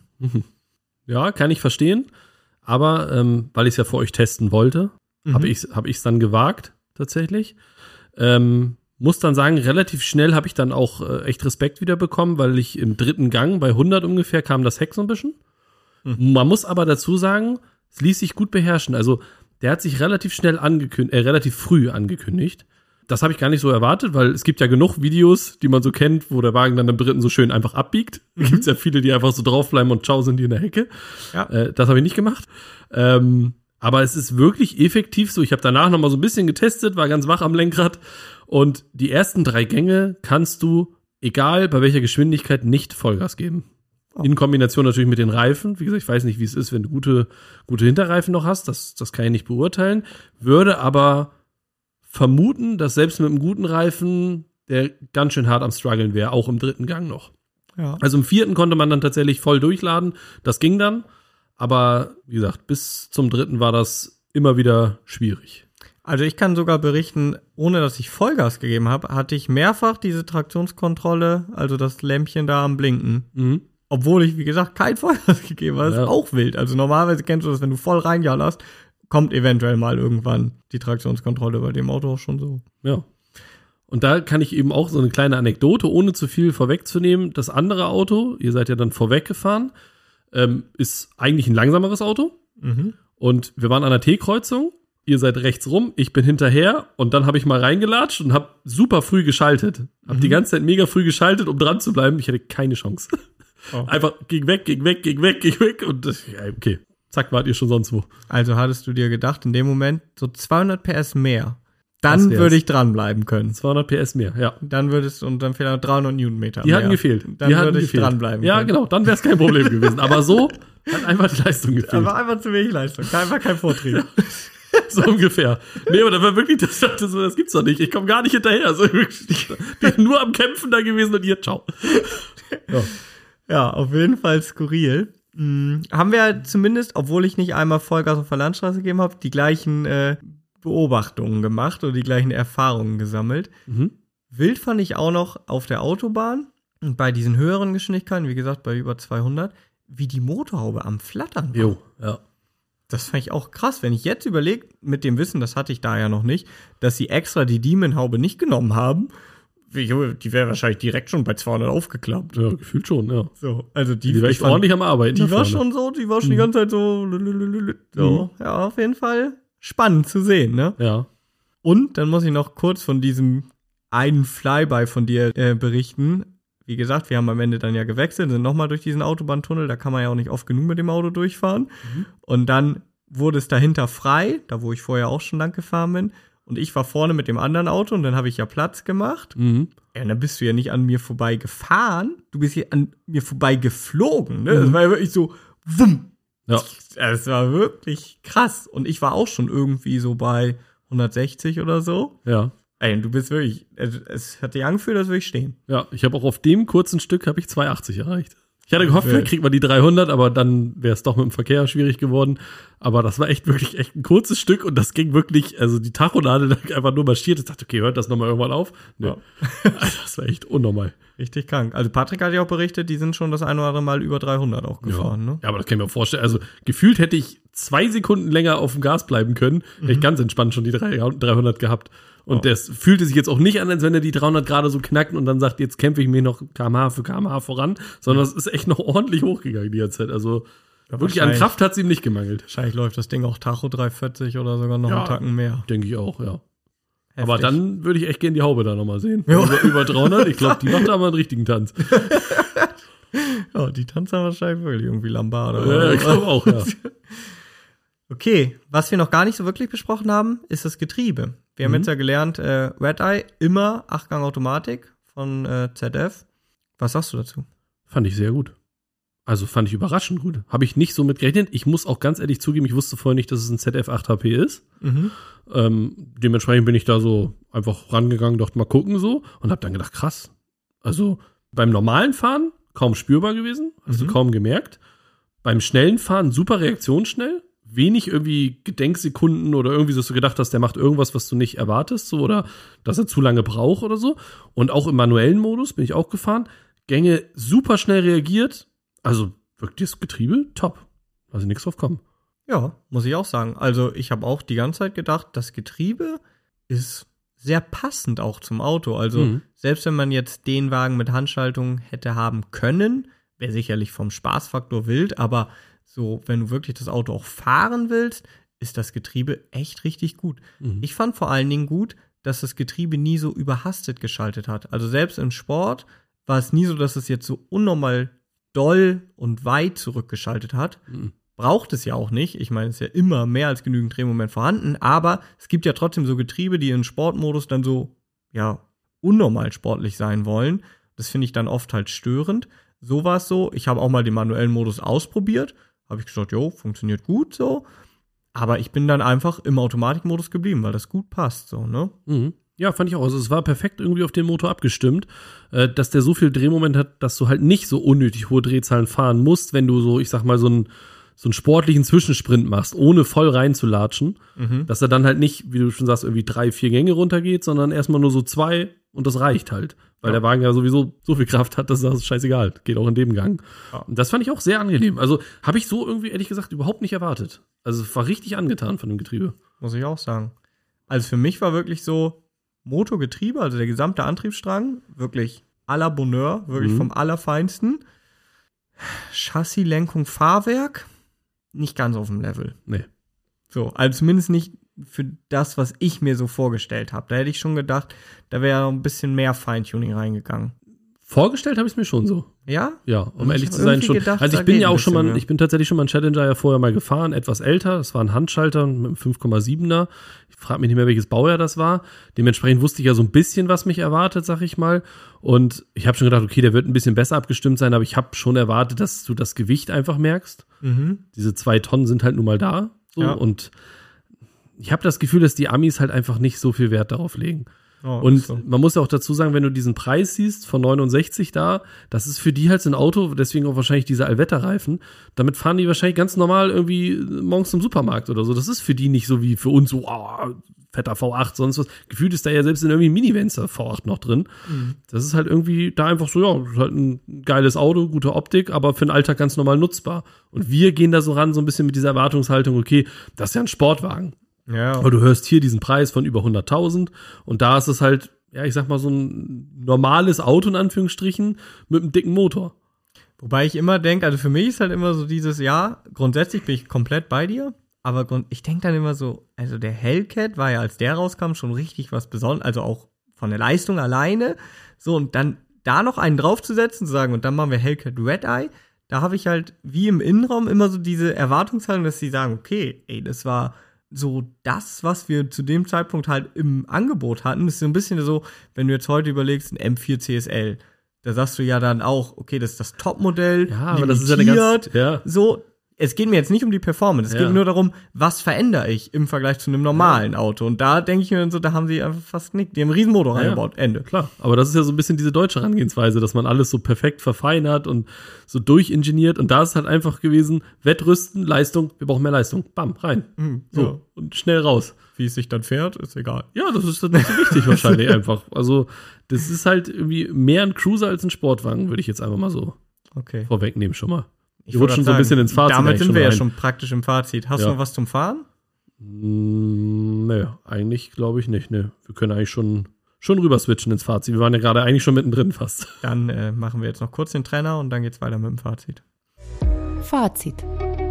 Ja, kann ich verstehen. Aber weil ich es ja für euch testen wollte, habe ich es dann gewagt, tatsächlich. Muss dann sagen, relativ schnell habe ich dann auch echt Respekt wieder bekommen, weil ich im 3. Gang bei 100 ungefähr kam das Heck so ein bisschen. Man muss aber dazu sagen, es ließ sich gut beherrschen. Also der hat sich relativ früh angekündigt. Das habe ich gar nicht so erwartet, weil es gibt ja genug Videos, die man so kennt, wo der Wagen dann im 3. so schön einfach abbiegt. Da gibt es ja viele, die einfach so draufbleiben und ciao sind die in der Hecke. Ja. Das habe ich nicht gemacht. Aber es ist wirklich effektiv so. Ich habe danach noch mal so ein bisschen getestet, war ganz wach am Lenkrad. Und die ersten 3 Gänge kannst du, egal bei welcher Geschwindigkeit, nicht Vollgas geben. In Kombination natürlich mit den Reifen. Wie gesagt, ich weiß nicht, wie es ist, wenn du gute Hinterreifen noch hast. Das kann ich nicht beurteilen. Würde aber vermuten, dass selbst mit einem guten Reifen der ganz schön hart am Struggeln wäre, auch im 3. Gang noch. Ja. Also im 4. konnte man dann tatsächlich voll durchladen. Das ging dann. Aber wie gesagt, bis zum 3. war das immer wieder schwierig. Also ich kann sogar berichten, ohne dass ich Vollgas gegeben habe, hatte ich mehrfach diese Traktionskontrolle, also das Lämpchen da am Blinken. Obwohl ich, wie gesagt, kein Vollgas gegeben habe. Das ist auch wild. Also normalerweise kennst du das, wenn du voll reinjallerst, kommt eventuell mal irgendwann die Traktionskontrolle bei dem Auto auch schon so. Ja. Und da kann ich eben auch so eine kleine Anekdote, ohne zu viel vorwegzunehmen. Das andere Auto, ihr seid ja dann vorweggefahren, ist eigentlich ein langsameres Auto. Und wir waren an der T-Kreuzung ihr seid rechts rum, ich bin hinterher und dann habe ich mal reingelatscht und habe super früh geschaltet. Hab die ganze Zeit mega früh geschaltet, um dran zu bleiben. Ich hatte keine Chance. Oh. Einfach ging weg und ja, okay. Zack, wart ihr schon sonst wo. Also hattest du dir gedacht, in dem Moment so 200 PS mehr, dann würde ich dranbleiben können. 200 PS mehr, ja. Dann dann vielleicht 300 Newtonmeter mehr. Die hatten gefehlt. Dann würde ich dranbleiben können. Ja, genau, dann wäre es kein Problem gewesen. Aber so hat einfach die Leistung gefehlt. Aber einfach zu wenig Leistung, einfach kein Vortrieb. Ja. So ungefähr. Nee, aber da war wirklich, das gibt's doch nicht. Ich komme gar nicht hinterher. So, ich bin nur am Kämpfen da gewesen und ihr, ciao. Ja, auf jeden Fall skurril. Haben wir zumindest, obwohl ich nicht einmal Vollgas auf der Landstraße gegeben habe, die gleichen Beobachtungen gemacht oder die gleichen Erfahrungen gesammelt. Wild fand ich auch noch auf der Autobahn, bei diesen höheren Geschwindigkeiten, wie gesagt, bei über 200, wie die Motorhaube am Flattern war. Jo, ja. Das fand ich auch krass, wenn ich jetzt überlege, mit dem Wissen, das hatte ich da ja noch nicht, dass sie extra die Demon-Haube nicht genommen haben. Die wäre wahrscheinlich direkt schon bei 200 aufgeklappt. Ja, gefühlt schon, ja. So, also die war echt ordentlich am Arbeiten. Die war schon die ganze Zeit so. Ja, auf jeden Fall spannend zu sehen, ne? Ja. Und dann muss ich noch kurz von diesem einen Flyby von dir berichten. Wie gesagt, wir haben am Ende dann ja gewechselt, sind nochmal durch diesen Autobahntunnel, da kann man ja auch nicht oft genug mit dem Auto durchfahren. Und dann wurde es dahinter frei, da wo ich vorher auch schon lang gefahren bin. Und ich war vorne mit dem anderen Auto und dann habe ich ja Platz gemacht. Ja, und dann bist du ja nicht an mir vorbei gefahren, du bist hier an mir vorbei geflogen. Ne? Das war ja wirklich so, wumm. Ja. Das war wirklich krass. Und ich war auch schon irgendwie so bei 160 oder so. Ja. Ey, du bist wirklich, es hat dich angefühlt, als würde ich stehen. Ja, ich habe auch auf dem kurzen Stück habe ich 280 erreicht. Ich hatte gehofft, vielleicht kriegt man die 300, aber dann wäre es doch mit dem Verkehr schwierig geworden. Aber das war wirklich ein kurzes Stück und das ging wirklich, also die Tachonade einfach nur marschiert. Ich dachte, okay, hört das nochmal irgendwann auf? Nee. Ja. Also das war echt unnormal. Richtig krank. Also Patrick hat ja auch berichtet, die sind schon das ein oder andere Mal über 300 auch gefahren, ne? Ja, aber das kann ich mir auch vorstellen. Also gefühlt hätte ich 2 Sekunden länger auf dem Gas bleiben können. Hätte ich ganz entspannt schon die 300 gehabt. Und das fühlte sich jetzt auch nicht an, als wenn er die 300 gerade so knackt und dann sagt, jetzt kämpfe ich mir noch kmh für kmh voran, sondern es ist echt noch ordentlich hochgegangen die ganze Zeit. Also wirklich an Kraft hat es ihm nicht gemangelt. Wahrscheinlich läuft das Ding auch Tacho 340 oder sogar noch einen Tacken mehr. Denke ich auch, ja. Heftig. Aber dann würde ich echt gerne die Haube da nochmal sehen. Ja. Über 300, ich glaube, die macht da mal einen richtigen Tanz. Ja, die tanzt dann wahrscheinlich wirklich irgendwie Lambada. Ja, ich glaube auch, ja. Okay, was wir noch gar nicht so wirklich besprochen haben, ist das Getriebe. Wir haben jetzt ja gelernt, Red Eye, immer 8-Gang-Automatik von ZF. Was sagst du dazu? Fand ich sehr gut. Also fand ich überraschend gut. Habe ich nicht so mit gerechnet. Ich muss auch ganz ehrlich zugeben, ich wusste vorher nicht, dass es ein ZF 8 HP ist. Dementsprechend bin ich da so einfach rangegangen, dachte mal gucken so und habe dann gedacht, krass. Also beim normalen Fahren kaum spürbar gewesen, hast du kaum gemerkt. Beim schnellen Fahren super reaktionsschnell. Wenig irgendwie Gedenksekunden oder irgendwie, dass du gedacht hast, der macht irgendwas, was du nicht erwartest, so, oder dass er zu lange braucht oder so. Und auch im manuellen Modus bin ich auch gefahren. Gänge super schnell reagiert. Also wirklich das Getriebe top. Also nichts drauf kommen. Ja, muss ich auch sagen. Also ich habe auch die ganze Zeit gedacht, das Getriebe ist sehr passend auch zum Auto. Also selbst wenn man jetzt den Wagen mit Handschaltung hätte haben können, wäre sicherlich vom Spaßfaktor wild, aber so, wenn du wirklich das Auto auch fahren willst, ist das Getriebe echt richtig gut. Ich fand vor allen Dingen gut, dass das Getriebe nie so überhastet geschaltet hat. Also selbst im Sport war es nie so, dass es jetzt so unnormal doll und weit zurückgeschaltet hat. Braucht es ja auch nicht. Ich meine, es ist ja immer mehr als genügend Drehmoment vorhanden, aber es gibt ja trotzdem so Getriebe, die in Sportmodus dann so, ja, unnormal sportlich sein wollen. Das finde ich dann oft halt störend. So war es so. Ich habe auch mal den manuellen Modus ausprobiert. Habe ich gesagt, jo, funktioniert gut so. Aber ich bin dann einfach im Automatikmodus geblieben, weil das gut passt, so, ne? Ja, fand ich auch. Also es war perfekt irgendwie auf den Motor abgestimmt, dass der so viel Drehmoment hat, dass du halt nicht so unnötig hohe Drehzahlen fahren musst, wenn du so, ich sag mal, so einen sportlichen Zwischensprint machst, ohne voll reinzulatschen, dass er dann halt nicht, wie du schon sagst, irgendwie 3-4 Gänge runtergeht, sondern erstmal nur so 2 und das reicht halt. Weil der Wagen ja sowieso so viel Kraft hat, dass das scheißegal. Geht auch in dem Gang. Ja. Und das fand ich auch sehr angenehm. Also habe ich so irgendwie, ehrlich gesagt, überhaupt nicht erwartet. Also war richtig angetan von dem Getriebe. Muss ich auch sagen. Also für mich war wirklich so Motorgetriebe, also der gesamte Antriebsstrang, wirklich à la Bonheur, wirklich vom Allerfeinsten. Chassis, Lenkung, Fahrwerk, nicht ganz auf dem Level. Nee. So, also zumindest nicht für das, was ich mir so vorgestellt habe. Da hätte ich schon gedacht, da wäre noch ein bisschen mehr Feintuning reingegangen. Vorgestellt habe ich es mir schon so. Ja? Ja, um ehrlich zu sein schon. Gedacht, Also ich bin ja auch schon mal, ich bin tatsächlich schon mal einen Challenger ja vorher mal gefahren, etwas älter. Das war ein Handschalter mit einem 5,7er. Ich frage mich nicht mehr, welches Baujahr das war. Dementsprechend wusste ich ja so ein bisschen, was mich erwartet, sag ich mal. Und ich habe schon gedacht, okay, der wird ein bisschen besser abgestimmt sein, aber ich habe schon erwartet, dass du das Gewicht einfach merkst. Diese 2 Tonnen sind halt nun mal da. So. Ja. Und ich habe das Gefühl, dass die Amis halt einfach nicht so viel Wert darauf legen. Oh, und so. Man muss ja auch dazu sagen, wenn du diesen Preis siehst von 69 da, das ist für die halt so ein Auto, deswegen auch wahrscheinlich diese Allwetterreifen. Damit fahren die wahrscheinlich ganz normal irgendwie morgens im Supermarkt oder so. Das ist für die nicht so wie für uns so, fetter V8, sonst was. Gefühlt ist da ja selbst in irgendwie Minivans der V8 noch drin. Das ist halt irgendwie da einfach so, ja, das ist halt ein geiles Auto, gute Optik, aber für den Alltag ganz normal nutzbar. Und wir gehen da so ran, so ein bisschen mit dieser Erwartungshaltung, okay, das ist ja ein Sportwagen. Ja. Aber du hörst hier diesen Preis von über 100.000 und da ist es halt, ja, ich sag mal, so ein normales Auto in Anführungsstrichen mit einem dicken Motor. Wobei ich immer denke, also für mich ist halt immer so dieses, ja, grundsätzlich bin ich komplett bei dir, aber ich denke dann immer so, also der Hellcat war ja, als der rauskam, schon richtig was Besonderes, also auch von der Leistung alleine, so, und dann da noch einen draufzusetzen, zu sagen, und dann machen wir Hellcat Red Eye, da habe ich halt wie im Innenraum immer so diese Erwartungshaltung, dass sie sagen, okay, ey, das war so das, was wir zu dem Zeitpunkt halt im Angebot hatten. Das ist so ein bisschen so, wenn du jetzt heute überlegst, ein M4 CSL, da sagst du ja dann auch, okay, das ist das Topmodell, ja, aber das ist ja eine ganz, ja. So, es geht mir jetzt nicht um die Performance, es geht nur darum, was verändere ich im Vergleich zu einem normalen Auto. Und da denke ich mir dann so, da haben sie einfach fast nichts. Die haben einen Riesenmotor reingebaut, Ende. Klar, aber das ist ja so ein bisschen diese deutsche Herangehensweise, dass man alles so perfekt verfeinert und so durchingeniert. Und da ist halt einfach gewesen, Wettrüsten, Leistung, wir brauchen mehr Leistung. Bam, rein. So, und schnell raus. Wie es sich dann fährt, ist egal. Ja, das ist dann nicht so wichtig wahrscheinlich einfach. Also, das ist halt irgendwie mehr ein Cruiser als ein Sportwagen, würde ich jetzt einfach mal so vorwegnehmen schon mal. Ich wollte schon so ein bisschen ins Fazit. Damit sind wir ja schon praktisch im Fazit. Hast du noch was zum Fahren? Nee, eigentlich glaube ich nicht. Nee. Wir können eigentlich schon rüber switchen ins Fazit. Wir waren ja gerade eigentlich schon mittendrin fast. Dann machen wir jetzt noch kurz den Trenner und dann geht's weiter mit dem Fazit. Fazit.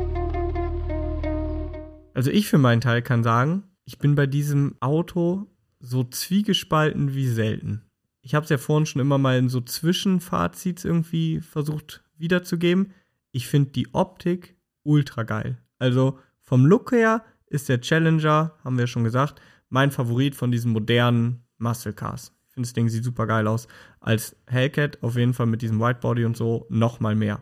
Also ich für meinen Teil kann sagen, ich bin bei diesem Auto so zwiegespalten wie selten. Ich habe es ja vorhin schon immer mal in so Zwischenfazits irgendwie versucht wiederzugeben. Ich finde die Optik ultra geil. Also vom Look her ist der Challenger, haben wir schon gesagt, mein Favorit von diesen modernen Muscle Cars. Ich finde das Ding sieht super geil aus. Als Hellcat auf jeden Fall mit diesem Whitebody und so noch mal mehr.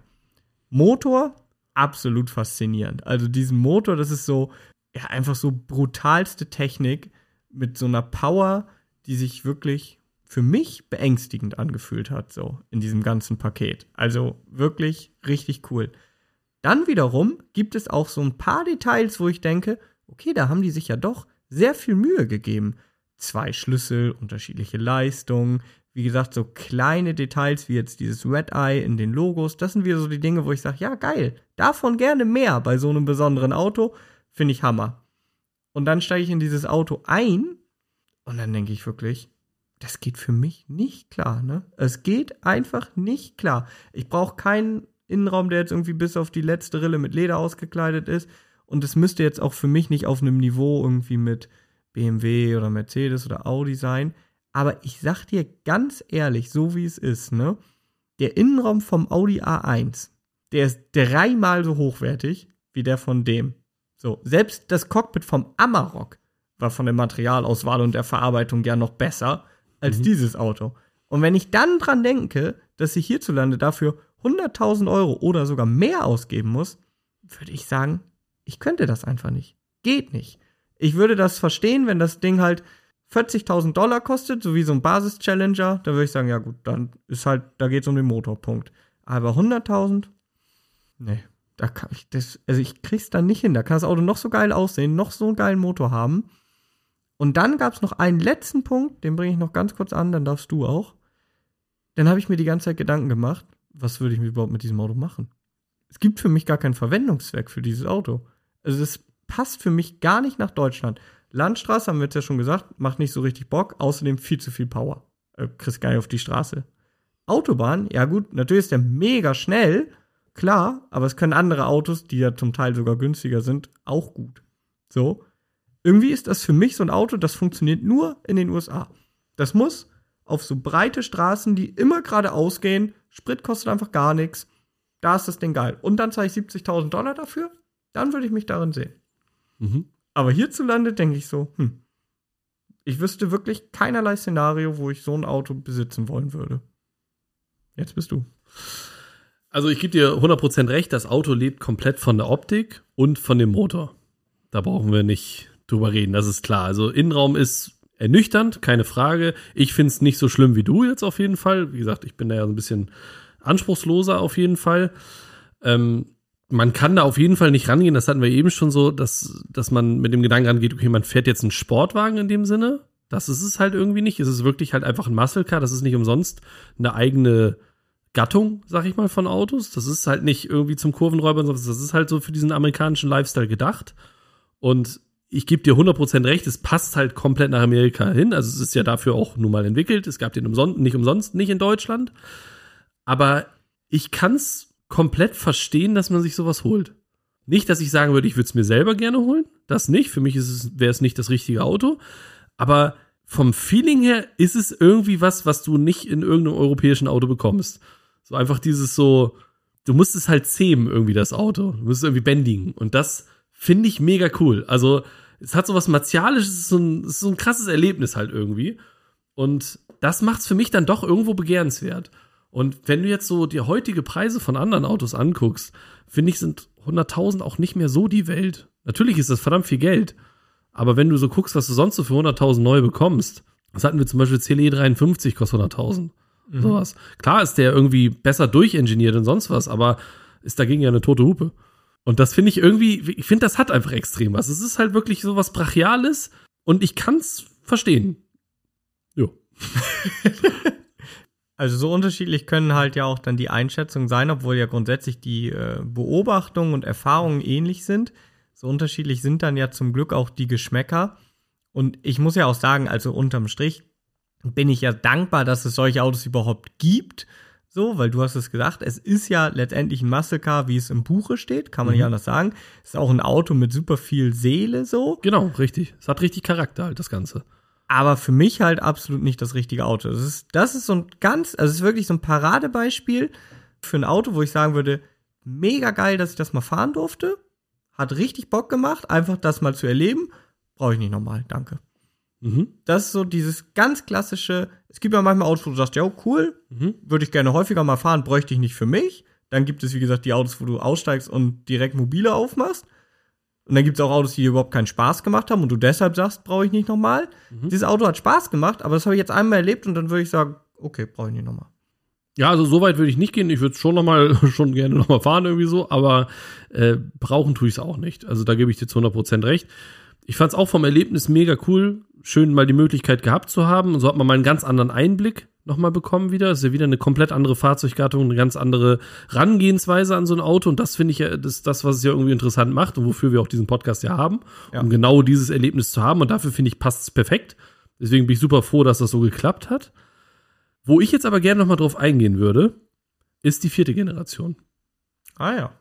Motor, absolut faszinierend. Also diesen Motor, das ist so, ja, einfach so brutalste Technik mit so einer Power, die sich wirklich für mich beängstigend angefühlt hat, so in diesem ganzen Paket. Also wirklich richtig cool. Dann wiederum gibt es auch so ein paar Details, wo ich denke, okay, da haben die sich ja doch sehr viel Mühe gegeben. 2 Schlüssel, unterschiedliche Leistungen, wie gesagt, so kleine Details wie jetzt dieses Red Eye in den Logos, das sind wieder so die Dinge, wo ich sage, ja geil, davon gerne mehr bei so einem besonderen Auto, finde ich Hammer. Und dann steige ich in dieses Auto ein und dann denke ich wirklich, das geht für mich nicht klar, ne? Es geht einfach nicht klar. Ich brauche keinen Innenraum, der jetzt irgendwie bis auf die letzte Rille mit Leder ausgekleidet ist. Und es müsste jetzt auch für mich nicht auf einem Niveau irgendwie mit BMW oder Mercedes oder Audi sein. Aber ich sag dir ganz ehrlich, so wie es ist, ne? Der Innenraum vom Audi A1, der ist 3-mal so hochwertig wie der von dem. So, selbst das Cockpit vom Amarok war von der Materialauswahl und der Verarbeitung ja noch besser als dieses Auto. Und wenn ich dann dran denke, dass ich hierzulande dafür 100.000 € oder sogar mehr ausgeben muss, würde ich sagen, ich könnte das einfach nicht. Geht nicht. Ich würde das verstehen, wenn das Ding halt $40.000 kostet, so wie so ein Basis-Challenger, dann würde ich sagen, ja gut, dann ist halt, da geht es um den Motorpunkt. Aber 100.000? Nee, da kann ich das, also ich krieg's dann nicht hin. Da kann das Auto noch so geil aussehen, noch so einen geilen Motor haben. Und dann gab es noch einen letzten Punkt, den bringe ich noch ganz kurz an, dann darfst du auch. Dann habe ich mir die ganze Zeit Gedanken gemacht, was würde ich mir überhaupt mit diesem Auto machen? Es gibt für mich gar keinen Verwendungszweck für dieses Auto. Also es passt für mich gar nicht nach Deutschland. Landstraße, haben wir jetzt ja schon gesagt, macht nicht so richtig Bock, außerdem viel zu viel Power. Kriegst gar nicht auf die Straße. Autobahn, ja gut, natürlich ist der mega schnell, klar, aber es können andere Autos, die ja zum Teil sogar günstiger sind, auch gut. So. Irgendwie ist das für mich so ein Auto, das funktioniert nur in den USA. Das muss auf so breite Straßen, die immer geradeaus gehen, Sprit kostet einfach gar nichts. Da ist das Ding geil. Und dann zahle ich $70.000 dafür, dann würde ich mich darin sehen. Mhm. Aber hierzulande denke ich so, ich wüsste wirklich keinerlei Szenario, wo ich so ein Auto besitzen wollen würde. Jetzt bist du. Also ich gebe dir 100% recht, das Auto lebt komplett von der Optik und von dem Motor. Da brauchen wir nicht drüber reden, das ist klar. Also Innenraum ist ernüchternd, keine Frage. Ich finde es nicht so schlimm wie du jetzt auf jeden Fall. Wie gesagt, ich bin da ja so ein bisschen anspruchsloser auf jeden Fall. Man kann da auf jeden Fall nicht rangehen, das hatten wir eben schon so, dass man mit dem Gedanken rangeht, okay, man fährt jetzt einen Sportwagen in dem Sinne. Das ist es halt irgendwie nicht. Es ist wirklich halt einfach ein Muscle Car. Das ist nicht umsonst eine eigene Gattung, sag ich mal, von Autos. Das ist halt nicht irgendwie zum Kurvenräuber, sondern das ist halt so für diesen amerikanischen Lifestyle gedacht. Und ich gebe dir 100% recht, es passt halt komplett nach Amerika hin. Also es ist ja dafür auch nun mal entwickelt. Es gab den nicht umsonst nicht in Deutschland. Aber ich kann's komplett verstehen, dass man sich sowas holt. Nicht, dass ich sagen würde, ich würde es mir selber gerne holen. Das nicht. Für mich wäre es nicht das richtige Auto. Aber vom Feeling her ist es irgendwie was du nicht in irgendeinem europäischen Auto bekommst. So einfach dieses so, du musst es halt zähmen irgendwie, das Auto. Du musst es irgendwie bändigen. Und das finde ich mega cool. Also es hat so was Martialisches, es ist so ein krasses Erlebnis halt irgendwie. Und das macht es für mich dann doch irgendwo begehrenswert. Und wenn du jetzt so die heutige Preise von anderen Autos anguckst, finde ich, sind 100.000 auch nicht mehr so die Welt. Natürlich ist das verdammt viel Geld. Aber wenn du so guckst, was du sonst so für 100.000 neu bekommst, das hatten wir zum Beispiel CLE 53, kostet 100.000. Sowas. Klar ist der irgendwie besser durchingeniert und sonst was, aber ist dagegen ja eine tote Hupe. Und das finde ich irgendwie, ich finde, das hat einfach extrem was. Es ist halt wirklich so was Brachiales und ich kann's verstehen. Jo. Also so unterschiedlich können halt ja auch dann die Einschätzungen sein, obwohl ja grundsätzlich die Beobachtungen und Erfahrungen ähnlich sind. So unterschiedlich sind dann ja zum Glück auch die Geschmäcker. Und ich muss ja auch sagen, also unterm Strich bin ich ja dankbar, dass es solche Autos überhaupt gibt. So, weil du hast es gesagt, es ist ja letztendlich ein Muscle Car, wie es im Buche steht, kann man nicht anders sagen. Es ist auch ein Auto mit super viel Seele, so. Genau, richtig. Es hat richtig Charakter halt, das Ganze. Aber für mich halt absolut nicht das richtige Auto. Das ist so ein also es ist wirklich so ein Paradebeispiel für ein Auto, wo ich sagen würde, mega geil, dass ich das mal fahren durfte. Hat richtig Bock gemacht, einfach das mal zu erleben. Brauche ich nicht nochmal, danke. Das ist so dieses ganz klassische, es gibt ja manchmal Autos, wo du sagst, ja, cool, würde ich gerne häufiger mal fahren, bräuchte ich nicht für mich. Dann gibt es, wie gesagt, die Autos, wo du aussteigst und direkt mobile aufmachst. Und dann gibt es auch Autos, die dir überhaupt keinen Spaß gemacht haben und du deshalb sagst, brauche ich nicht nochmal. Dieses Auto hat Spaß gemacht, aber das habe ich jetzt einmal erlebt und dann würde ich sagen, okay, brauche ich nicht nochmal. Ja, also so weit würde ich nicht gehen. Ich würde es schon gerne nochmal fahren irgendwie so, aber brauchen tue ich es auch nicht. Also da gebe ich dir zu 100% recht. Ich fand es auch vom Erlebnis mega cool, schön mal die Möglichkeit gehabt zu haben. Und so hat man mal einen ganz anderen Einblick nochmal bekommen wieder. Das ist ja wieder eine komplett andere Fahrzeuggattung, eine ganz andere Herangehensweise an so ein Auto. Und das finde ich ja, das, was es ja irgendwie interessant macht und wofür wir auch diesen Podcast ja haben, um genau dieses Erlebnis zu haben. Und dafür finde ich, passt es perfekt. Deswegen bin ich super froh, dass das so geklappt hat. Wo ich jetzt aber gerne nochmal drauf eingehen würde, ist die 4. Generation. Ah ja.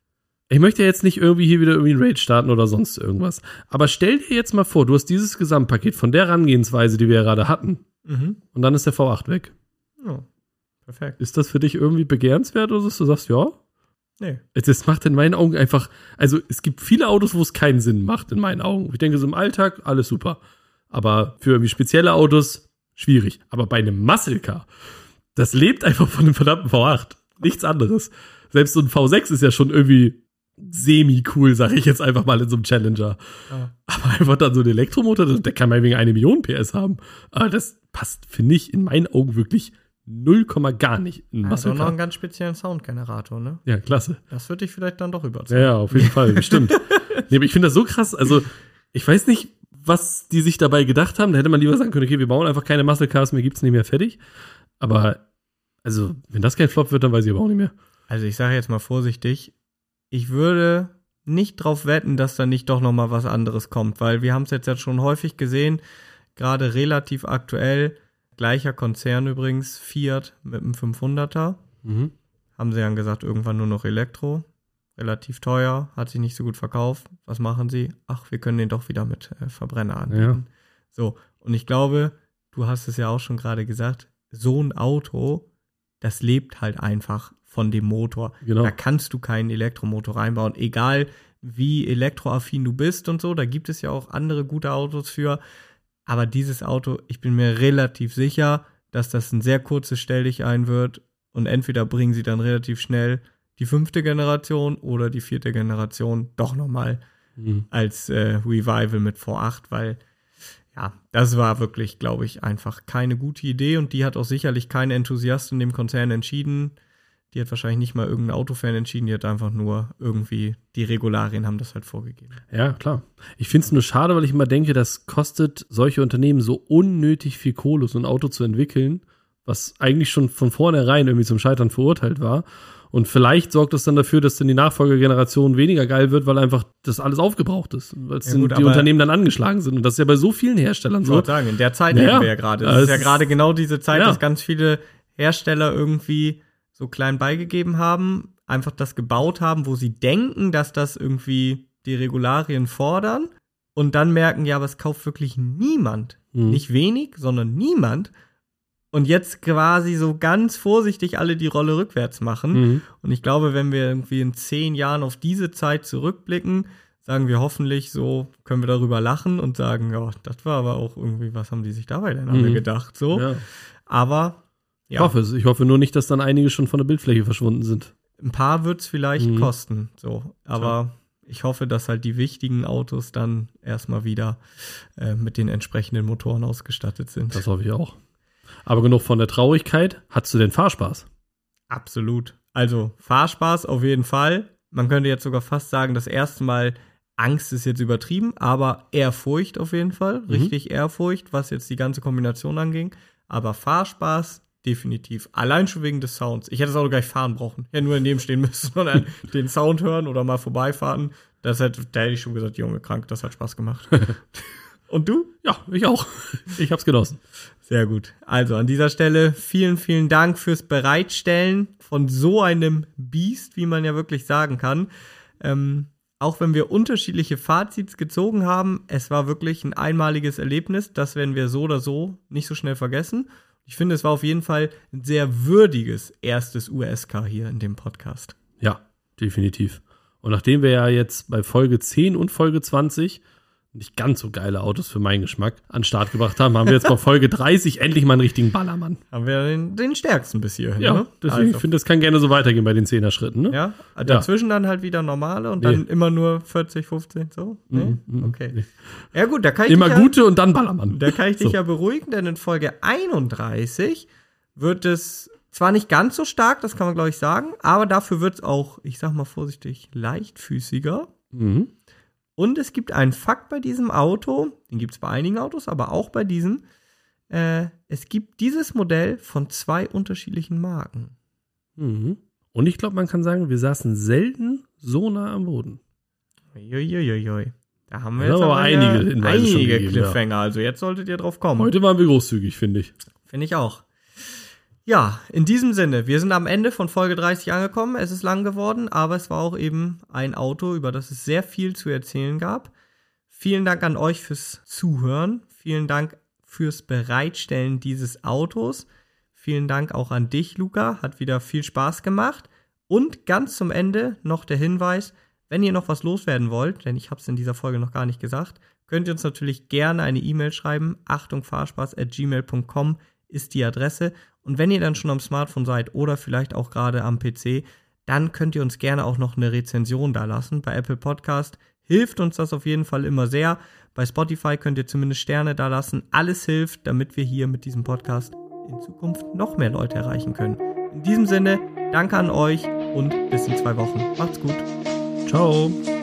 Ich möchte ja jetzt nicht irgendwie hier wieder irgendwie einen Raid starten oder sonst irgendwas. Aber stell dir jetzt mal vor, du hast dieses Gesamtpaket von der Herangehensweise, die wir ja gerade hatten. Und dann ist der V8 weg. Ja, perfekt. Ist das für dich irgendwie begehrenswert oder so? Du sagst, ja? Nee. Das macht in meinen Augen einfach, also es gibt viele Autos, wo es keinen Sinn macht, in meinen Augen. Ich denke, so im Alltag, alles super. Aber für irgendwie spezielle Autos, schwierig. Aber bei einem Muscle Car, das lebt einfach von dem verdammten V8. Nichts anderes. Selbst so ein V6 ist ja schon irgendwie semi-cool, sag ich jetzt einfach mal in so einem Challenger. Ja. Aber einfach dann so ein Elektromotor, der kann mal wegen 1 Million PS haben. Aber das passt, finde ich, in meinen Augen wirklich 0, gar nicht in Muscle Car. noch einen ganz speziellen Soundgenerator, ne? Ja, klasse. Das würde dich vielleicht dann doch überzeugen. Ja, auf jeden Fall, bestimmt. Nee, aber ich finde das so krass, also ich weiß nicht, was die sich dabei gedacht haben. Da hätte man lieber sagen können, okay, wir bauen einfach keine Muscle Cars mehr, gibt's nicht mehr, fertig. Aber, also, wenn das kein Flop wird, dann weiß ich aber auch nicht mehr. Also ich sage jetzt mal vorsichtig, ich würde nicht drauf wetten, dass da nicht doch noch mal was anderes kommt, weil wir haben es jetzt schon häufig gesehen, gerade relativ aktuell, gleicher Konzern übrigens, Fiat mit einem 500er, haben sie dann gesagt, irgendwann nur noch Elektro, relativ teuer, hat sich nicht so gut verkauft. Was machen sie? Ach, wir können den doch wieder mit Verbrenner anbieten. Ja. So, und ich glaube, du hast es ja auch schon gerade gesagt, so ein Auto, das lebt halt einfach von dem Motor. Genau. Da kannst du keinen Elektromotor reinbauen, egal wie elektroaffin du bist und so. Da gibt es ja auch andere gute Autos für. Aber dieses Auto, ich bin mir relativ sicher, dass das ein sehr kurzes Stelldichein wird und entweder bringen sie dann relativ schnell die 5. Generation oder die 4. Generation doch nochmal als Revival mit V8, weil ja, das war wirklich, glaube ich, einfach keine gute Idee und die hat auch sicherlich kein Enthusiast in dem Konzern entschieden. Die hat wahrscheinlich nicht mal irgendein Autofan entschieden, die hat einfach nur irgendwie, die Regularien haben das halt vorgegeben. Ja, klar. Ich finde es nur schade, weil ich immer denke, das kostet solche Unternehmen so unnötig viel Kohle, so ein Auto zu entwickeln, was eigentlich schon von vornherein irgendwie zum Scheitern verurteilt war. Und vielleicht sorgt das dann dafür, dass dann die Nachfolgegeneration weniger geil wird, weil einfach das alles aufgebraucht ist, weil die Unternehmen dann angeschlagen sind. Und das ist ja bei so vielen Herstellern so. Ich wollte sagen, in der Zeit leben wir ja gerade. Das ist ja gerade genau diese Zeit, dass ganz viele Hersteller irgendwie so klein beigegeben haben, einfach das gebaut haben, wo sie denken, dass das irgendwie die Regularien fordern und dann merken, ja, aber es kauft wirklich niemand. Nicht wenig, sondern niemand. Und jetzt quasi so ganz vorsichtig alle die Rolle rückwärts machen. Und ich glaube, wenn wir irgendwie in 10 Jahren auf diese Zeit zurückblicken, sagen wir hoffentlich so, können wir darüber lachen und sagen, ja, das war aber auch irgendwie, was haben die sich dabei denn alle gedacht, so. Ja. Aber, ja. Ich hoffe nur nicht, dass dann einige schon von der Bildfläche verschwunden sind. Ein paar wird es vielleicht kosten, so. Aber ich hoffe, dass halt die wichtigen Autos dann erstmal wieder mit den entsprechenden Motoren ausgestattet sind. Das hoffe ich auch. Aber genug von der Traurigkeit. Hattest du denn Fahrspaß? Absolut. Also Fahrspaß auf jeden Fall. Man könnte jetzt sogar fast sagen, das erste Mal, Angst ist jetzt übertrieben, aber Ehrfurcht auf jeden Fall. Richtig Ehrfurcht, was jetzt die ganze Kombination anging. Aber Fahrspaß definitiv. Allein schon wegen des Sounds. Ich hätte das Auto gleich fahren brauchen. Ja, nur daneben stehen müssen und den Sound hören oder mal vorbeifahren. Da hätte ich schon gesagt, Junge, krank, das hat Spaß gemacht. Und du? Ja, ich auch. Ich hab's genossen. Sehr gut. Also an dieser Stelle vielen, vielen Dank fürs Bereitstellen von so einem Biest, wie man ja wirklich sagen kann. Auch wenn wir unterschiedliche Fazits gezogen haben, es war wirklich ein einmaliges Erlebnis. Das werden wir so oder so nicht so schnell vergessen. Ich finde, es war auf jeden Fall ein sehr würdiges erstes USK hier in dem Podcast. Ja, definitiv. Und nachdem wir ja jetzt bei Folge 10 und Folge 20 nicht ganz so geile Autos für meinen Geschmack an den Start gebracht haben, haben wir jetzt bei Folge 30 endlich mal einen richtigen Ballermann. Haben wir den stärksten bis hierhin, ja, ne? Deswegen, also. Ich finde, das kann gerne so weitergehen bei den 10er-Schritten, ne? Ja, dazwischen dann halt wieder normale und dann immer nur 40, 15, so? Nee? Okay. Nee. Ja gut, da kann ich immer gute und dann Ballermann. Da kann ich dich ja beruhigen, denn in Folge 31 wird es zwar nicht ganz so stark, das kann man glaube ich sagen, aber dafür wird es auch, ich sag mal vorsichtig, leichtfüßiger. Und es gibt einen Fakt bei diesem Auto, den gibt es bei einigen Autos, aber auch bei diesem. Es gibt dieses Modell von 2 unterschiedlichen Marken. Und ich glaube, man kann sagen, wir saßen selten so nah am Boden. Uiuiuiui. Da haben wir jetzt aber einige Cliffhanger, also jetzt solltet ihr drauf kommen. Heute waren wir großzügig, finde ich. Finde ich auch. Ja, in diesem Sinne, wir sind am Ende von Folge 30 angekommen. Es ist lang geworden, aber es war auch eben ein Auto, über das es sehr viel zu erzählen gab. Vielen Dank an euch fürs Zuhören. Vielen Dank fürs Bereitstellen dieses Autos. Vielen Dank auch an dich, Luca. Hat wieder viel Spaß gemacht. Und ganz zum Ende noch der Hinweis, wenn ihr noch was loswerden wollt, denn ich habe es in dieser Folge noch gar nicht gesagt, könnt ihr uns natürlich gerne eine E-Mail schreiben. achtungfahrspaß@gmail.com ist die Adresse. Und wenn ihr dann schon am Smartphone seid oder vielleicht auch gerade am PC, dann könnt ihr uns gerne auch noch eine Rezension da lassen. Bei Apple Podcast hilft uns das auf jeden Fall immer sehr. Bei Spotify könnt ihr zumindest Sterne da lassen. Alles hilft, damit wir hier mit diesem Podcast in Zukunft noch mehr Leute erreichen können. In diesem Sinne, danke an euch und bis in 2 Wochen. Macht's gut. Ciao.